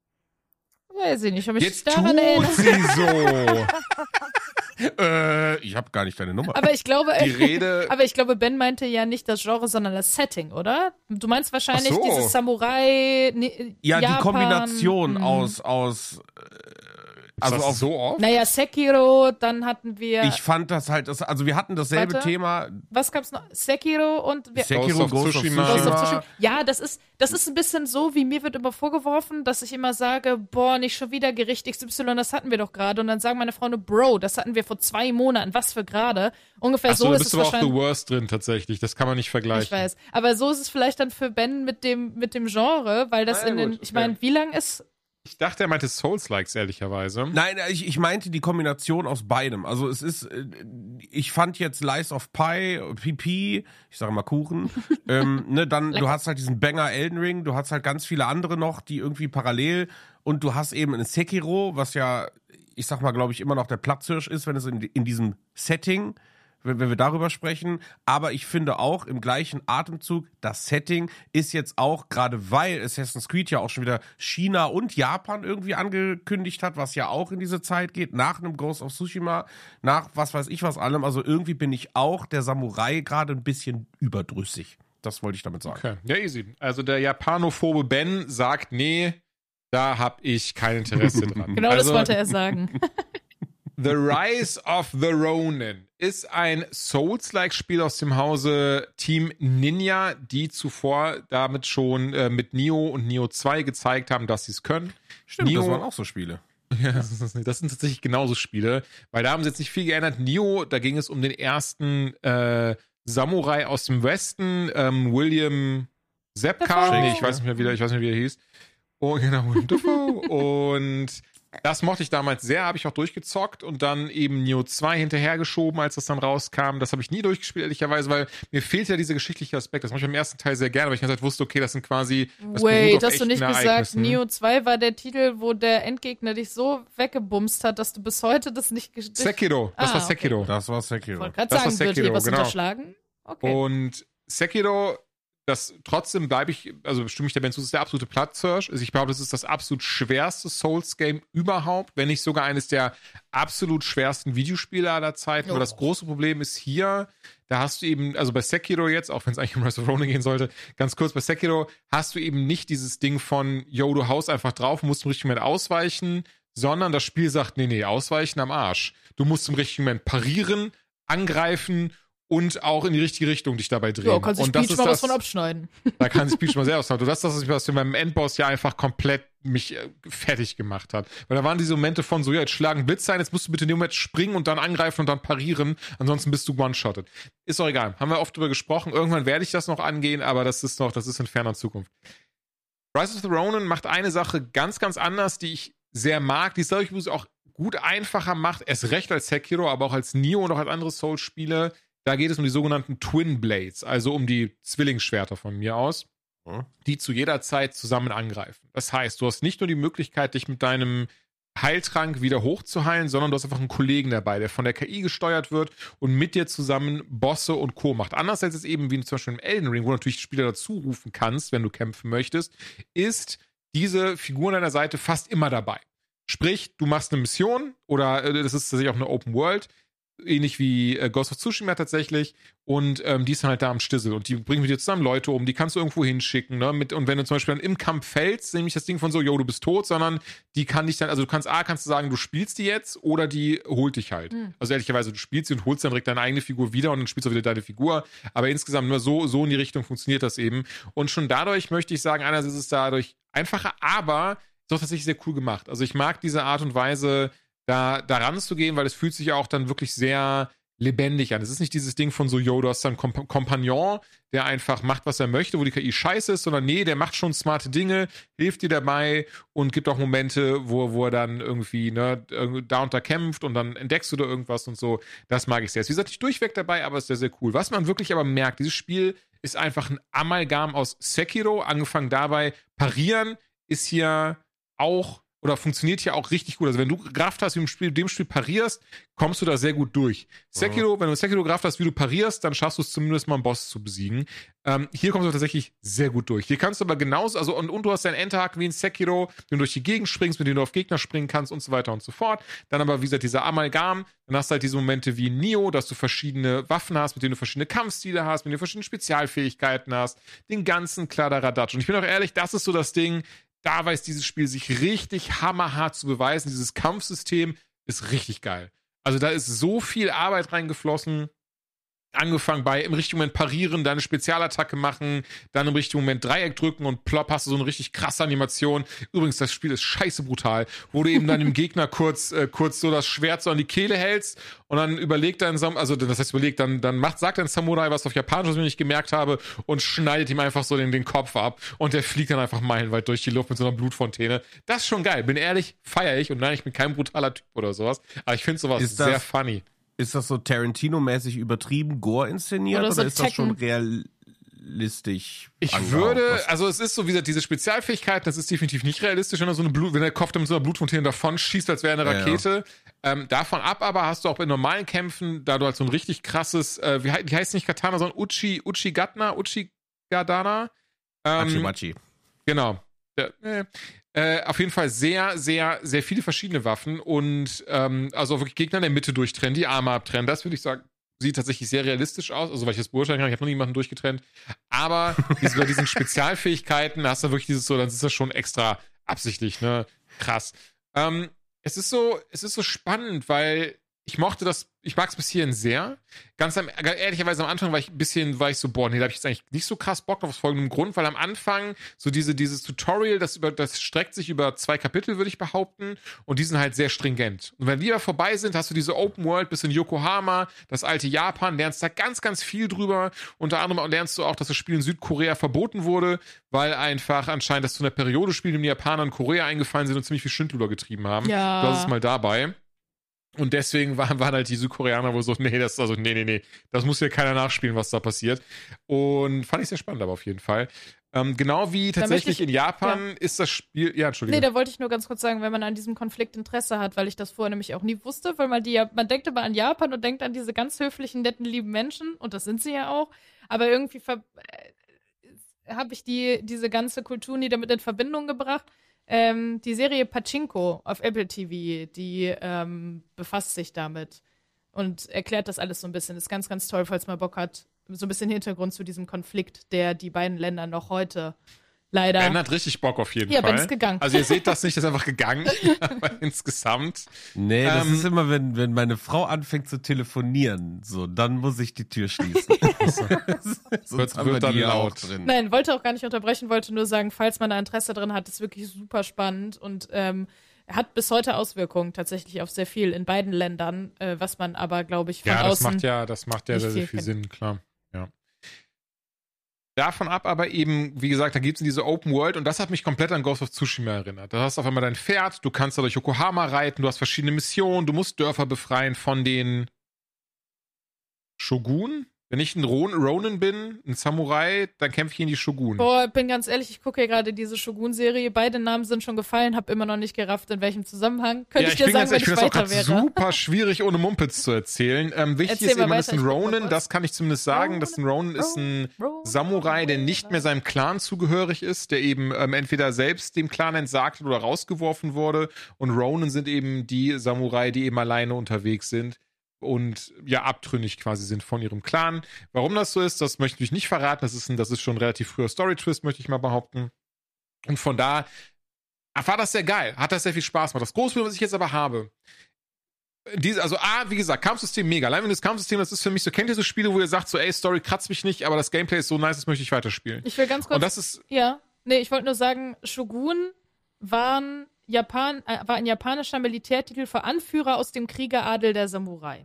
Weiß ich nicht, ob ich jetzt daran erinnere. sie so. äh, ich habe gar nicht deine Nummer. Aber ich glaube, die Rede. aber ich glaube, Ben meinte ja nicht das Genre, sondern das Setting, oder? Du meinst wahrscheinlich so. dieses Samurai. Ne, ja, Japan, die Kombination hm. aus aus. Äh, also das auch so oft? Naja, Sekiro, dann hatten wir. Ich fand das halt, das, also wir hatten dasselbe Warte, Thema. Was gab's noch? Sekiro und wir, Sekiro, Ghost of Ghost of Tsushima. Tsushima. Ghost of Tsushima. Ja, das ist, das ist ein bisschen so, wie mir wird immer vorgeworfen, dass ich immer sage, boah, nicht schon wieder Gericht X Y, das hatten wir doch gerade. Und dann sagen meine Freunde, Bro, das hatten wir vor zwei Monaten, was für gerade. Ungefähr Achso, so da ist bist es du aber auch wahrscheinlich. The Worst drin tatsächlich, das kann man nicht vergleichen. Ich weiß, aber so ist es vielleicht dann für Ben mit dem, mit dem Genre, weil das Na, in den, gut, ich meine, okay. wie lang ist... Ich dachte, er meinte Souls-Likes, ehrlicherweise. Nein, ich, ich meinte die Kombination aus beidem. Also es ist, ich fand jetzt Lies of Pi, P P, ich sage mal Kuchen, ähm, ne, dann, du hast halt diesen Banger Elden Ring, du hast halt ganz viele andere noch, die irgendwie parallel, und du hast eben ein Sekiro, was ja, ich sag mal, glaube ich, immer noch der Platzhirsch ist, wenn es in, in diesem Setting wenn, wenn wir darüber sprechen. Aber ich finde auch im gleichen Atemzug, das Setting ist jetzt auch, gerade weil Assassin's Creed ja auch schon wieder China und Japan irgendwie angekündigt hat, was ja auch in diese Zeit geht, nach einem Ghost of Tsushima, nach was weiß ich was allem. Also irgendwie bin ich auch der Samurai gerade ein bisschen überdrüssig. Das wollte ich damit sagen. Okay, ja, easy. Also der japanophobe Ben sagt, nee, da habe ich kein Interesse dran. Genau, also, das wollte er sagen. The Rise of the Ronin ist ein Souls-like-Spiel aus dem Hause Team Ninja, die zuvor damit schon äh, mit Nioh und Nioh zwei gezeigt haben, dass sie es können. Stimmt, Nioh, das waren auch so Spiele. Ja, das, ist, das sind tatsächlich genauso Spiele, weil da haben sie jetzt nicht viel geändert. Nioh, da ging es um den ersten äh, Samurai aus dem Westen, ähm, William Zepka, nee, ich weiß nicht mehr, wie der, ich weiß nicht, wie er hieß. Oh, genau, William Dafoe. Und das mochte ich damals sehr, habe ich auch durchgezockt und dann eben Nioh zwei hinterhergeschoben, als das dann rauskam. Das habe ich nie durchgespielt, ehrlicherweise, weil mir fehlt ja dieser geschichtliche Aspekt. Das mache ich im ersten Teil sehr gerne, weil ich halt wusste, okay, das sind quasi das Wait, hast du nicht gesagt, Ereignissen. Nioh zwei war der Titel, wo der Endgegner dich so weggebumst hat, dass du bis heute das nicht gesch- Sekiro, das Ah, war Sekiro. Das war Ich Sekiro. wollte gerade Das war sagen, wird Sekiro, hier was genau. unterschlagen? Okay. Und Sekiro, das trotzdem bleibe ich, also stimme ich der Ben zu, das ist der absolute Platzhirsch. Also ich behaupte, das ist das absolut schwerste Souls-Game überhaupt, wenn nicht sogar eines der absolut schwersten Videospiele aller Zeiten. Oh. Aber das große Problem ist hier, da hast du eben, also bei Sekiro jetzt, auch wenn es eigentlich um Rise of Ronin gehen sollte, ganz kurz, bei Sekiro hast du eben nicht dieses Ding von, yo, du haust einfach drauf, musst im richtigen Moment ausweichen, sondern das Spiel sagt, nee, nee, ausweichen am Arsch. Du musst im richtigen Moment parieren, angreifen und auch in die richtige Richtung dich dabei drehen. Ja, kann sich und das Peach ist mal das, was von abschneiden. da kann sich Peach mal sehr aushalten. Das ist das, was mir beim Endboss ja einfach komplett mich äh, fertig gemacht hat. Weil da waren diese Momente von so, ja, jetzt schlagen Blitze ein, jetzt musst du bitte in dem Moment springen und dann angreifen und dann parieren, ansonsten bist du one-shotted. Ist doch egal. Haben wir oft drüber gesprochen. Irgendwann werde ich das noch angehen, aber das ist noch, das ist in ferner Zukunft. Rise of the Ronin macht eine Sache ganz, ganz anders, die ich sehr mag, die es dadurch auch gut einfacher macht, erst recht als Sekiro, aber auch als Nioh und auch als andere Souls-Spiele. Da geht es um die sogenannten Twin Blades, also um die Zwillingsschwerter von mir aus, Hm. die zu jeder Zeit zusammen angreifen. Das heißt, du hast nicht nur die Möglichkeit, dich mit deinem Heiltrank wieder hochzuheilen, sondern du hast einfach einen Kollegen dabei, der von der K I gesteuert wird und mit dir zusammen Bosse und Co. macht. Anders als es eben wie zum Beispiel im Elden Ring, wo du natürlich Spieler dazu rufen kannst, wenn du kämpfen möchtest, ist diese Figur an deiner Seite fast immer dabei. Sprich, du machst eine Mission oder äh, das ist tatsächlich auch eine Open World, ähnlich wie äh, Ghost of Tsushima tatsächlich, und ähm, die ist halt da am Stissel und die bringen mit dir zusammen Leute um, die kannst du irgendwo hinschicken, ne? Mit, und wenn du zum Beispiel dann im Kampf fällst, nämlich das Ding von so, yo, du bist tot, sondern die kann dich dann, also du kannst A, kannst du sagen, du spielst die jetzt oder die holt dich halt. Mhm. Also ehrlicherweise, du spielst sie und holst dann direkt deine eigene Figur wieder und dann spielst du wieder deine Figur, aber insgesamt nur so, so in die Richtung funktioniert das eben und schon dadurch möchte ich sagen, einerseits ist es dadurch einfacher, aber ist auch tatsächlich sehr cool gemacht. Also ich mag diese Art und Weise, da, da ranzugehen, weil es fühlt sich ja auch dann wirklich sehr lebendig an. Es ist nicht dieses Ding von so, yo, du hast dann einen Komp- Kompagnon, der einfach macht, was er möchte, wo die K I scheiße ist, sondern nee, der macht schon smarte Dinge, hilft dir dabei und gibt auch Momente, wo, wo er dann irgendwie ne, da und da kämpft und dann entdeckst du da irgendwas und so. Das mag ich sehr. Ist wie gesagt, nicht durchweg dabei, aber ist sehr, sehr cool. Was man wirklich aber merkt, dieses Spiel ist einfach ein Amalgam aus Sekiro, angefangen dabei, parieren ist hier auch oder funktioniert hier auch richtig gut. Also wenn du Kraft hast, wie im Spiel, dem Spiel parierst, kommst du da sehr gut durch. Sekiro, mhm. wenn du Sekiro Kraft hast, wie du parierst, dann schaffst du es zumindest mal einen Boss zu besiegen. Ähm, hier kommst du tatsächlich sehr gut durch. Hier kannst du aber genauso, also und, und du hast deinen Endhaken wie in Sekiro, den du durch die Gegend springst, mit dem du auf Gegner springen kannst und so weiter und so fort. Dann aber, wie gesagt, dieser Amalgam, dann hast du halt diese Momente wie in Nioh, dass du verschiedene Waffen hast, mit denen du verschiedene Kampfstile hast, mit denen du verschiedene Spezialfähigkeiten hast, den ganzen Kladderadatsch. Und ich bin auch ehrlich, das ist so das Ding, da weiß dieses Spiel sich richtig hammerhart zu beweisen. Dieses Kampfsystem ist richtig geil. Also da ist so viel Arbeit reingeflossen. Angefangen bei im richtigen Moment parieren, dann eine Spezialattacke machen, dann im richtigen Moment Dreieck drücken und plopp hast du so eine richtig krasse Animation. Übrigens, das Spiel ist scheiße brutal, wo du eben dann dem Gegner kurz äh, kurz so das Schwert so an die Kehle hältst und dann überlegt dein Sam also das heißt überlegt, dann dann macht sagt dein Samurai was auf Japanisch, was ich nicht gemerkt habe und schneidet ihm einfach so den, den Kopf ab und der fliegt dann einfach meilenweit durch die Luft mit so einer Blutfontäne. Das ist schon geil. Bin ehrlich, feiere ich und nein, ich bin kein brutaler Typ oder sowas, aber ich finde sowas Ist das- sehr funny. Ist das so Tarantino-mäßig übertrieben Gore inszeniert Oder oder, so ist das schon Tekken. realistisch? Ich angehaucht? würde, Was- also es ist so, wie gesagt, diese Spezialfähigkeiten, das ist definitiv nicht realistisch, wenn er so eine Blut, wenn der Kopf dann mit so einer Blutfontäne davon schießt, als wäre eine Ja, ja. Rakete. Ähm, davon ab aber hast du auch in normalen Kämpfen, da du halt so ein richtig krasses, äh, wie, die heißt nicht Katana, sondern Uchi, Uchigatna, Uchigadana. Ähm, Machi-Machi. Genau. Ja, äh, äh, auf jeden Fall sehr, sehr, sehr viele verschiedene Waffen und ähm, also wirklich Gegner in der Mitte durchtrennen, die Arme abtrennen. Das würde ich sagen, sieht tatsächlich sehr realistisch aus, also weil ich das beurteilen kann, ich habe noch niemanden durchgetrennt. Aber diese, bei diesen Spezialfähigkeiten hast du wirklich dieses so, dann ist das schon extra absichtlich, ne? Krass. Ähm, es ist so, es ist so spannend, weil ich mochte das, ich mag es bis hierhin sehr. Ganz am, ehrlicherweise am Anfang war ich ein bisschen, war ich so, boah, nee, da habe ich jetzt eigentlich nicht so krass Bock drauf, aus folgendem Grund, weil am Anfang so diese, dieses Tutorial, das über, das streckt sich über zwei Kapitel, würde ich behaupten, und die sind halt sehr stringent. Und wenn die da vorbei sind, hast du diese Open World bis in Yokohama, das alte Japan, lernst da ganz, ganz viel drüber. Unter anderem lernst du auch, dass das Spiel in Südkorea verboten wurde, weil einfach anscheinend das zu einer Periode spielt, in die Japaner in Korea eingefallen sind und ziemlich viel Schindluder getrieben haben. Ja. Das ist mal dabei. Und deswegen waren, waren halt die Südkoreaner wohl so, nee, das, also, nee, nee, nee, das muss hier keiner nachspielen, was da passiert. Und fand ich sehr spannend, aber auf jeden Fall. Ähm, genau wie tatsächlich ich, in Japan ja. ist das Spiel, ja, Entschuldigung. Nee, da wollte ich nur ganz kurz sagen, wenn man an diesem Konflikt Interesse hat, weil ich das vorher nämlich auch nie wusste, weil man die, man denkt immer an Japan und denkt an diese ganz höflichen, netten, lieben Menschen, und das sind sie ja auch, aber irgendwie ver- äh, habe ich die, diese ganze Kultur nie damit in Verbindung gebracht. Ähm, die Serie Pachinko auf Apple T V, die ähm, befasst sich damit und erklärt das alles so ein bisschen. Ist ganz, ganz toll, falls man Bock hat. So ein bisschen Hintergrund zu diesem Konflikt, der die beiden Länder noch heute leider... Ben hat richtig Bock auf jeden ja, Fall. Ben ist gegangen. Also ihr seht das nicht, das ist einfach gegangen, aber insgesamt. Nee, das Ähm, ist immer, wenn, wenn meine Frau anfängt zu telefonieren, so, dann muss ich die Tür schließen. Sonst Wird- haben wir wird dann die ja auch laut. drin. Nein, wollte auch gar nicht unterbrechen, wollte nur sagen, falls man da Interesse drin hat, ist wirklich super spannend und ähm, hat bis heute Auswirkungen tatsächlich auf sehr viel in beiden Ländern, äh, was man aber, glaube ich, von Ja, das außen... macht ja, das macht ja nicht sehr, sehr viel viel Sinn, klar. Ja. Davon ab aber eben, wie gesagt, da gibt's diese Open World und das hat mich komplett an Ghost of Tsushima erinnert. Da hast du auf einmal dein Pferd, du kannst da durch Yokohama reiten, du hast verschiedene Missionen, du musst Dörfer befreien von den Shogun. Wenn ich ein Ron- Ronin bin, ein Samurai, dann kämpfe ich gegen die Shogun. Boah, bin ganz ehrlich, ich gucke ja gerade diese Shogun-Serie. Beide Namen sind schon gefallen, habe immer noch nicht gerafft, in welchem Zusammenhang. Könnte Ja, ich ich dir bin sagen, ganz wenn ehrlich, ich ich finde das auch weiter gerade wäre. super schwierig, ohne Mumpitz zu erzählen. Ähm, wichtig Erzähl ist mal eben, dass weiter, ein ich guck mal Ronin, kurz. das kann ich zumindest sagen, dass ein Ronin ist ein Ronin, Samurai, der nicht mehr seinem Clan zugehörig ist, der eben ähm, entweder selbst dem Clan entsagt oder rausgeworfen wurde. Und Ronin sind eben die Samurai, die eben alleine unterwegs sind und ja abtrünnig quasi sind von ihrem Clan. Warum das so ist, das möchte ich nicht verraten. Das ist, ein, das ist schon ein relativ früher Story-Twist, möchte ich mal behaupten. Und von da war das sehr geil. Hat das sehr viel Spaß gemacht. Das große Problem, was ich jetzt aber habe, diese, also A, wie gesagt, Kampfsystem mega. Allein wenn das Kampfsystem, das ist für mich so, kennt ihr so Spiele, wo ihr sagt so, ey, Story kratzt mich nicht, aber das Gameplay ist so nice, das möchte ich weiterspielen. Ich will ganz kurz... Und das ist, Ja, nee, ich wollte nur sagen, Shogun waren Japan, äh, war ein japanischer Militärtitel für Anführer aus dem Kriegeradel der Samurai.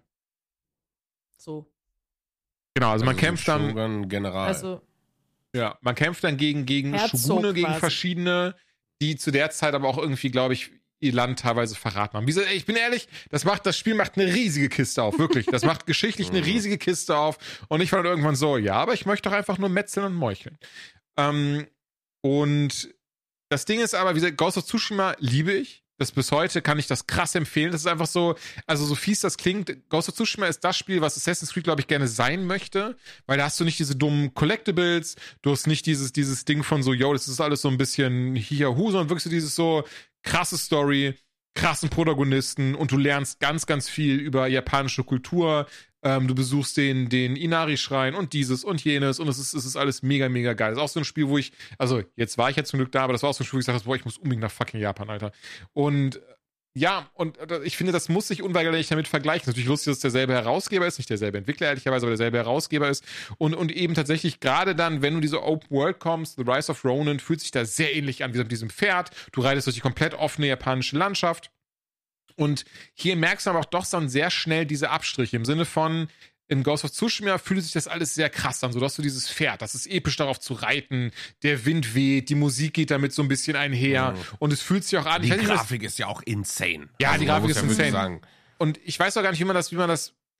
So. genau, also man Also kämpft dann, Shogun General. Also, ja, man kämpft dann gegen, gegen Herzog Shogune, gegen quasi. verschiedene, die zu der Zeit aber auch irgendwie, glaube ich, ihr Land teilweise verraten haben. Wie gesagt, ey, ich bin ehrlich, das macht, das Spiel macht eine riesige Kiste auf, wirklich. Das macht geschichtlich eine riesige Kiste auf. Und ich war dann irgendwann so, ja, aber ich möchte doch einfach nur metzeln und meucheln. Ähm, und das Ding ist aber, wie gesagt, Ghost of Tsushima liebe ich. Das bis heute kann ich das krass empfehlen. Das ist einfach so, also so fies das klingt, Ghost of Tsushima ist das Spiel, was Assassin's Creed, glaube ich, gerne sein möchte, weil da hast du nicht diese dummen Collectibles, du hast nicht dieses, dieses Ding von so, yo, das ist alles so ein bisschen hihahu, sondern wirklich so dieses so krasse Story, krassen Protagonisten und du lernst ganz, ganz viel über japanische Kultur. Ähm, du besuchst den, den Inari-Schrein und dieses und jenes und es ist, es ist alles mega, mega geil. Das ist auch so ein Spiel, wo ich, also jetzt war ich ja zum Glück da, aber das war auch so ein Spiel, wo ich gesagt habe, boah, ich muss unbedingt nach fucking Japan, Alter. Und ja, und ich finde, das muss sich unweigerlich damit vergleichen. Natürlich lustig, dass es derselbe Herausgeber ist, nicht derselbe Entwickler, ehrlicherweise, aber derselbe Herausgeber ist. Und, und eben tatsächlich gerade dann, wenn du in diese Open World kommst, The Rise of Ronin, fühlt sich da sehr ähnlich an wie mit diesem Pferd. Du reitest durch die komplett offene japanische Landschaft. Und hier merkst du aber auch doch dann sehr schnell diese Abstriche im Sinne von, in Ghost of Tsushima fühlt sich das alles sehr krass an, so dass du dieses Pferd, das ist episch darauf zu reiten, der Wind weht, die Musik geht damit so ein bisschen einher Mhm. und es fühlt sich auch an. die ich weiß nicht, Grafik ist ja auch insane. Ja, die man Grafik muss ist ja wirklich insane. sagen. und ich weiß auch gar nicht, wie man das, wie man das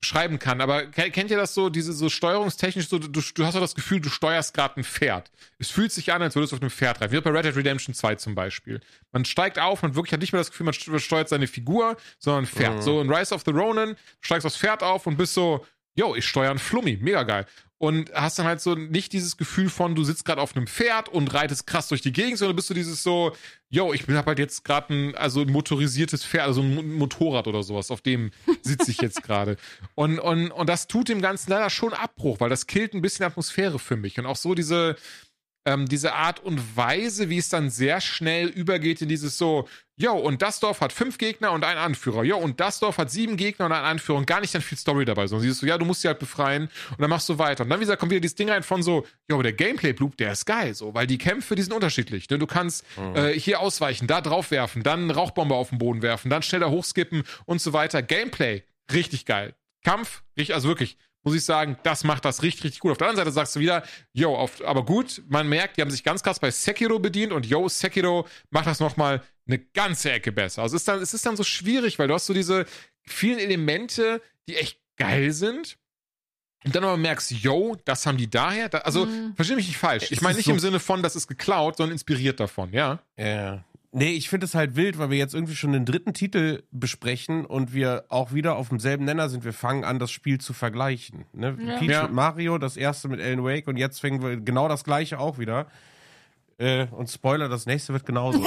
beschreiben kann, aber kennt ihr das so, diese so steuerungstechnisch, so, du, du hast doch das Gefühl, du steuerst gerade ein Pferd. Es fühlt sich an, als würdest du auf einem Pferd reiten. Wie bei Red Dead Redemption zwei zum Beispiel. Man steigt auf und wirklich hat nicht mehr das Gefühl, man steuert seine Figur, sondern ein Pferd. Mhm. So in Rise of the Ronin, du steigst aufs Pferd auf und bist so, yo, ich steuere einen Flummi, mega geil. Und hast dann halt so nicht dieses Gefühl von, du sitzt gerade auf einem Pferd und reitest krass durch die Gegend, sondern bist du dieses so, yo, ich bin hab halt jetzt gerade ein, also ein motorisiertes Pferd, also ein Motorrad oder sowas, auf dem sitze ich jetzt gerade. Und, und, und das tut dem Ganzen leider schon Abbruch, weil das killt ein bisschen Atmosphäre für mich. Und auch so diese, ähm, diese Art und Weise, wie es dann sehr schnell übergeht in dieses so, yo, und das Dorf hat fünf Gegner und einen Anführer. Jo, und das Dorf hat sieben Gegner und einen Anführer und gar nicht dann viel Story dabei. Sondern siehst du, ja, du musst sie halt befreien und dann machst du weiter. Und dann, wie gesagt, kommt wieder dieses Ding rein von so, jo, aber der Gameplay-Loop, der ist geil, so, weil die Kämpfe, die sind unterschiedlich. Ne? Du kannst mhm. äh, hier ausweichen, da drauf werfen, dann eine Rauchbombe auf den Boden werfen, dann schneller hochskippen und so weiter. Gameplay, richtig geil. Kampf, richtig, also wirklich, muss ich sagen, das macht das richtig, richtig gut. Auf der anderen Seite sagst du wieder, yo, auf, aber gut, man merkt, die haben sich ganz krass bei Sekiro bedient und yo, Sekiro macht das nochmal eine ganze Ecke besser. Also es ist dann, es ist dann so schwierig, weil du hast so diese vielen Elemente, die echt geil sind und dann aber merkst, yo, das haben die daher. Da, also, mm. versteh mich nicht falsch. Ich meine nicht so im Sinne von, das ist geklaut, sondern inspiriert davon, ja? Ja. Nee, ich finde es halt wild, weil wir jetzt irgendwie schon den dritten Titel besprechen und wir auch wieder auf demselben Nenner sind. Wir fangen an, das Spiel zu vergleichen. Ne? Ja. Peach ja. mit Mario, das erste mit Alan Wake und jetzt fängen wir genau das gleiche auch wieder. Äh, und Spoiler, das nächste wird genauso.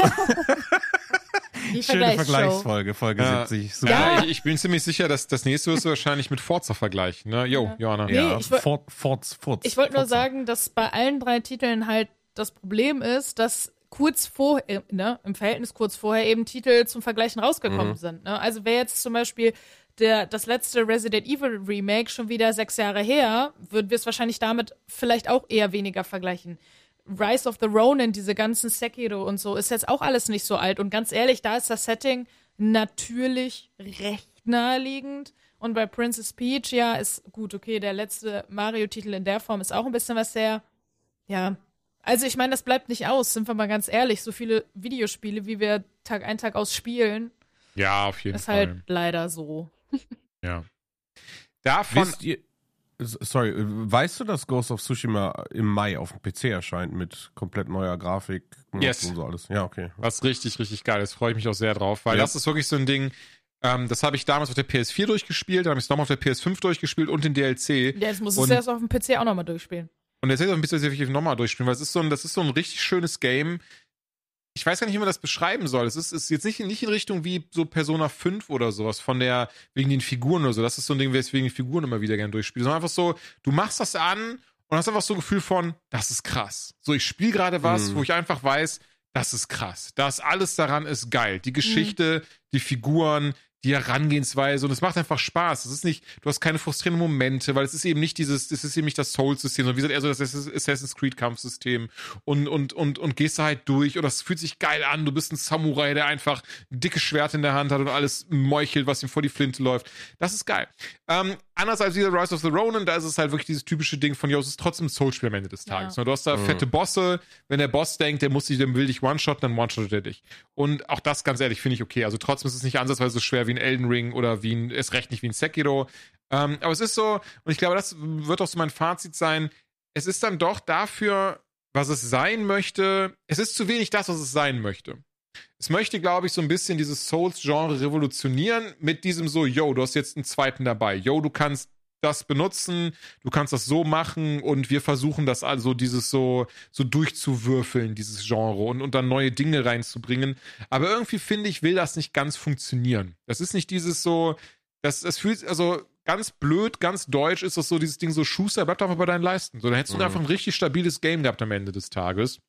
Die Schöne Vergleichsfolge, Folge ja. siebzig. Super. Ja, ich, ich bin ziemlich sicher, dass das nächste wirst du wahrscheinlich mit Forza vergleichen. Ne? Jo, ja. Johanna. Nee, ja, ich, Fort, Fort, Fort, ich wollte nur sagen, dass bei allen drei Titeln halt das Problem ist, dass kurz vorher, ne, im Verhältnis kurz vorher eben Titel zum Vergleichen rausgekommen mhm. sind. Ne? Also wäre jetzt zum Beispiel der, das letzte Resident Evil Remake schon wieder sechs Jahre her, würden wir es wahrscheinlich damit vielleicht auch eher weniger vergleichen. Rise of the Ronin, diese ganzen Sekiro und so, ist jetzt auch alles nicht so alt. Und ganz ehrlich, da ist das Setting natürlich recht naheliegend. Und bei Princess Peach, ja, ist gut, okay, der letzte Mario-Titel in der Form ist auch ein bisschen was sehr, ja, also ich meine, das bleibt nicht aus, sind wir mal ganz ehrlich. So viele Videospiele, wie wir Tag ein, Tag aus spielen, ja, auf jeden ist Fall. halt leider so. Ja. Davon... Wisst ihr, sorry, weißt du, dass Ghost of Tsushima im Mai auf dem P C erscheint mit komplett neuer Grafik yes. und so alles? Ja, okay. Was richtig, richtig geil ist, freue ich mich auch sehr drauf, weil ja. das ist wirklich so ein Ding, ähm, das habe ich damals auf der P S vier durchgespielt, dann habe ich es nochmal auf der P S fünf durchgespielt und den D L C. Ja, jetzt muss und, es erst auf dem P C auch nochmal durchspielen. Und jetzt hätte ich ein bisschen effektiv nochmal durchspielen, weil es ist so ein, das ist so ein richtig schönes Game. Ich weiß gar nicht, wie man das beschreiben soll. Es ist, ist jetzt nicht, nicht in Richtung wie so Persona fünf oder sowas, von der, wegen den Figuren oder so. Das ist so ein Ding, weswegen die Figuren immer wieder gerne durchspielen. Sondern einfach so, du machst das an und hast einfach so ein Gefühl von, das ist krass. So, ich spiele gerade was, mhm. wo ich einfach weiß, das ist krass. Das alles daran ist geil. Die Geschichte, mhm. die Figuren, die Herangehensweise und es macht einfach Spaß. Es ist nicht, du hast keine frustrierenden Momente, weil es ist eben nicht dieses, es ist eben nicht das Souls-System, sondern wie gesagt, eher so das Assassin's Creed-Kampfsystem und, und, und, und gehst da halt durch und das fühlt sich geil an. Du bist ein Samurai, der einfach ein dickes Schwert in der Hand hat und alles meuchelt, was ihm vor die Flinte läuft. Das ist geil. Ähm, anders als dieser Rise of the Ronin, da ist es halt wirklich dieses typische Ding von, jo, es ist trotzdem ein Soul-Spiel am Ende des Tages. Ja. Du hast da mhm. fette Bosse, wenn der Boss denkt, der muss sich, der will dich one-shotten, dann one-shottet er dich. Und auch das, ganz ehrlich, finde ich okay. Also trotzdem ist es nicht ansatzweise so schwer wie ein Elden Ring oder wie ein, ist recht nicht wie ein Sekiro. Ähm, aber es ist so, und ich glaube, das wird auch so mein Fazit sein, es ist dann doch dafür, was es sein möchte, es ist zu wenig das, was es sein möchte. Es möchte, glaube ich, so ein bisschen dieses Souls-Genre revolutionieren mit diesem so, yo, du hast jetzt einen zweiten dabei. Yo, du kannst das benutzen, du kannst das so machen und wir versuchen das also, dieses so, so durchzuwürfeln, dieses Genre und, und dann neue Dinge reinzubringen. Aber irgendwie finde ich, will das nicht ganz funktionieren. Das ist nicht dieses so, das, das fühlt, also ganz blöd, ganz deutsch ist das so, dieses Ding so, Schuster, bleib einfach bei deinen Leisten. So, dann hättest du mhm. einfach ein richtig stabiles Game gehabt am Ende des Tages.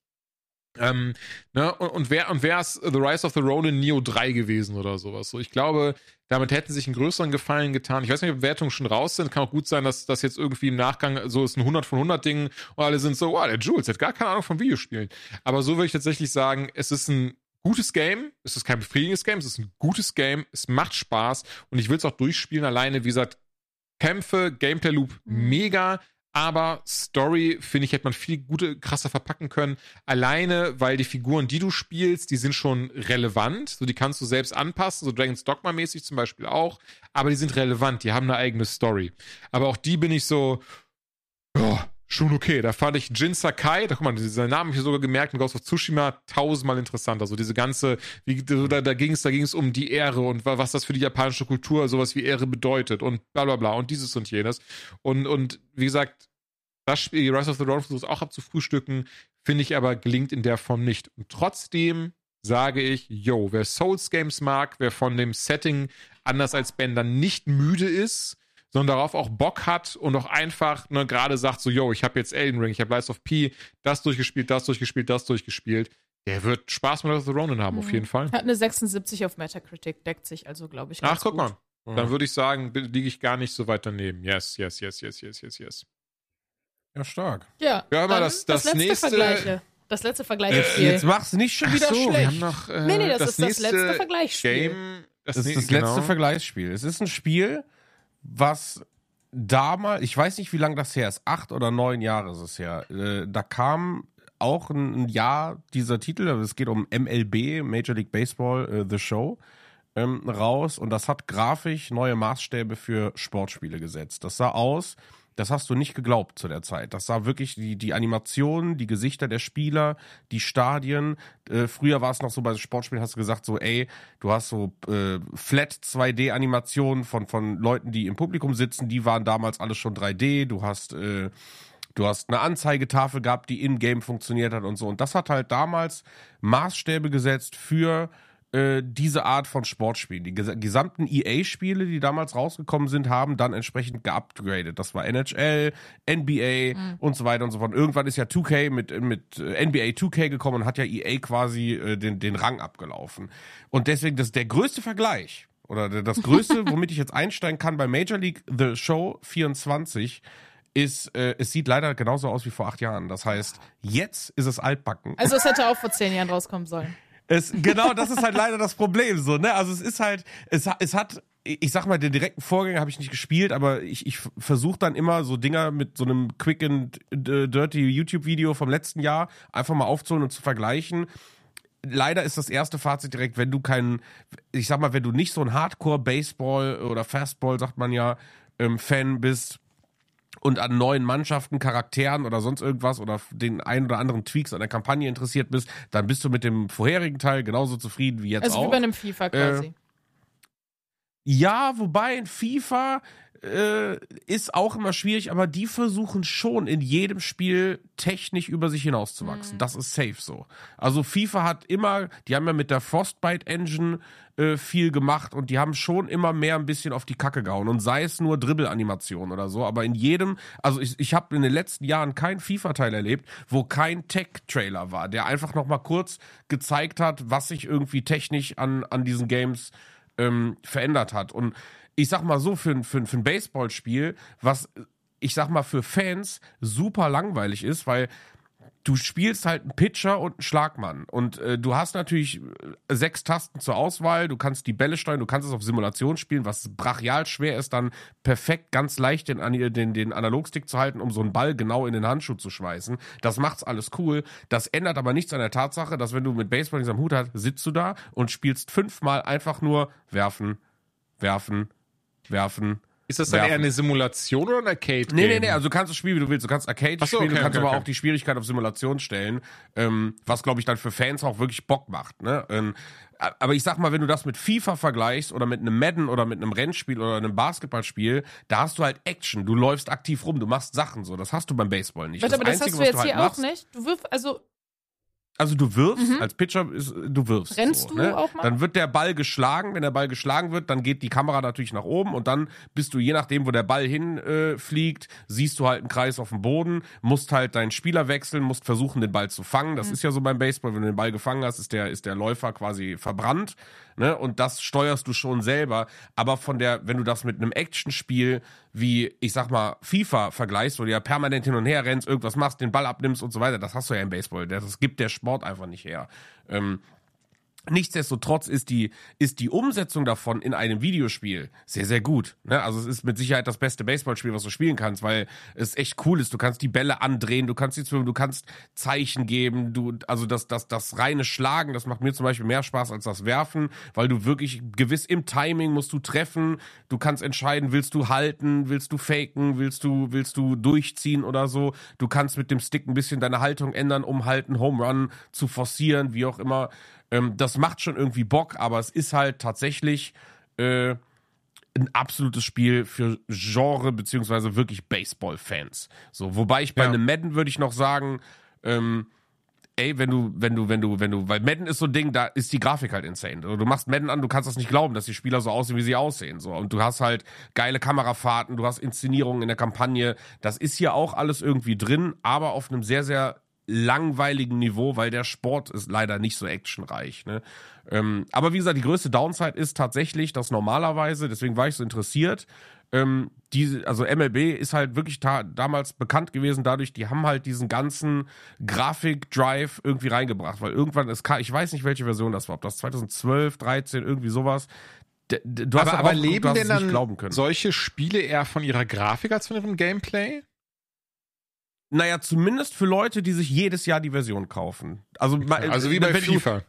Ähm, ne, und, und wer und wäre es The Rise of the Ronin Neo drei gewesen oder sowas. So, ich glaube, damit hätten sich einen größeren Gefallen getan. Ich weiß nicht, ob Bewertungen schon raus sind. Kann auch gut sein, dass das jetzt irgendwie im Nachgang so ist ein hundert von hundert Ding und alle sind so, wow, der Jules hat gar keine Ahnung von Videospielen. Aber so würde ich tatsächlich sagen, es ist ein gutes Game, es ist kein befriedigendes Game, es ist ein gutes Game, es macht Spaß und ich will es auch durchspielen alleine. Wie gesagt, Kämpfe, Gameplay-Loop, mega. Aber Story, finde ich, hätte man viel gute, krasser verpacken können. Alleine, weil die Figuren, die du spielst, die sind schon relevant. So, die kannst du selbst anpassen, so Dragon's Dogma-mäßig zum Beispiel auch. Aber die sind relevant, die haben eine eigene Story. Aber auch die bin ich so, oh, schon okay. Da fand ich Jin Sakai, da guck mal, dieser Name habe ich mir sogar gemerkt, in Ghost of Tsushima tausendmal interessanter. So diese ganze, wie, da, da ging es da ging es um die Ehre und was das für die japanische Kultur, sowas wie Ehre bedeutet und bla bla bla und dieses und jenes. Und, und wie gesagt, das Spiel, Rise of the Dawn, versucht es auch abzufrühstücken, finde ich aber gelingt in der Form nicht. Und trotzdem sage ich, yo, wer Souls-Games mag, wer von dem Setting anders als Ben dann nicht müde ist, sondern darauf auch Bock hat und auch einfach ne, gerade sagt so, yo, ich habe jetzt Elden Ring, ich habe Lies of P, das durchgespielt, das durchgespielt, das durchgespielt. Der wird Spaß mit The Ronin haben, mhm. auf jeden Fall. Hat eine sechsundsiebzig auf Metacritic, deckt sich also, glaube ich, ganz Ach, guck gut. mal. Dann würde ich sagen, liege ich gar nicht so weit daneben. Yes, yes, yes, yes, yes, yes, yes. Ja, stark. Ja, ja immer das, das, das letzte nächste Vergleiche. Das letzte Vergleichsspiel. Jetzt, jetzt mach's nicht schon wieder Ach so, schlecht. Wir haben noch, äh, nee, nee, das, das ist das letzte Vergleichsspiel. Game, das, das ist das genau. letzte Vergleichsspiel. Es ist ein Spiel, was damals, ich weiß nicht, wie lange das her ist, acht oder neun Jahre ist es her. Äh, da kam auch ein, ein Jahr dieser Titel, es geht um M L B, Major League Baseball, äh, The Show, ähm, raus und das hat grafisch neue Maßstäbe für Sportspiele gesetzt. Das sah aus, das hast du nicht geglaubt zu der Zeit. Das sah wirklich, die, die Animationen, die Gesichter der Spieler, die Stadien. Äh, früher war es noch so, bei Sportspielen hast du gesagt so, ey, du hast so äh, Flat zwei D-Animationen von, von Leuten, die im Publikum sitzen. Die waren damals alles schon drei D. Du hast, äh, du hast eine Anzeigetafel gehabt, die in-game funktioniert hat und so. Und das hat halt damals Maßstäbe gesetzt für diese Art von Sportspielen. Die gesamten E A-Spiele, die damals rausgekommen sind, haben dann entsprechend geupgradet. Das war N H L, N B A mhm. und so weiter und so fort. Irgendwann ist ja zwei K mit, mit N B A zwei K gekommen und hat ja E A quasi äh, den, den Rang abgelaufen. Und deswegen, das ist der größte Vergleich oder das größte, womit ich jetzt einsteigen kann bei Major League The Show vierundzwanzig ist, äh, es sieht leider genauso aus wie vor acht Jahren. Das heißt, jetzt ist es altbacken. Also es hätte auch vor zehn Jahren rauskommen sollen. Es, genau, das ist halt leider das Problem so, ne? Also es ist halt, es, es hat, ich sag mal, den direkten Vorgänger habe ich nicht gespielt, aber ich, ich versuche dann immer so Dinger mit so einem quick and dirty YouTube-Video vom letzten Jahr einfach mal aufzuholen und zu vergleichen. Leider ist das erste Fazit direkt, wenn du keinen, ich sag mal, wenn du nicht so ein Hardcore-Baseball oder Fastball, sagt man ja, ähm, Fan bist, und an neuen Mannschaften, Charakteren oder sonst irgendwas oder den ein oder anderen Tweaks an der Kampagne interessiert bist, dann bist du mit dem vorherigen Teil genauso zufrieden wie jetzt also auch. Also wie bei einem FIFA quasi. Äh, ja, wobei in FIFA äh, ist auch immer schwierig, aber die versuchen schon in jedem Spiel technisch über sich hinauszuwachsen. Mhm. Das ist safe so. Also FIFA hat immer, die haben ja mit der Frostbite Engine äh, viel gemacht und die haben schon immer mehr ein bisschen auf die Kacke gehauen und sei es nur Dribbel-Animation oder so, aber in jedem, also ich, ich habe in den letzten Jahren keinen FIFA-Teil erlebt, wo kein Tech-Trailer war, der einfach nochmal kurz gezeigt hat, was sich irgendwie technisch an, an diesen Games ähm, verändert hat. Und ich sag mal so, für, für, für ein Baseballspiel, was, ich sag mal, für Fans super langweilig ist, weil du spielst halt einen Pitcher und einen Schlagmann und äh, du hast natürlich sechs Tasten zur Auswahl, du kannst die Bälle steuern, du kannst es auf Simulation spielen, was brachial schwer ist, dann perfekt, ganz leicht den, den, den Analogstick zu halten, um so einen Ball genau in den Handschuh zu schweißen. Das macht's alles cool. Das ändert aber nichts an der Tatsache, dass wenn du mit Baseball nichts am Hut hast, sitzt du da und spielst fünfmal einfach nur werfen, werfen, werfen. Ist das dann werfen. Eher eine Simulation oder ein Arcade-Game? Nee, nee, nee, also du kannst das spielen, wie du willst. Du kannst Arcade so, spielen, okay, du kannst okay, aber okay. auch die Schwierigkeit auf Simulation stellen, ähm, was, glaube ich, dann für Fans auch wirklich Bock macht. Ne? Ähm, aber ich sag mal, wenn du das mit FIFA vergleichst oder mit einem Madden oder mit einem Rennspiel oder einem Basketballspiel, da hast du halt Action. Du läufst aktiv rum, du machst Sachen so. Das hast du beim Baseball nicht. Warte, das aber das Einzige, hast du jetzt was du hier halt auch machst, nicht? Du wirfst, also... Also du wirfst, mhm. als Pitcher, ist, du wirfst. Rennst so, du ne? auch mal? Dann wird der Ball geschlagen. Wenn der Ball geschlagen wird, dann geht die Kamera natürlich nach oben und dann bist du, je nachdem, wo der Ball hinfliegt, äh, siehst du halt einen Kreis auf dem Boden, musst halt deinen Spieler wechseln, musst versuchen, den Ball zu fangen. Das mhm. ist ja so beim Baseball, wenn du den Ball gefangen hast, ist der, ist der Läufer quasi verbrannt. Ne? Und das steuerst du schon selber. Aber von der, wenn du das mit einem Actionspiel wie, ich sag mal, FIFA vergleichst, wo du ja permanent hin und her rennst, irgendwas machst, den Ball abnimmst und so weiter, das hast du ja im Baseball. Das gibt der Sport einfach nicht her. Ähm, Nichtsdestotrotz ist die, ist die Umsetzung davon in einem Videospiel sehr, sehr gut. Ne? Also es ist mit Sicherheit das beste Baseballspiel, was du spielen kannst, weil es echt cool ist. Du kannst die Bälle andrehen, du kannst die zwingen, du kannst Zeichen geben, du, also das, das, das reine Schlagen, das macht mir zum Beispiel mehr Spaß als das Werfen, weil du wirklich gewiss im Timing musst du treffen, du kannst entscheiden, willst du halten, willst du faken, willst du, willst du durchziehen oder so. Du kannst mit dem Stick ein bisschen deine Haltung ändern, um halt einen Home Run zu forcieren, wie auch immer. Das macht schon irgendwie Bock, aber es ist halt tatsächlich äh, ein absolutes Spiel für Genre beziehungsweise wirklich Baseball-Fans. So, wobei ich bei Ja. einem Madden würde ich noch sagen, ähm, ey, wenn du, wenn du, wenn du, wenn du, weil Madden ist so ein Ding, da ist die Grafik halt insane. Also du machst Madden an, du kannst das nicht glauben, dass die Spieler so aussehen, wie sie aussehen. So, und du hast halt geile Kamerafahrten, du hast Inszenierungen in der Kampagne. Das ist hier auch alles irgendwie drin, aber auf einem sehr, sehr langweiligen Niveau, weil der Sport ist leider nicht so actionreich. Ne? Ähm, aber wie gesagt, die größte Downside ist tatsächlich, dass normalerweise, deswegen war ich so interessiert, ähm, diese, also M L B ist halt wirklich ta- damals bekannt gewesen dadurch, die haben halt diesen ganzen Grafik-Drive irgendwie reingebracht, weil irgendwann, es kam, ich weiß nicht, welche Version das war, ob das zweitausendzwölf, dreizehn, irgendwie sowas. D- d- Du hast aber halt aber auch geguckt, leben du hast denn es nicht dann glauben können. solche Spiele eher von ihrer Grafik als von ihrem Gameplay? Naja, zumindest für Leute, die sich jedes Jahr die Version kaufen. Also, ma- Also wie bei wenn du- FIFA.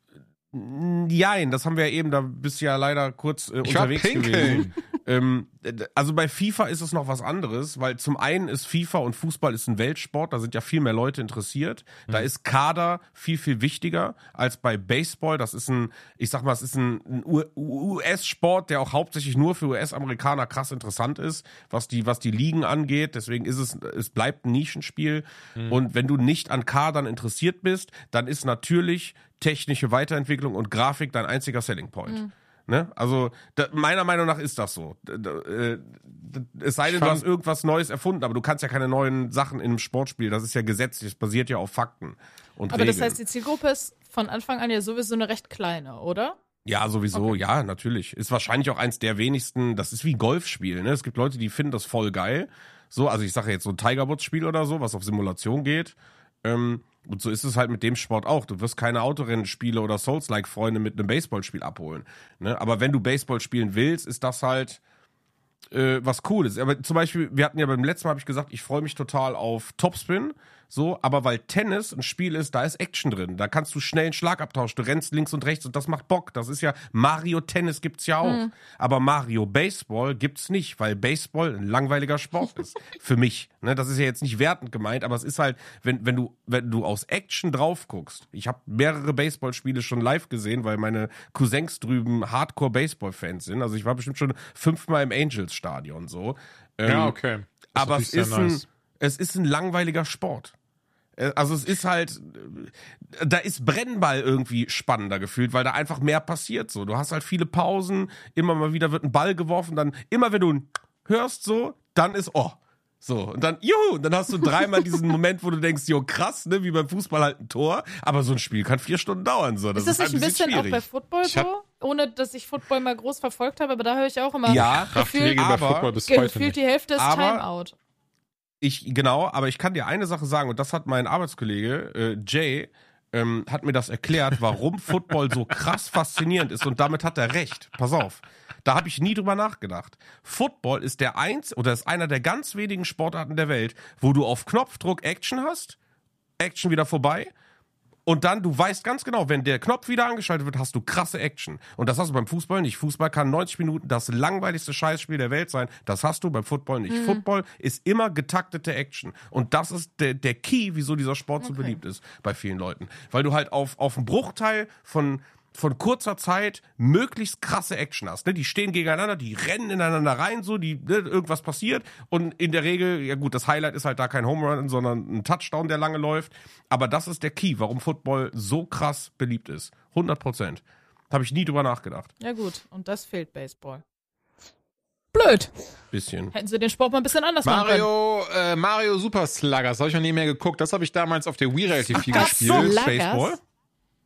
Jein, das haben wir ja eben, da bist du ja leider kurz äh, Ich war unterwegs pinkeln. gewesen. ähm, also bei FIFA ist es noch was anderes, weil zum einen ist FIFA und Fußball ist ein Weltsport, da sind ja viel mehr Leute interessiert. Da ist Kader viel, viel wichtiger als bei Baseball. Das ist ein, ich sag mal, es ist ein, ein U S-Sport, der auch hauptsächlich nur für U S-Amerikaner krass interessant ist, was die, was die Ligen angeht. Deswegen ist es, es bleibt ein Nischenspiel. Mhm. Und wenn du nicht an Kadern interessiert bist, dann ist natürlich technische Weiterentwicklung und Grafik dein einziger Selling Point. Mhm. Ne? Also da, meiner Meinung nach ist das so. Da, da, äh, es sei denn, du hast irgendwas Neues erfunden, aber du kannst ja keine neuen Sachen in einem Sportspiel. Das ist ja gesetzlich, das basiert ja auf Fakten und Aber Regeln. das heißt, die Zielgruppe ist von Anfang an ja sowieso eine recht kleine, oder? Ja, sowieso, okay. Ja, natürlich. Ist wahrscheinlich auch eins der wenigsten, das ist wie Golfspiel, ne? Es gibt Leute, die finden das voll geil. So, also ich sage jetzt so ein Tiger Woods Spiel oder so, was auf Simulation geht. Ähm, Und so ist es halt mit dem Sport auch. Du wirst keine Autorennspiele oder Souls-like-Freunde mit einem Baseballspiel abholen. Ne? Aber wenn du Baseball spielen willst, ist das halt äh, was Cooles. Aber zum Beispiel, wir hatten ja beim letzten Mal, habe ich gesagt, ich freue mich total auf Topspin. So, aber weil Tennis ein Spiel ist, da ist Action drin. Da kannst du schnell einen Schlag abtauschen. Du rennst links und rechts und das macht Bock. Das ist ja, Mario Tennis gibt's ja auch. Mhm. Aber Mario Baseball gibt's nicht, weil Baseball ein langweiliger Sport ist. Für mich. Ne, das ist ja jetzt nicht wertend gemeint, aber es ist halt, wenn, wenn du, wenn du aus Action drauf guckst. Ich habe mehrere Baseballspiele schon live gesehen, weil meine Cousins drüben Hardcore-Baseball-Fans sind. Also ich war bestimmt schon fünfmal im Angels-Stadion so. Ähm, ja, okay. Das aber es ist, nice. ein, es ist ein langweiliger Sport. Also es ist halt, da ist Brennball irgendwie spannender gefühlt, weil da einfach mehr passiert so. Du hast halt viele Pausen, immer mal wieder wird ein Ball geworfen, dann immer wenn du hörst so, dann ist oh. So, und dann, juhu, und dann hast du dreimal diesen Moment, wo du denkst, jo, krass, ne, wie beim Fußball halt ein Tor, aber so ein Spiel kann vier Stunden dauern. So. Das ist das ist halt nicht ein bisschen, bisschen auch bei Football ich hab, so? Ohne, dass ich Football mal groß verfolgt habe, aber da höre ich auch immer, ja, gefühlt, bei Football bis heute gefühlt die Hälfte ist aber, Timeout. Ich, genau, aber ich kann dir eine Sache sagen, und das hat mein Arbeitskollege äh, Jay, ähm, hat mir das erklärt, warum Football so krass faszinierend ist, und damit hat er recht. Pass auf, da habe ich nie drüber nachgedacht. Football ist der eins oder ist einer der ganz wenigen Sportarten der Welt, wo du auf Knopfdruck Action hast, Action wieder vorbei. Und dann, du weißt ganz genau, wenn der Knopf wieder angeschaltet wird, hast du krasse Action. Und das hast du beim Fußball nicht. Fußball kann neunzig Minuten das langweiligste Scheißspiel der Welt sein. Das hast du beim Football nicht. Mhm. Football ist immer getaktete Action. Und das ist der, der Key, wieso dieser Sport so okay. beliebt ist bei vielen Leuten. Weil du halt auf, auf einen Bruchteil von... von kurzer Zeit möglichst krasse Action hast. Ne? Die stehen gegeneinander, die rennen ineinander rein, so, die, ne, irgendwas passiert. Und in der Regel, ja gut, das Highlight ist halt da kein Home Run, sondern ein Touchdown, der lange läuft. Aber das ist der Key, warum Football so krass beliebt ist. hundert Prozent. Habe ich nie drüber nachgedacht. Ja gut, und das fehlt Baseball. Blöd. Bisschen. Hätten sie den Sport mal ein bisschen anders machen können. Mario, äh, Mario Super Sluggers, habe ich noch nie mehr geguckt. Das habe ich damals auf der Wii relativ viel Ach, gespielt. so, Baseball?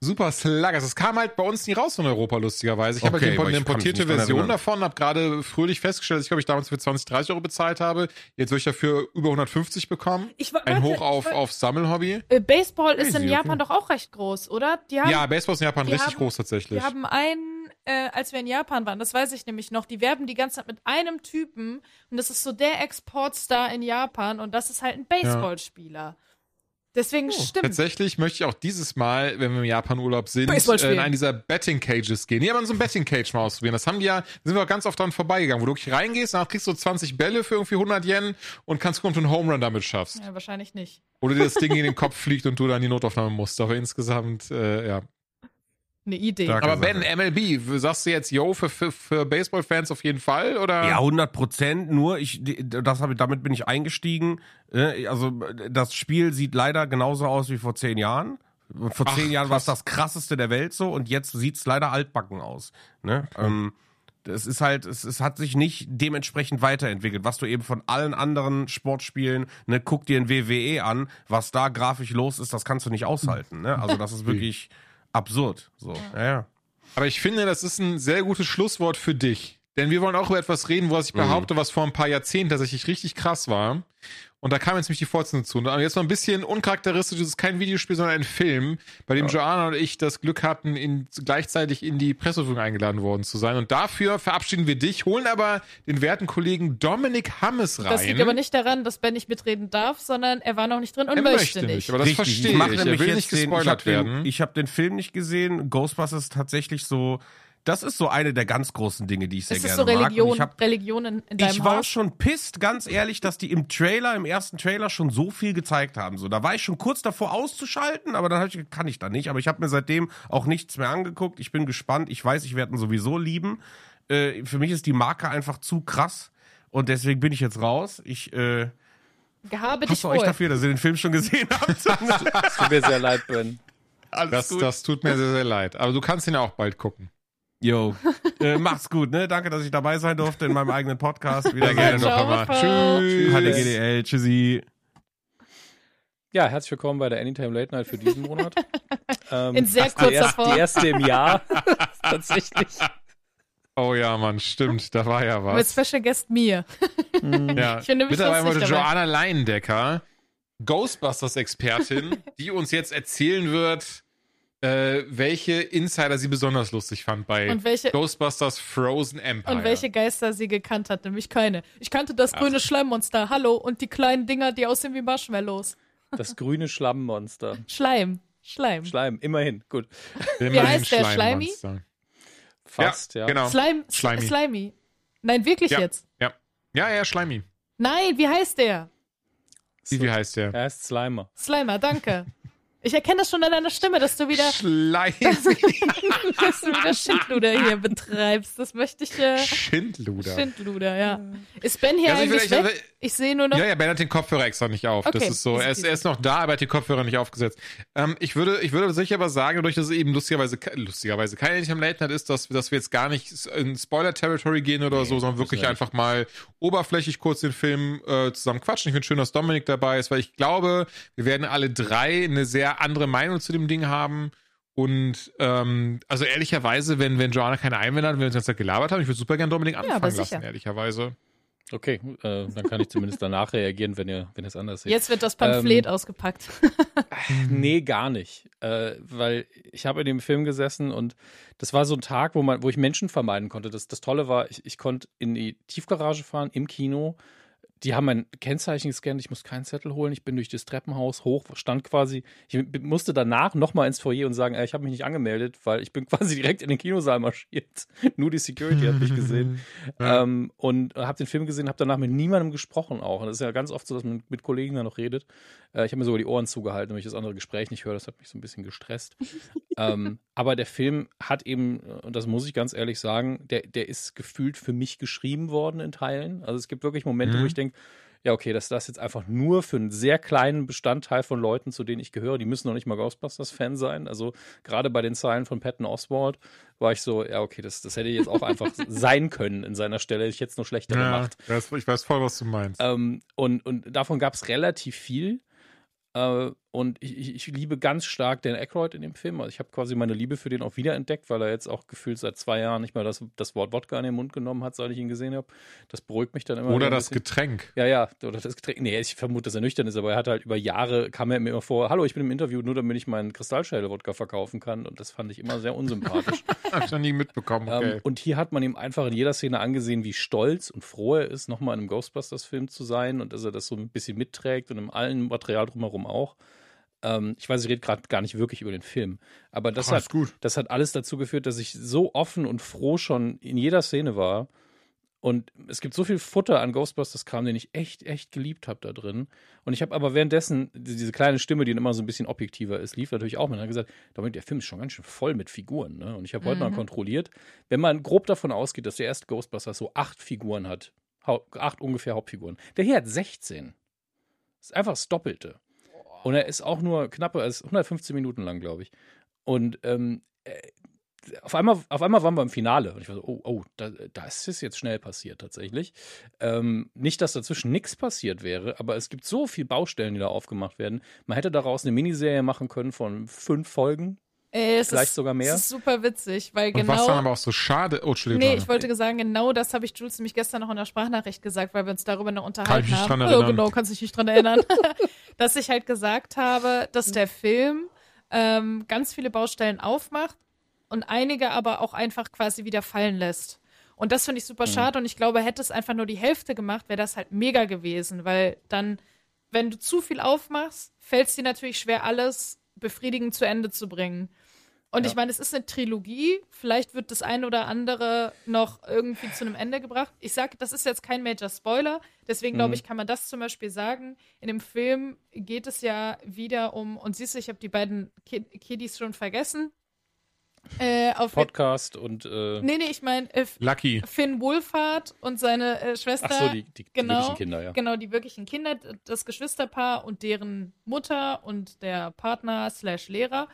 Super Sluggers. Das kam halt bei uns nie raus in Europa, lustigerweise. Ich habe Okay, halt aber eine ich kann mich importierte nicht dran Version erinnern. davon, habe gerade fröhlich festgestellt, dass ich glaube ich damals für zwanzig, dreißig Euro bezahlt habe. Jetzt würde ich dafür über hundertfünfzig bekommen. Ich wa- Ein warte, Hoch auf, ich wa- auf Sammelhobby. Äh, Baseball ist Crazy, in Japan okay. doch auch recht groß, oder? Die haben, Ja, Baseball ist in Japan die richtig haben- groß tatsächlich. Wir haben einen, äh, als wir in Japan waren, das weiß ich nämlich noch, die werben die ganze Zeit mit einem Typen und das ist so der Exportstar in Japan und das ist halt ein Baseballspieler. Deswegen stimmt. Tatsächlich möchte ich auch dieses Mal, wenn wir im Japan-Urlaub sind, Baseball äh, spielen. in einen dieser Betting-Cages gehen. Nee, aber in so ein Betting-Cage mal ausprobieren. Das haben die ja, da sind wir auch ganz oft dran vorbeigegangen, wo du wirklich reingehst, danach kriegst du zwanzig Bälle für irgendwie hundert Yen und kannst gucken, ob du einen Home Run damit schaffst. Ja, wahrscheinlich nicht. Oder dir das Ding in den Kopf fliegt und du dann die Notaufnahme musst. Aber insgesamt, äh, ja. Eine Idee. Stark. Aber Sache. Ben, M L B, sagst du jetzt, yo, für, für, für Baseball-Fans auf jeden Fall, oder? Ja, hundert Prozent. Nur, ich, die- das hab ich, damit bin ich eingestiegen. Äh, Also, das Spiel sieht leider genauso aus wie vor zehn Jahren. Vor Ach, zehn Jahren war es krass. das krasseste der Welt so und jetzt sieht's leider altbacken aus. Ne? Ähm, es ist halt, es, es hat sich nicht dementsprechend weiterentwickelt, was du eben von allen anderen Sportspielen, ne, guck dir ein W W E an, was da grafisch los ist, das kannst du nicht aushalten. Ne? Also, das ist wirklich absurd. So, ja, ja. Aber ich finde, das ist ein sehr gutes Schlusswort für dich. Denn wir wollen auch über etwas reden, was ich behaupte, was vor ein paar Jahrzehnten tatsächlich richtig krass war. Und da kam jetzt nämlich die Fortsetzung zu. Und jetzt mal ein bisschen uncharakteristisch, es ist kein Videospiel, sondern ein Film, bei dem Joanna und ich das Glück hatten, in, gleichzeitig in die Presseführung eingeladen worden zu sein. Und dafür verabschieden wir dich, holen aber den werten Kollegen Dominik Hammes rein. Das liegt aber nicht daran, dass Ben nicht mitreden darf, sondern er war noch nicht drin und er möchte, möchte nicht. nicht, aber das Richtig, verstehe ich. Mach ich. Er nämlich will jetzt nicht den, ich gespoilert hab werden. Den, ich habe den Film nicht gesehen. Ghostbusters ist tatsächlich so, das ist so eine der ganz großen Dinge, die ich sehr Es ist gerne so mag. Religion, Und ich hab, Religion in, in deinem ich war Haus. schon pisst, ganz ehrlich, dass die im Trailer, im ersten Trailer schon so viel gezeigt haben. So, da war ich schon kurz davor auszuschalten, aber dann hab ich, kann ich da nicht. Aber ich habe mir seitdem auch nichts mehr angeguckt. Ich bin gespannt. Ich weiß, ich werde ihn sowieso lieben. Äh, für mich ist die Marke einfach zu krass und deswegen bin ich jetzt raus. Ich äh, Gehabe dich hasse euch wohl. dafür, dass ihr den Film schon gesehen habt. Es tut mir sehr leid, Ben. Alles Das, gut. das tut mir sehr, sehr leid. Aber du kannst ihn ja auch bald gucken. Yo, äh, macht's gut, ne? Danke, dass ich dabei sein durfte in meinem eigenen Podcast. Wieder gerne noch Ciao, einmal. Frau. Tschüss. H D G D L, tschüssi. Ja, herzlich willkommen bei der Anytime Late Night für diesen Monat. Ähm, In sehr die kurzer erste, Form. Die erste im Jahr. Tatsächlich. Oh ja, Mann, stimmt. Da war ja Mit was. Special Guest mir. Ja. Ich finde mich Mit dabei lustig heute dabei. Joanna Leindecker, Ghostbusters-Expertin, die uns jetzt erzählen wird, äh, welche Insider sie besonders lustig fand bei Und welche- Ghostbusters Frozen Empire. Und welche Geister sie gekannt hat, nämlich keine. Ich kannte das grüne Schleimmonster, hallo, und die kleinen Dinger, die aussehen wie Marshmallows. Das grüne Schlammmonster. Schleim, Schleim. Schleim, immerhin. Gut. Immerhin heißt der? Schleimmonster. Fast, ja. Genau. Slime, Slimy. Slimy. Slimy. Nein, wirklich Ja. jetzt. Ja. Ja, ja, Schleimi. Nein, wie heißt der? Wie, wie heißt der? Er heißt Slimer. Slimer, danke. Ich erkenne das schon an deiner Stimme, dass du wieder, Schleimi. dass du wieder Schindluder hier betreibst. Das möchte ich. Äh, Schindluder. Schindluder, ja. Ist Ben hier Also ich will- eigentlich ich- weg? Ich sehe nur noch. Ja, ja, Ben hat den Kopfhörer extra nicht auf. Okay, Das ist so. easy Er ist, peasy. er ist noch da, aber er hat die Kopfhörer nicht aufgesetzt. Ähm, ich würde, ich würde sicher aber sagen, dadurch, dass es eben lustigerweise, ke- lustigerweise kein Anytime Late Night ist, dass, dass wir jetzt gar nicht in Spoiler-Territory gehen oder so, sondern wirklich wir einfach mal oberflächlich kurz den Film äh, zusammen quatschen. Ich finde schön, dass Dominik dabei ist, weil ich glaube, wir werden alle drei eine sehr andere Meinung zu dem Ding haben. Und ähm, also ehrlicherweise, wenn, wenn Joanna keine Einwände hat, wenn wir uns die ganze Zeit gelabert haben, ich würde super gerne Dominik aber anfangen sicher. lassen, ehrlicherweise. Okay, äh, dann kann ich zumindest danach reagieren, wenn ihr, wenn ihr es anders seht. Jetzt wird das Pamphlet Ähm, ausgepackt. Nee, gar nicht. Äh, weil ich habe in dem Film gesessen und das war so ein Tag, wo man, wo ich Menschen vermeiden konnte. Das, das Tolle war, ich, ich konnte in die Tiefgarage fahren, im Kino. Die haben mein Kennzeichen gescannt, ich musste keinen Zettel holen. Ich bin durch das Treppenhaus hoch, stand quasi. Ich musste danach nochmal ins Foyer und sagen, ey, ich habe mich nicht angemeldet, weil ich bin quasi direkt in den Kinosaal marschiert. Nur die Security hat mich gesehen. Ja. Ähm, und habe den Film gesehen, habe danach mit niemandem gesprochen auch. Und das ist ja ganz oft so, dass man mit Kollegen da noch redet. Äh, ich habe mir sogar die Ohren zugehalten, damit ich das andere Gespräch nicht höre. Das hat mich so ein bisschen gestresst. ähm, aber der Film hat eben, und das muss ich ganz ehrlich sagen, der, der ist gefühlt für mich geschrieben worden in Teilen. Also es gibt wirklich Momente, Mhm. wo ich denke, ja, okay, das das jetzt einfach nur für einen sehr kleinen Bestandteil von Leuten, zu denen ich gehöre. Die müssen noch nicht mal Ghostbusters-Fan sein. Also gerade bei den Zeilen von Patton Oswalt war ich so, ja, okay, das, das hätte jetzt auch einfach sein können in seiner Stelle. Hätte ich jetzt nur schlechter Ja, gemacht. ich weiß, ich weiß voll, was du meinst. Ähm, und, und davon gab es relativ viel. Äh, und ich, ich, ich liebe ganz stark Dan Aykroyd in dem Film. Also ich habe quasi meine Liebe für den auch wiederentdeckt, weil er jetzt auch gefühlt seit zwei Jahren nicht mal das, das Wort Wodka in den Mund genommen hat, seit ich ihn gesehen habe. Das beruhigt mich dann immer. Oder ein das bisschen. Getränk. Ja, ja, oder das Getränk. Nee, ich vermute, dass er nüchtern ist, aber er hat halt über Jahre, kam er mir immer vor, hallo, ich bin im Interview, nur damit ich meinen Kristallschädel-Wodka verkaufen kann. Und das fand ich immer sehr unsympathisch. Hab ich noch nie mitbekommen. Okay. ähm, und hier hat man ihm einfach in jeder Szene angesehen, wie stolz und froh er ist, nochmal in einem Ghostbusters-Film zu sein und dass er das so ein bisschen mitträgt und in allen Material drumherum auch. Ähm, ich weiß, ich rede gerade gar nicht wirklich über den Film, aber das, Ach, hat, ist gut. das hat alles dazu geführt, dass ich so offen und froh schon in jeder Szene war. Und es gibt so viel Futter an Ghostbusters-Kram, den ich echt, echt geliebt habe da drin. Und ich habe aber währenddessen, diese kleine Stimme, die immer so ein bisschen objektiver ist, lief natürlich auch mit. Und hat gesagt, Dominik, der Film ist schon ganz schön voll mit Figuren. Ne? Und ich habe heute mal kontrolliert, wenn man grob davon ausgeht, dass der erste Ghostbusters so acht Figuren hat, hau- acht ungefähr Hauptfiguren, der hier hat sechzehn. Das ist einfach das Doppelte. Und er ist auch nur knappe, er ist hundertfünfzehn Minuten lang, glaube ich. Und ähm, äh, auf einmal, auf einmal waren wir im Finale. Und ich war so, oh, oh, da, da ist es jetzt schnell passiert tatsächlich. Ähm, nicht, dass dazwischen nichts passiert wäre, aber es gibt so viele Baustellen, die da aufgemacht werden. Man hätte daraus eine Miniserie machen können von fünf Folgen. Ey, es Vielleicht ist, sogar mehr. Es ist super witzig, weil Und genau. was dann aber auch so schade. Oh, Entschuldigung. Nee, ich wollte sagen, genau das habe ich Jules nämlich gestern noch in der Sprachnachricht gesagt, weil wir uns darüber noch Kann ich unterhalten mich haben. dran Oh, erinnern. genau, kannst dich nicht dran erinnern. Dass ich halt gesagt habe, dass der Film ähm, ganz viele Baustellen aufmacht und einige aber auch einfach quasi wieder fallen lässt. Und das finde ich super schade und ich glaube, hätte es einfach nur die Hälfte gemacht, wäre das halt mega gewesen, weil dann, wenn du zu viel aufmachst, fällt es dir natürlich schwer, alles befriedigend zu Ende zu bringen. Und Ja. ich meine, es ist eine Trilogie. Vielleicht wird das eine oder andere noch irgendwie zu einem Ende gebracht. Ich sage, das ist jetzt kein Major Spoiler. Deswegen glaube ich, kann man das zum Beispiel sagen. In dem Film geht es ja wieder um, und siehst du, ich habe die beiden Kid Kiddies schon vergessen. Äh, auf Podcast und äh, nee, nee, ich meine äh, Lucky. Finn Wolfhard und seine äh, Schwester. ach so, die, die, die genau, wirklichen Kinder, ja. Genau, die wirklichen Kinder, das Geschwisterpaar und deren Mutter und der Partner slash Lehrer.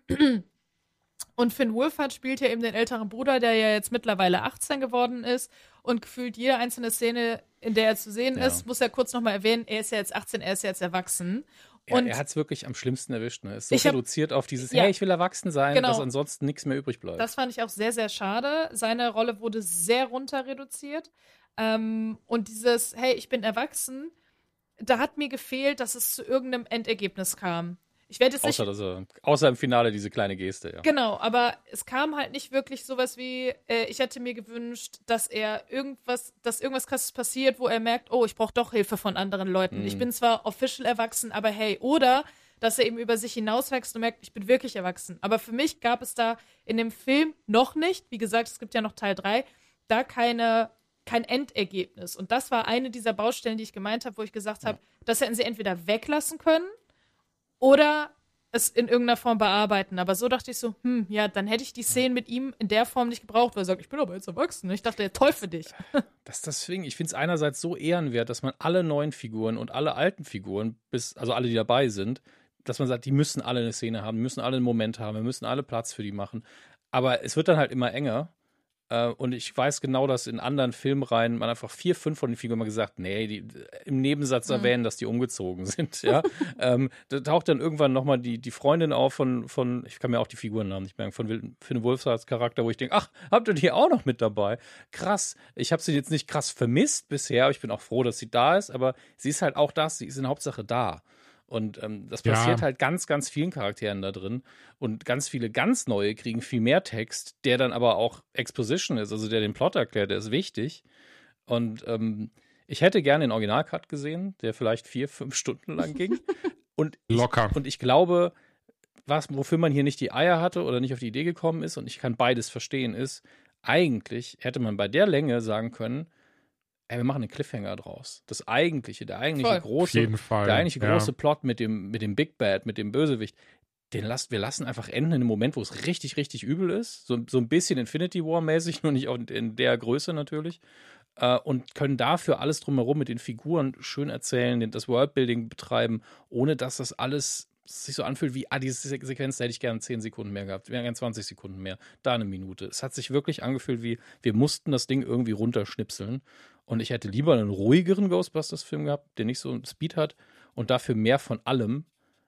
Und Finn Wolfhard spielt ja eben den älteren Bruder, der ja jetzt mittlerweile achtzehn geworden ist und gefühlt jede einzelne Szene, in der er zu sehen Ja. ist, muss er kurz nochmal erwähnen, er ist ja jetzt achtzehn, er ist ja jetzt erwachsen. Ja, Und er hat es wirklich am schlimmsten erwischt. Ne? Er ist so Ich hab- reduziert auf dieses, Ja. hey, ich will erwachsen sein, Genau. dass ansonsten nichts mehr übrig bleibt. das fand ich auch sehr, sehr schade. Seine Rolle wurde sehr runter reduziert. Ähm, und dieses, hey, ich bin erwachsen, da hat mir gefehlt, dass es zu irgendeinem Endergebnis kam. Ich werde jetzt nicht außer, dass er, außer im Finale diese kleine Geste, ja. Genau, aber es kam halt nicht wirklich sowas wie, äh, ich hätte mir gewünscht, dass er irgendwas, dass irgendwas krasses passiert, wo er merkt, oh, ich brauche doch Hilfe von anderen Leuten. Ich bin zwar official erwachsen, aber hey, oder dass er eben über sich hinauswächst und merkt, ich bin wirklich erwachsen. Aber für mich gab es da in dem Film noch nicht, wie gesagt, es gibt ja noch Teil drei, da keine, kein Endergebnis. Und das war eine dieser Baustellen, die ich gemeint habe, wo ich gesagt habe, das hätten sie entweder weglassen können oder es in irgendeiner Form bearbeiten. Aber so dachte ich so, hm, ja, dann hätte ich die Szenen mit ihm in der Form nicht gebraucht, weil er sagt, ich bin aber jetzt erwachsen. Ich dachte, toll für dich. Das, deswegen, ich finde es einerseits so ehrenwert, dass man alle neuen Figuren und alle alten Figuren, bis, also alle, die dabei sind, dass man sagt, die müssen alle eine Szene haben, die müssen alle einen Moment haben, wir müssen alle Platz für die machen. Aber es wird dann halt immer enger. Äh, und ich weiß genau, dass in anderen Filmreihen man einfach vier, fünf von den Figuren mal gesagt, nee, die im Nebensatz erwähnen, dass die umgezogen sind. Ja, ähm, da taucht dann irgendwann nochmal die, die Freundin auf von, von, ich kann mir auch die Figurennamen nicht merken, von Wil- Finn Wolfhards Charakter, wo ich denke, ach, habt ihr die auch noch mit dabei? Krass. Ich habe sie jetzt nicht krass vermisst bisher, aber ich bin auch froh, dass sie da ist, aber sie ist halt auch das, sie ist in Hauptsache da. Und ähm, das Ja. passiert halt ganz, ganz vielen Charakteren da drin. Und ganz viele ganz neue kriegen viel mehr Text, der dann aber auch Exposition ist, also der den Plot erklärt, der ist wichtig. Und ähm, ich hätte gerne den Originalcut gesehen, der vielleicht vier, fünf Stunden lang ging. Und ich, Locker. Und ich glaube, was, wofür man hier nicht die Eier hatte oder nicht auf die Idee gekommen ist, und ich kann beides verstehen, ist, eigentlich hätte man bei der Länge sagen können, ey, wir machen einen Cliffhanger draus. Das eigentliche, der eigentliche Voll. Auf große, jeden Fall. der eigentliche ja. große Plot mit dem, mit dem Big Bad, mit dem Bösewicht, den lasst, wir lassen einfach enden in einem Moment, wo es richtig, richtig übel ist. So, so ein bisschen Infinity War-mäßig, nur nicht auch in der Größe natürlich. Äh, und können dafür alles drumherum mit den Figuren schön erzählen, den, das Worldbuilding betreiben, ohne dass das alles sich so anfühlt wie, ah, diese Se- Sequenz, da hätte ich gerne zehn Sekunden mehr gehabt, wäre gerne zwanzig Sekunden mehr, da eine Minute. Es hat sich wirklich angefühlt wie, wir mussten das Ding irgendwie runterschnipseln. Und ich hätte lieber einen ruhigeren Ghostbusters-Film gehabt, der nicht so einen Speed hat und dafür mehr von allem.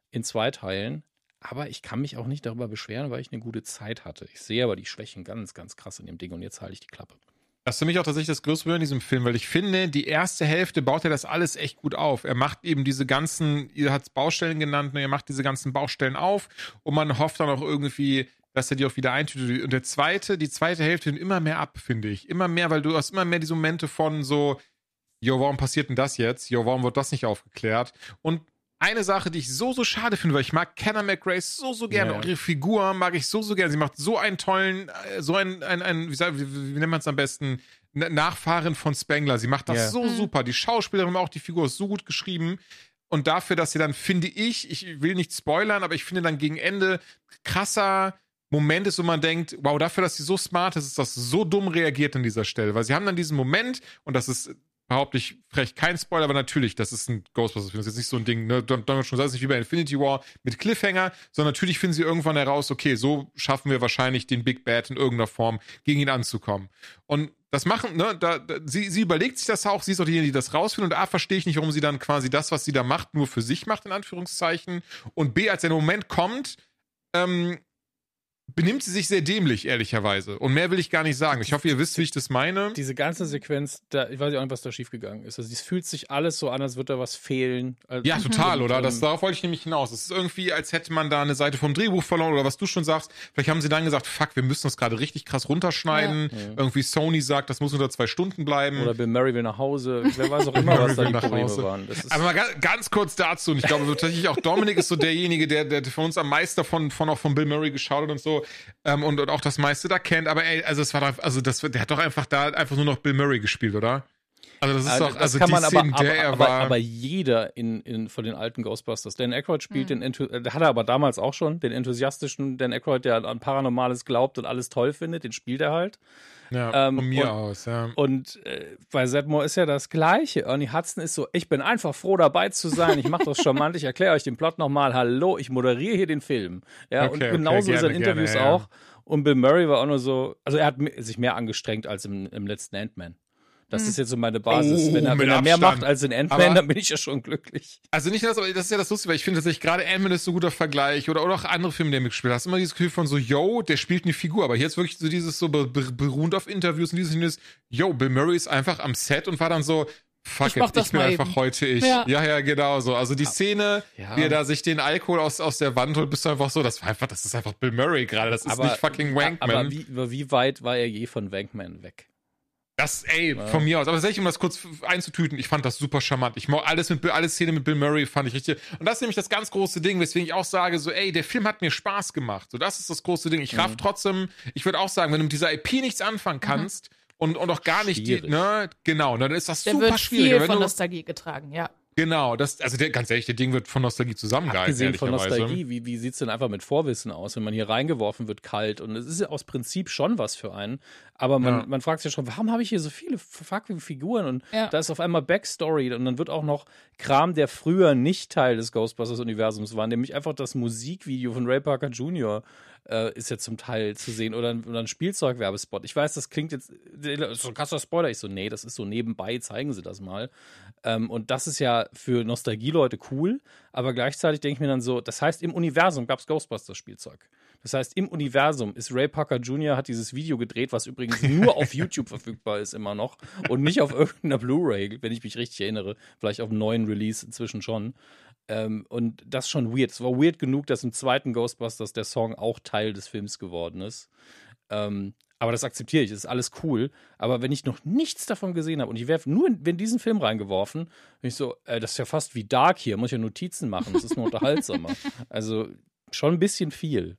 in zwei Teilen. Aber ich kann mich auch nicht darüber beschweren, weil ich eine gute Zeit hatte. Ich sehe aber die Schwächen ganz, ganz krass in dem Ding und jetzt halte ich die Klappe. Das ist für mich auch tatsächlich das größte Problem in diesem Film, weil ich finde, die erste Hälfte baut er das alles echt gut auf. Er macht eben diese ganzen, ihr hat es Baustellen genannt, ne, er macht diese ganzen Baustellen auf und man hofft dann auch irgendwie, dass er die auch wieder eintütet. Und der zweite, die zweite Hälfte nimmt immer mehr ab, finde ich. Immer mehr, weil du hast immer mehr diese Momente von so, jo, warum passiert denn das jetzt? Jo, warum wird das nicht aufgeklärt? Und eine Sache, die ich so, so schade finde, weil ich mag Kenna McRae so, so gerne. Ja. Und ihre Figur mag ich so, so gerne. Sie macht so einen tollen, so einen, ein, ein, wie, sag, wie, wie nennt man es am besten? Nachfahren von Spengler. Sie macht das Ja. so Mhm. super. Die Schauspielerin, auch die Figur ist so gut geschrieben. Und dafür, dass sie dann, finde ich, ich will nicht spoilern, aber ich finde dann gegen Ende krasser Moment ist, wo man denkt, wow, dafür, dass sie so smart ist, ist das so dumm reagiert an dieser Stelle. Weil sie haben dann diesen Moment, und das ist, behaupte ich, vielleicht kein Spoiler, aber natürlich, das ist ein Ghostbusters-Film. Das ist jetzt nicht so ein Ding, ne, Donald schon sagt, es ist nicht wie bei Infinity War mit Cliffhanger, sondern natürlich finden sie irgendwann heraus, okay, so schaffen wir wahrscheinlich den Big Bad in irgendeiner Form gegen ihn anzukommen. Und das machen, ne, da, da sie, sie überlegt sich das auch, sie ist auch diejenige, die das rausfindet, und A, verstehe ich nicht, warum sie dann quasi das, was sie da macht, nur für sich macht, in Anführungszeichen, und B, als der Moment kommt, ähm, benimmt sie sich sehr dämlich, ehrlicherweise. Und mehr will ich gar nicht sagen. Ich hoffe, ihr wisst, wie ich das meine. Diese ganze Sequenz, da, ich weiß auch nicht, was da schiefgegangen ist. Also es fühlt sich alles so an, als würde da was fehlen. Also, Ja, total, oder? Das, ähm, darauf wollte ich nämlich hinaus. Es ist irgendwie, als hätte man da eine Seite vom Drehbuch verloren, oder was du schon sagst. Vielleicht haben sie dann gesagt, fuck, wir müssen das gerade richtig krass runterschneiden. Ja. Irgendwie Sony sagt, das muss unter zwei Stunden bleiben. Oder Bill Murray will nach Hause. Wer weiß auch immer, was da die nach Probleme Hause. waren. Das ist, Aber mal ganz, ganz kurz dazu, und ich glaube tatsächlich auch Dominik ist so derjenige, der, der von uns am meisten davon von, auch von Bill Murray geschaut hat und so, ähm, und, und auch das meiste da kennt, aber ey, also es war doch, also das, der hat doch einfach da einfach nur noch Bill Murray gespielt, oder? Also das ist Also doch, das also kann die man Szene, aber, der aber, er aber, war. aber jeder in, in, von den alten Ghostbusters. Dan Aykroyd spielt den, Enthu- äh, hat er aber damals auch schon, den enthusiastischen Dan Aykroyd, der an Paranormales glaubt und alles toll findet, den spielt er halt. ja, ähm, von mir und- aus, ja. Und äh, bei Zedmore ist ja das Gleiche. Ernie Hudson ist so, ich bin einfach froh dabei zu sein, ich mache das charmant, ich erkläre euch den Plot nochmal, hallo, ich moderiere hier den Film. Ja, Okay, und okay, genauso ist er in gerne, Interviews gerne, ja. auch. Und Bill Murray war auch nur so, also er hat mi- sich mehr angestrengt als im, im letzten Ant-Man. Das ist jetzt so meine Basis. Oh, wenn er, mit wenn er mehr Abstand. macht als in Ant-Man, Aber- dann bin ich ja schon glücklich. Also nicht nur das, aber das ist ja das Lustige, weil ich finde tatsächlich gerade Ant-Man ist so ein guter Vergleich, oder, oder auch andere Filme, die er mitgespielt hat. Hast immer dieses Gefühl von so, yo, der spielt eine Figur, aber hier ist wirklich so dieses so be- be- beruhend auf Interviews und dieses, dieses, yo, Bill Murray ist einfach am Set und war dann so, fuck Ich mach it, das ich bin mal einfach eben. heute ich. Ja. Ja, ja, genau so. Also die Szene, Ja. wie er da sich den Alkohol aus, aus der Wand holt, bist du einfach so, das war einfach, das ist einfach Bill Murray gerade, das ist Aber- nicht fucking Wankman. Aber wie, über wie weit war er je von Wankman weg? Das, ey, von mir aus. Aber tatsächlich, um das kurz einzutüten, ich fand das super charmant. Ich mag alles mit, alles Szene mit Bill Murray fand ich richtig. Und das ist nämlich das ganz große Ding, weswegen ich auch sage, so, ey, der Film hat mir Spaß gemacht. So, das ist das große Ding. Ich raff trotzdem, ich würde auch sagen, wenn du mit dieser I P nichts anfangen kannst und, und auch gar nicht die, Schwierig. ne, genau, dann ist das Der super wird schwierig. viel Wenn von du, Nostalgie getragen, ja. genau, das, also der, ganz ehrlich, der Ding wird von Nostalgie zusammengehalten, Abgesehen von ehrlicherweise. Nostalgie, wie, wie sieht es denn einfach mit Vorwissen aus, wenn man hier reingeworfen wird kalt? Und es ist ja aus Prinzip schon was für einen. Aber man, Ja. man fragt sich ja schon, warum habe ich hier so viele fucking Figuren? Und Ja. da ist auf einmal Backstory und dann wird auch noch Kram, der früher nicht Teil des Ghostbusters-Universums war, nämlich einfach das Musikvideo von Ray Parker Junior äh, ist ja zum Teil zu sehen oder ein, oder ein Spielzeugwerbespot. Ich weiß, das klingt jetzt, das ist so ein krasser Spoiler. Ich so, nee, das ist so nebenbei, zeigen sie das mal. Ähm, und das ist ja für Nostalgie-Leute cool, aber gleichzeitig denke ich mir dann so, das heißt, im Universum gab es Ghostbusters-Spielzeug. Das heißt, im Universum ist Ray Parker Junior hat dieses Video gedreht, was übrigens nur auf YouTube verfügbar ist immer noch und nicht auf irgendeiner Blu-ray, wenn ich mich richtig erinnere. Vielleicht auf einem neuen Release inzwischen schon. Ähm, und das ist schon weird. Es war weird genug, dass im zweiten Ghostbusters der Song auch Teil des Films geworden ist. Ähm, aber das akzeptiere ich, das ist alles cool. Aber wenn ich noch nichts davon gesehen habe und ich werfe nur in, in diesen Film reingeworfen, bin ich so, äh, das ist ja fast wie Dark hier, muss ich ja Notizen machen, das ist nur unterhaltsamer. Also schon ein bisschen viel.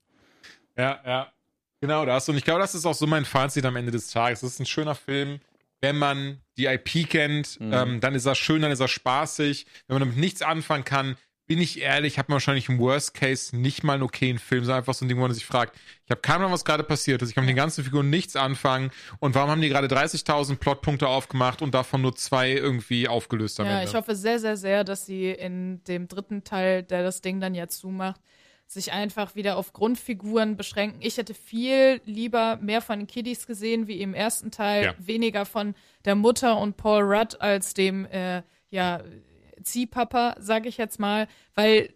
Ja, ja. Genau das. Und ich glaube, das ist auch so mein Fazit am Ende des Tages. Das ist ein schöner Film. Wenn man die I P kennt, Mhm. ähm, dann ist er schön, dann ist er spaßig. Wenn man damit nichts anfangen kann, bin ich ehrlich, hat man wahrscheinlich im Worst Case nicht mal einen okayen Film, sondern einfach so ein Ding, wo man sich fragt, ich habe keine Ahnung, was gerade passiert ist, ich kann mit den ganzen Figuren nichts anfangen und warum haben die gerade dreißigtausend Plotpunkte aufgemacht und davon nur zwei irgendwie aufgelöst am Ja, Ende? ich hoffe sehr, sehr, sehr, dass sie in dem dritten Teil, der das Ding dann ja zumacht, sich einfach wieder auf Grundfiguren beschränken. Ich hätte viel lieber mehr von den Kiddies gesehen, wie im ersten Teil, Ja. weniger von der Mutter und Paul Rudd als dem, äh, ja, Ziehpapa, sage ich jetzt mal, weil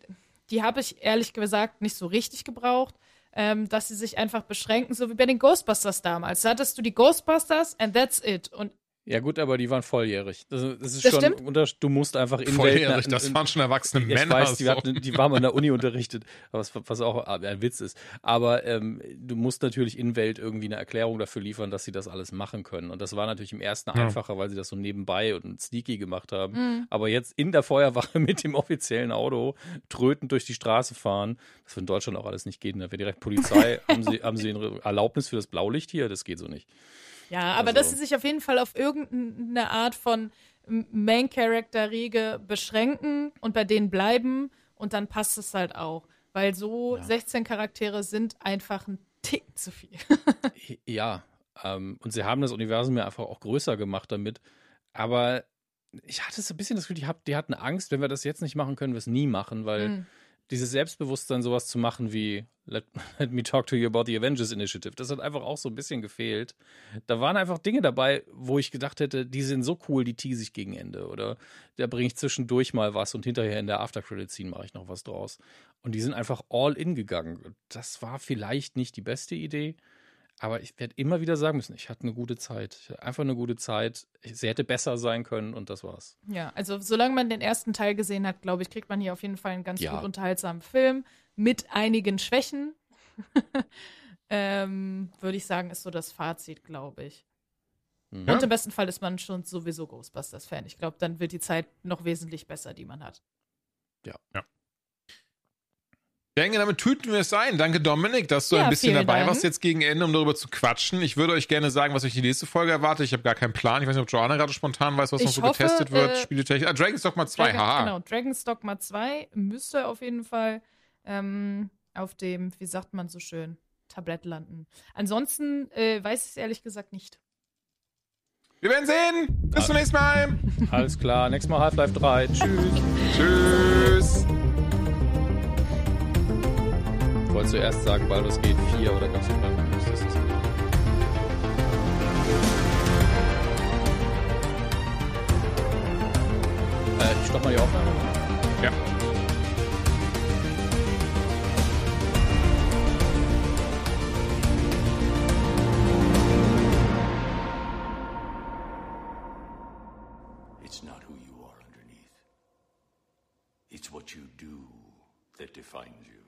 die habe ich ehrlich gesagt nicht so richtig gebraucht, ähm, dass sie sich einfach beschränken, so wie bei den Ghostbusters damals. Da hattest du die Ghostbusters and that's it. Und Ja gut, aber die waren volljährig. Das, das ist Das schon stimmt. unter, du musst einfach in Volljährig, Welt, das waren schon erwachsene ich Männer. weiß, die, so. hatten, die waren an der Uni unterrichtet, was, was auch ein Witz ist. Aber ähm, du musst natürlich in Welt irgendwie eine Erklärung dafür liefern, dass sie das alles machen können. Und das war natürlich im ersten Ja. einfacher, weil sie das so nebenbei und sneaky gemacht haben. Mhm. Aber jetzt in der Feuerwache mit dem offiziellen Auto trötend durch die Straße fahren, das wird in Deutschland auch alles nicht gehen. Da wäre direkt Polizei, haben sie, haben sie eine Erlaubnis für das Blaulicht hier? Das geht so nicht. ja, aber Also- dass sie sich auf jeden Fall auf irgendeine Art von Main-Character-Riege beschränken und bei denen bleiben und dann passt es halt auch. Weil so sechzehn Charaktere sind einfach ein Tick zu viel. Ja, ähm, und sie haben das Universum ja einfach auch größer gemacht damit. Aber ich hatte so ein bisschen das Gefühl, die, hab, die hatten Angst, wenn wir das jetzt nicht machen, können wir es nie machen, weil Mhm. dieses Selbstbewusstsein, sowas zu machen wie let, let me talk to you about the Avengers Initiative, das hat einfach auch so ein bisschen gefehlt. Da waren einfach Dinge dabei, wo ich gedacht hätte, die sind so cool, die tease ich gegen Ende. Oder da bringe ich zwischendurch mal was und hinterher in der After-Credit-Scene mache ich noch was draus. Und die sind einfach all in gegangen. Das war vielleicht nicht die beste Idee, aber ich werde immer wieder sagen müssen, ich hatte eine gute Zeit. Ich hatte einfach eine gute Zeit. Sie hätte besser sein können und das war's. Ja, also solange man den ersten Teil gesehen hat, glaube ich, kriegt man hier auf jeden Fall einen ganz Ja. gut unterhaltsamen Film mit einigen Schwächen. ähm, würde ich sagen, ist so das Fazit, glaube ich. Mhm. Und im besten Fall ist man schon sowieso Ghostbusters-Fan. Ich glaube, dann wird die Zeit noch wesentlich besser, die man hat. Ich denke, damit tüten wir es ein. Danke, Dominik, dass du Ja, ein bisschen vielen dabei Dank. warst jetzt gegen Ende, um darüber zu quatschen. Ich würde euch gerne sagen, was euch die nächste Folge erwartet. Ich habe gar keinen Plan. Ich weiß nicht, ob Joanna gerade spontan weiß, was noch Ich so hoffe, getestet wird. äh, Spieletechnik. Ah, Dragon's Dogma zwei, Dragon, haha. Genau, Dragon's Dogma zwei müsste auf jeden Fall ähm, auf dem, wie sagt man so schön, Tablett landen. Ansonsten äh, weiß ich es ehrlich gesagt nicht. Wir werden sehen. Bis zum nächsten Mal. Alles klar, nächstes Mal Half-Life drei. Tschüss. Tschüss. Ich wollte zuerst sagen, Baldur's Gate vier oder gab's nicht mal? Das ist äh, ich stopp mal die Aufnahme. Ja. It's not who you are underneath. It's what you do that defines you.